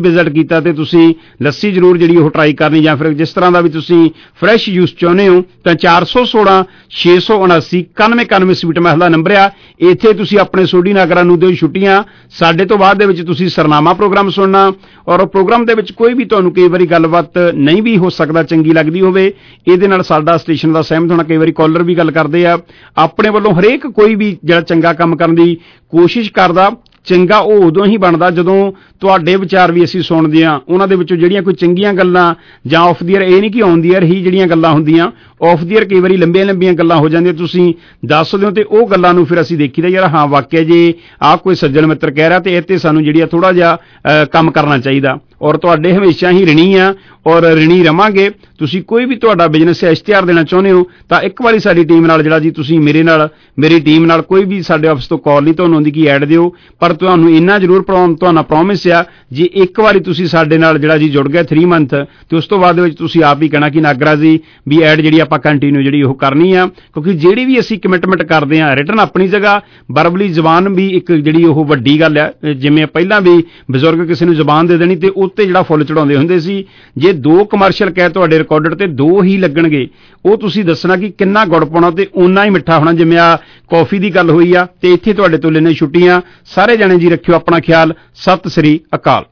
ਵਿਜ਼ਿਟ ਕੀਤਾ ਤੇ ਤੁਸੀਂ ਲੱਸੀ ਜ਼ਰੂਰ ਜਿਹੜੀ ਉਹ ਟਰਾਈ ਕਰਨੀ, ਜਾਂ ਫਿਰ ਜਿਸ ਤਰ੍ਹਾਂ ਦਾ ਵੀ ਤੁਸੀਂ ਫਰੈਸ਼ ਜੂਸ ਚਾਹੁੰਦੇ ਹੋ ਤਾਂ ਚਾਰ ਸੌ ਸੋਲਾਂ ਛੇ ਸੌ ਉਨਾਸੀ ਇਕਾਨਵੇਂ ਇਕਾਨਵੇਂ ਸਵੀਟ ਮਹਿਲ ਦਾ ਨੰਬਰ ਆ। ਇੱਥੇ ਤੁਸੀਂ ਆਪਣੇ ਸੋਢੀ ਨਾਗਰਾ ਨੂੰ ਦਿਓ ਛੁੱਟੀਆਂ। ਸਾਡੇ ਤੋਂ ਬਾਅਦ ਦੇ ਵਿੱਚ ਤੁਸੀਂ ਸਰਨਾਮਾ ਪ੍ਰੋਗਰਾਮ ਸੁਣਨਾ, ਔਰ ਪ੍ਰੋਗਰਾਮ ਦੇ ਵਿੱਚ ਕੋਈ ਵੀ ਤੁਹਾਨੂੰ ਕਈ ਵਾਰੀ ਗੱਲਬਾਤ ਨਹੀਂ ਵੀ ਹੋ ਸਕਦਾ ਚੰਗੀ ਲੱਗਦੀ ਹੋਵੇ, ਇਹਦੇ ਨਾਲ ਸਾਡਾ ਸਟੇਸ਼ਨ ਦਾ ਸਹਿਮਤ ਹੋਣਾ। ਕਈ ਵਾਰੀ ਕਾਲਰ ਵੀ ਗੱਲ ਕਰਦੇ ਆ। ਆਪਣੇ ਵੱਲੋਂ ਹਰੇਕ ਕੋਈ ਵੀ ਜਿਹੜਾ ਚੰਗਾ ਕੰਮ ਕਰਨ ਦੀ ਕੋਸ਼ਿਸ਼ ਕਰਦਾ, ਚੰਗਾ ਉਹ ਉਦੋਂ ਹੀ ਬਣਦਾ ਜਦੋਂ ਤੁਹਾਡੇ ਵਿਚਾਰ ਵੀ ਅਸੀਂ ਸੁਣਦੇ ਹਾਂ। ਉਹਨਾਂ ਦੇ ਵਿੱਚੋਂ ਜਿਹੜੀਆਂ ਕੋਈ ਚੰਗੀਆਂ ਗੱਲਾਂ ਜਾਂ ਆਫ ਦੀ ਏਅਰ, ਇਹ ਨਹੀਂ ਕਿ ਔਨ ਦੀ ਏਅਰ ਹੀ ਜਿਹੜੀਆਂ ਗੱਲਾਂ ਹੁੰਦੀਆਂ, ਆਫ ਦੀ ਏਅਰ ਕਈ ਵਾਰੀ ਲੰਬੀਆਂ ਲੰਬੀਆਂ ਗੱਲਾਂ ਹੋ ਜਾਂਦੀਆਂ, ਤੁਸੀਂ ਦੱਸ ਦਿਓ ਤੇ ਉਹ ਗੱਲਾਂ ਨੂੰ ਫਿਰ ਅਸੀਂ ਦੇਖੀਦਾ ਯਾਰ ਹਾਂ ਵਾਕਿਆ ਜੇ ਆਹ ਕੋਈ ਸੱਜਣ ਮਿੱਤਰ ਕਹਿ ਰਿਹਾ ਤੇ ਇਹ ਤੇ ਸਾਨੂੰ ਜਿਹੜੀ ਆ ਥੋੜਾ ਜਿਹਾ ਕੰਮ ਕਰਨਾ ਚਾਹੀਦਾ। ਔਰ ਤੁਹਾਡੇ ਹਮੇਸ਼ਾ ਹੀ ਰਿਣੀ ਆ ਔਰ ਰਿਣੀ ਰਵਾਂਗੇ। ਤੁਸੀਂ ਕੋਈ ਵੀ ਤੁਹਾਡਾ ਬਿਜ਼ਨਸ ਇਸ਼ਤਿਹਾਰ ਦੇਣਾ ਚਾਹੁੰਦੇ ਹੋ ਤਾਂ ਇੱਕ ਵਾਰੀ ਸਾਡੀ ਟੀਮ ਨਾਲ ਜਿਹੜਾ ਜੀ ਤੁਸੀਂ ਮੇਰੇ ਨਾਲ ਮੇਰੀ ਟੀਮ ਨਾਲ ਕੋਈ ਵੀ ਸਾਡੇ ਆਫਿਸ ਤੋਂ ਕਾਲ ਨਹੀਂ ਤੁਹਾਨੂੰ ਆਉਂਦੀ ਕਿ ਐਡ ਦਿਓ, ਪਰ ਤੁਹਾਨੂੰ ਇੰਨਾ ਜ਼ਰੂਰ ਤੁਹਾਨੂੰ ਪ੍ਰੋਮਿਸ ਆ ਜੇ ਇੱਕ ਵਾਰੀ ਤੁਸੀਂ ਸਾਡੇ ਨਾਲ ਜਿਹੜਾ ਜੀ ਜੁੜ ਗਏ ਥ੍ਰੀ ਮੰਥ ਤੇ ਉਸ ਤੋਂ ਬਾਅਦ ਦੇ ਵਿੱਚ ਤੁਸੀਂ ਆਪ ਹੀ ਕਹਿਣਾ ਕਿ ਨਾਗਰਾ ਜੀ ਵੀ ਐਡ ਜਿਹੜੀ ਆਪਾਂ ਕੰਟੀਨਿਊ ਜਿਹੜੀ ਉਹ ਕਰਨੀ ਆ, ਕਿਉਂਕਿ ਜਿਹੜੀ ਵੀ ਅਸੀਂ ਕਮਿਟਮੈਂਟ ਕਰਦੇ ਹਾਂ ਰਿਟਨ ਆਪਣੀ ਜਗ੍ਹਾ, ਵਰਬਲੀ ਜ਼ਬਾਨ ਵੀ ਇੱਕ ਜਿਹੜੀ ਉਹ ਵੱਡੀ ਗੱਲ ਆ। ਜਿਵੇਂ ਪਹਿਲਾਂ ਵੀ ਬਜ਼ੁਰਗ ਕਿਸੇ ਨੂੰ ਜ਼ਬਾਨ ਦੇ ਦੇਣੀ ਤੇ ਉੱਤੇ ਜਿਹੜਾ ਫੁੱਲ ਚੜਾਉਂਦੇ ਹੁੰਦੇ ਸੀ, ਜੇ ਦੋ ਕਮਰਸ਼ੀਅਲ ਕਹਿ ਤੁਹਾਡੇ ਰਿਕਾਰਡਡ ਤੇ ਦੋ ਹੀ ਲੱਗਣਗੇ, ਉਹ ਤੁਸੀਂ ਦੱਸਣਾ ਕਿ ਕਿੰਨਾ ਗੁੜ ਪਾਉਣਾ ਤੇ ਓਨਾ ਹੀ ਮਿੱਠਾ ਹੋਣਾ। ਜਿਵੇਂ ਆ ਕੌਫੀ ਦੀ ਗੱਲ ਹੋਈ ਆ ਤੇ ਇੱਥੇ ਤੁਹਾਡੇ ਤੋਂ ਲੈਣੇ ਛੁੱਟੀਆਂ। ਸਾਰੇ ਜਣੇ ਜੀ ਰੱਖਿਓ ਆਪਣਾ ਖਿਆਲ। ਸਤਿ ਸ੍ਰੀ ਅਕਾਲ।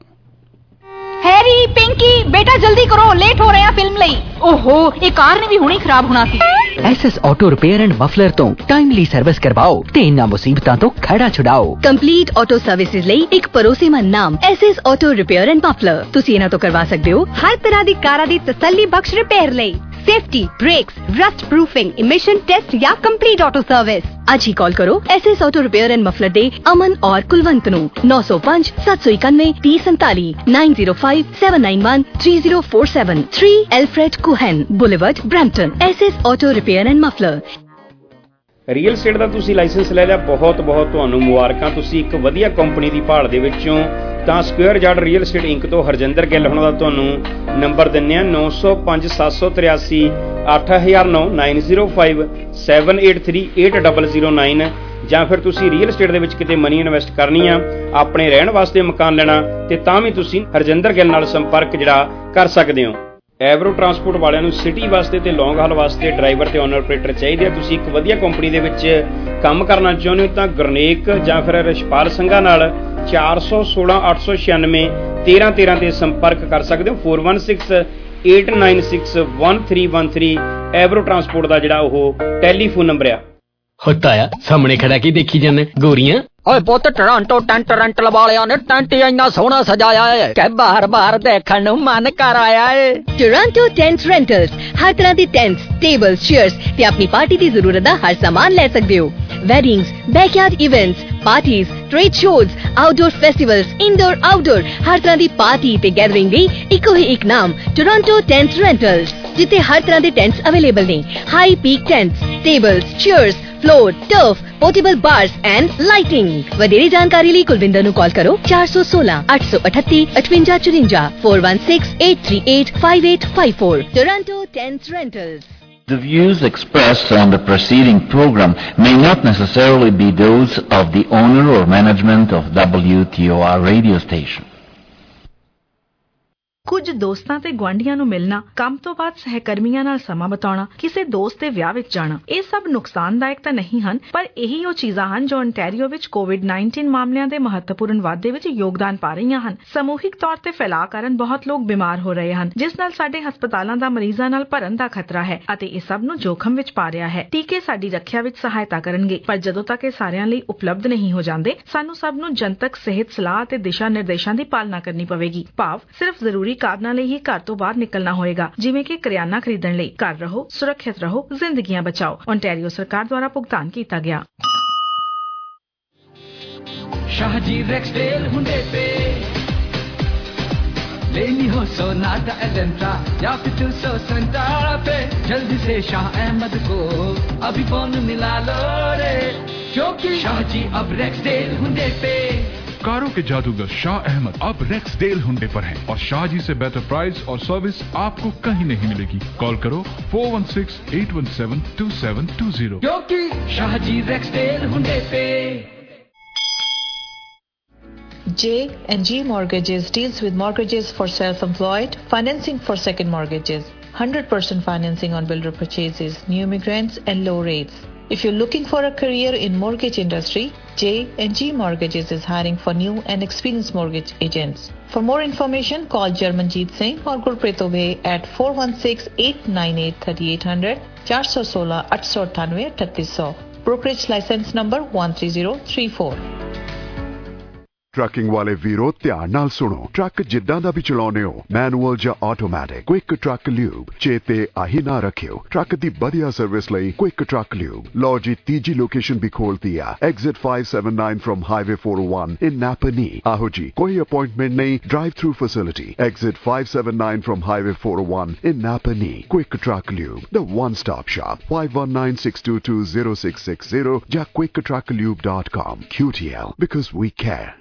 हैरी पिंकी बेटा जल्दी करो, लेट हो रहे हैं फिल्म ਲਈ। ओहो ਇਹ ਕਾਰ ਨੇ ਵੀ ਹੁਣੇ ਖਰਾਬ ਹੋਣਾ ਸੀ। S S auto repair and muffler ਤੋਂ ਟਾਈਮਲੀ ਸਰਵਿਸ ਕਰਵਾਓ ਤੇ ਇਹਨਾਂ ਮੁਸੀਬਤਾਂ ਤੋਂ ਖੜਾ ਛੁਡਾਓ। ਕੰਪਲੀਟ ਆਟੋ ਸਰਵਿਸਿਜ਼ ਲਈ ਇੱਕ ਭਰੋਸੇਮੰਦ ਨਾਮ S S auto repair and muffler. ਤੁਸੀਂ ਇਹਨਾਂ ਤੋਂ ਕਰਵਾ ਸਕਦੇ ਹੋ ਹਰ ਤਰ੍ਹਾਂ ਦੀ ਕਾਰਾਂ ਦੀ ਤਸੱਲੀ ਬਖਸ਼ ਰਿਪੇਅਰ ਲਈ safety, brakes, rust proofing, emission test या कंप्लीट ऑटो सर्विस। आज ही कॉल करो S S auto repair and muffler दे अमन और कुलवंत नु नौ सौ पांच सात सौ इक्यानवे तीस संताली nine zero five seven nine one three zero four seven three Alfred Kuhn boulevard Brampton. S S auto repair and muffler. Real estate ਦਾ ਤੁਸੀਂ ਲਾਇਸੈਂਸ ਲੈ ਲਿਆ, ਬਹੁਤ ਬਹੁਤ ਤੁਹਾਨੂੰ ਮੁਬਾਰਕਾਂ। ਤੁਸੀਂ ਇੱਕ ਵਧੀਆ ਕੰਪਨੀ ਦੀ ਭਾਲ ਦੇ ਵਿੱਚੋਂ ਤਾਂ square yard real estate inc ਤੋਂ ਹਰਜਿੰਦਰ ਗਿੱਲ ਹੋਣਾ ਦਾ ਤੁਹਾਨੂੰ ਨੰਬਰ ਦਿੰਦੇ ਆ ਨੌ ਸੌ ਪੰਜ ਸੱਤ ਸੌ ਤਰਿਆਸੀ ਅੱਠ ਹਜ਼ਾਰ ਨੌ nine zero five seven eight three eight double zero nine. ਜਾਂ ਫਿਰ ਤੁਸੀਂ ਰੀਅਲ ਸਟੇਟ ਦੇ ਵਿੱਚ ਕਿਤੇ ਮਨੀ ਇਨਵੈਸਟ ਕਰਨੀ ਆ, ਆਪਣੇ ਰਹਿਣ ਵਾਸਤੇ ਮਕਾਨ ਲੈਣਾ, ਤੇ ਤਾਂ ਵੀ ਤੁਸੀਂ ਹਰਜਿੰਦਰ ਗਿੱਲ ਨਾਲ ਸੰਪਰਕ ਜਿਹੜਾ ਕਰ ਸਕਦੇ ਹੋ। ਐਵਰੋ ਟਰਾਂਸਪੋਰਟ ਵਾਲਿਆਂ ਨੂੰ ਸਿਟੀ ਵਾਸਤੇ ਤੇ ਲੌਂਗ ਹਾਲ ਵਾਸਤੇ ਡਰਾਈਵਰ ਤੇ ਓਨਰ ਆਪਰੇਟਰ ਚਾਹੀਦੇ ਆ। ਤੁਸੀਂ ਇੱਕ ਵਧੀਆ ਕੰਪਨੀ ਦੇ ਵਿੱਚ ਕੰਮ ਕਰਨਾ ਚਾਹੁੰਦੇ ਹੋ ਤਾਂ ਗੁਰਨੇਕ ਜਾਂ ਫਿਰ ਰਿਸ਼ਪਾਲ ਸਿੰਘਾ ਨਾਲ ਚਾਰ ਸੌ ਸੋਲਾਂ ਅੱਠ ਸੌ ਛਿਆਨਵੇਂ ਤੇਰਾਂ ਤੇਰਾਂ ਤੇ ਸੰਪਰਕ ਕਰ ਸਕਦੇ ਹੋ। Four one six eight nine six one three one three Avro transport ਦਾ ਜਿਹੜਾ ਉਹ ਟੈਲੀਫੋਨ ਨੰਬਰ ਆ। ਹੋਤਾ ਆ ਸਾਹਮਣੇ ਖੜਾ ਕੇ ਦੇਖੀ ਜਾਂਦੇ ਗੋਰੀਆਂ। ਓਏ ਪੁੱਤ ਟੋਰਾਂਟੋ ਟੈਂਟ ਰੈਂਟਲ ਵਾਲਿਆਂ ਨੇ ਟੈਂਟ ਇੰਨਾ ਸੋਹਣਾ ਸਜਾਇਆ ਹੈ ਕਿ ਬਾਰ-ਬਾਰ ਦੇਖਣ ਨੂੰ ਮਨ ਕਰ ਆਇਆ ਹੈ। ਟੋਰਾਂਟੋ ਟੈਂਟ ਰੈਂਟਲਸ ਹਰ ਤਰ੍ਹਾਂ ਦੇ ਟੈਂਟਸ, ਟੇਬਲਸ, ਚੇਅਰਸ ਤੇ ਆਪਣੀ ਪਾਰਟੀ ਦੀ ਜ਼ਰੂਰਤ ਦਾ ਹਰ ਸਾਮਾਨ ਲੈ ਸਕਦੇ ਹੋ। Weddings, backyard events, parties, trade shows, outdoor festivals, indoor outdoor ਹਰ ਤਰ੍ਹਾਂ ਦੀ ਪਾਰਟੀ ਤੇ ਗੈਦਰਿੰਗ ਲਈ ਇੱਕੋ ਹੀ ਇੱਕ ਨਾਮ ਟੋਰਾਂਟੋ ਟੈਂਟ ਰੈਂਟਲਸ, ਜਿੱਥੇ ਹਰ ਤਰ੍ਹਾਂ ਦੇ ਟੈਂਟਸ ਅਵੇਲੇਬਲ ਨੇ। High peak tents, tables, chairs, floor, turf, portable bars and lighting. वधेरे जानकारी लिए कुलविंदर नु कॉल करो चार सौ सोलह आठ सौ अठत्ती अठवंजा चुरंजा four one six eight three eight five eight five four. Toronto tent rentals. The views expressed on the preceding program may not necessarily be those of the owner or management of W T O R radio station. ਕੁਝ ਦੋਸਤਾਂ ਤੇ ਗੁਆਂਢੀਆਂ ਨੂੰ ਮਿਲਣਾ, ਕੰਮ ਤੋਂ ਬਾਅਦ ਸਹਿਕਰਮੀਆਂ ਨਾਲ ਸਮਾਂ ਬਿਤਾਉਣਾ, ਕਿਸੇ ਦੋਸਤ ਦੇ ਵਿਆਹ ਵਿੱਚ ਜਾਣਾ, ਇਹ ਸਭ ਨੁਕਸਾਨਦਾਇਕ ਤਾਂ ਨਹੀਂ ਹਨ, ਪਰ ਇਹੀ ਉਹ ਚੀਜ਼ਾਂ ਹਨ ਜੋ ontario ਵਿੱਚ ਕੋਵਿਡ ਉੱਨੀ ਮਾਮਲਿਆਂ ਦੇ ਮਹੱਤਵਪੂਰਨ ਵਾਧੇ ਵਿੱਚ ਯੋਗਦਾਨ ਪਾ ਰਹੀਆਂ ਹਨ। ਸਮੂਹਿਕ ਤੌਰ ਤੇ ਫੈਲਾਅ ਕਾਰਨ ਬਹੁਤ ਲੋਕ ਬਿਮਾਰ ਹੋ ਰਹੇ ਹਨ, ਜਿਸ ਨਾਲ ਸਾਡੇ ਹਸਪਤਾਲਾਂ ਦਾ ਮਰੀਜ਼ਾਂ ਨਾਲ ਭਰਨ ਦਾ ਖਤਰਾ ਹੈ ਅਤੇ ਇਹ ਸਭ ਨੂੰ ਜੋਖਮ ਵਿੱਚ ਪਾ ਰਿਹਾ ਹੈ। ਟੀਕੇ ਸਾਡੀ ਰੱਖਿਆ ਵਿੱਚ ਸਹਾਇਤਾ ਕਰਨਗੇ, ਪਰ ਜਦੋਂ ਤੱਕ ਇਹ ਸਾਰਿਆਂ ਲਈ ਉਪਲਬਧ ਨਹੀਂ ਹੋ ਜਾਂਦੇ, ਸਾਨੂੰ ਸਭ ਨੂੰ ਜਨਤਕ ਸਿਹਤ ਸਲਾਹ ਅਤੇ ਦਿਸ਼ਾ ਨਿਰਦੇਸ਼ਾਂ ਦੀ ਪਾਲਣਾ ਕਰਨੀ ਪਵੇਗੀ। ਭਾਵ ਸਿਰਫ ਜ਼ਰੂਰੀ ਕਾਰਨਾਂ ਲਈ ਹੀ ਘਰ ਤੋਂ ਬਾਹਰ ਨਿਕਲਣਾ ਹੋਏਗਾ, ਜਿਵੇਂ ਕਿ ਕਰਿਆਨਾ ਖਰੀਦਣ ਲਈ। ਘਰ ਰਹੋ, ਸੁਰੱਖਿਅਤ ਰਹੋ, ਜ਼ਿੰਦਗੀਆਂ ਬਚਾਓ। ontario ਸਰਕਾਰ ਦੁਆਰਾ ਭੁਗਤਾਨ ਕੀਤਾ ਗਿਆ। शाहजी रेक्सडेल हुंडे पे लेनी हो सोनाटा एलेंट्रा या फिर टू सौ संतारा पे जल्दी से शाह अहमद को अभी फोन मिला लो रे, क्योंकि शाहजी अब रेक्सडेल हुंडे पे। कारों के जादूगर शाह अहमद अब रेक्सडेल हुंडे पर हैं और शाह जी से बेहतर प्राइस और सर्विस आपको कहीं नहीं मिलेगी। कॉल करो four one six eight one seven two seven two zero, क्योंकि शाह जी रेक्सडेल हुंडे पे। J and G Mortgages deals with mortgages for self-employed, financing for second mortgages, one hundred percent financing on builder purchases, new immigrants and low rates. If you're looking for a career in mortgage industry, J and G Mortgages is hiring for new and experienced mortgage agents. For more information, call Jarmanjeet Singh or Gurpreet Obey at four one six, eight nine eight, three eight zero zero, four one six, eight eight nine, three eight zero zero. Brokerage license number one three zero three four. Trucking ਵਾਲੇ ਵੀਰੋ ਧਿਆਨ ਨਾਲ ਸੁਣੋ। Truck ਜਿੱਦਾਂ ਦਾ ਵੀ ਚਲਾਉਣੇ ਹੋ, manual ਜਾਂ automatic, quick truck lube ਚੇਤੇ ਆਹੀ ਨਾ ਰੱਖਿਓ। ਟਰੱਕ ਦੀ ਵਧੀਆ ਸਰਵਿਸ ਲਈ ਕੁਇਕ ਟਰੱਕ ਲਿਊਬ। ਲਓ ਜੀ ਤੀਜੀ ਲੋਕੇਸ਼ਨ ਵੀ ਖੋਲਤੀ ਆ, exit five seventy-nine from Highway four oh one in Napanee। ਆਹੋ ਜੀ, ਕੋਈ ਅਪਾਇੰਟਮੈਂਟ ਨਹੀਂ, drive through facility. Exit five seventy-nine from Highway four oh one in Napanee। Quick truck lube, the one stop shop। five one nine, six two two, zero six six zero ਜਾਂ quick truck lube dot com। Q T L, because we care।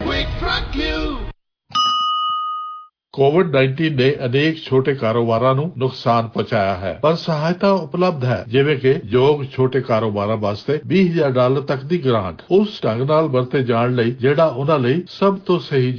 COVID ਉੱਨੀ ਨੇ ਅਨੇਕ ਛੋਟੇ ਕਾਰੋਬਾਰਾਂ ਨੂੰ ਨੁਕਸਾਨ ਪਹੁੰਚਾਇਆ ਹੈ, ਪਰ ਸਹਾਇਤਾ ਉਪਲਬਧ ਹੈ, ਜਿਵੇਂ ਕਿ ਯੋਗ ਛੋਟੇ ਕਾਰੋਬਾਰਾਂ ਵਾਸਤੇ ਵੀਹ ਹਜ਼ਾਰ ਡਾਲਰ ਤੱਕ ਦੀ ਗ੍ਰਾਂਟ ਉਸ ਢੰਗ ਨਾਲ ਵਰਤੇ ਜਾਣ ਲਈ ਜਿਹੜਾ ਉਹਨਾਂ ਲਈ ਸਭ ਤੋਂ ਸਹੀ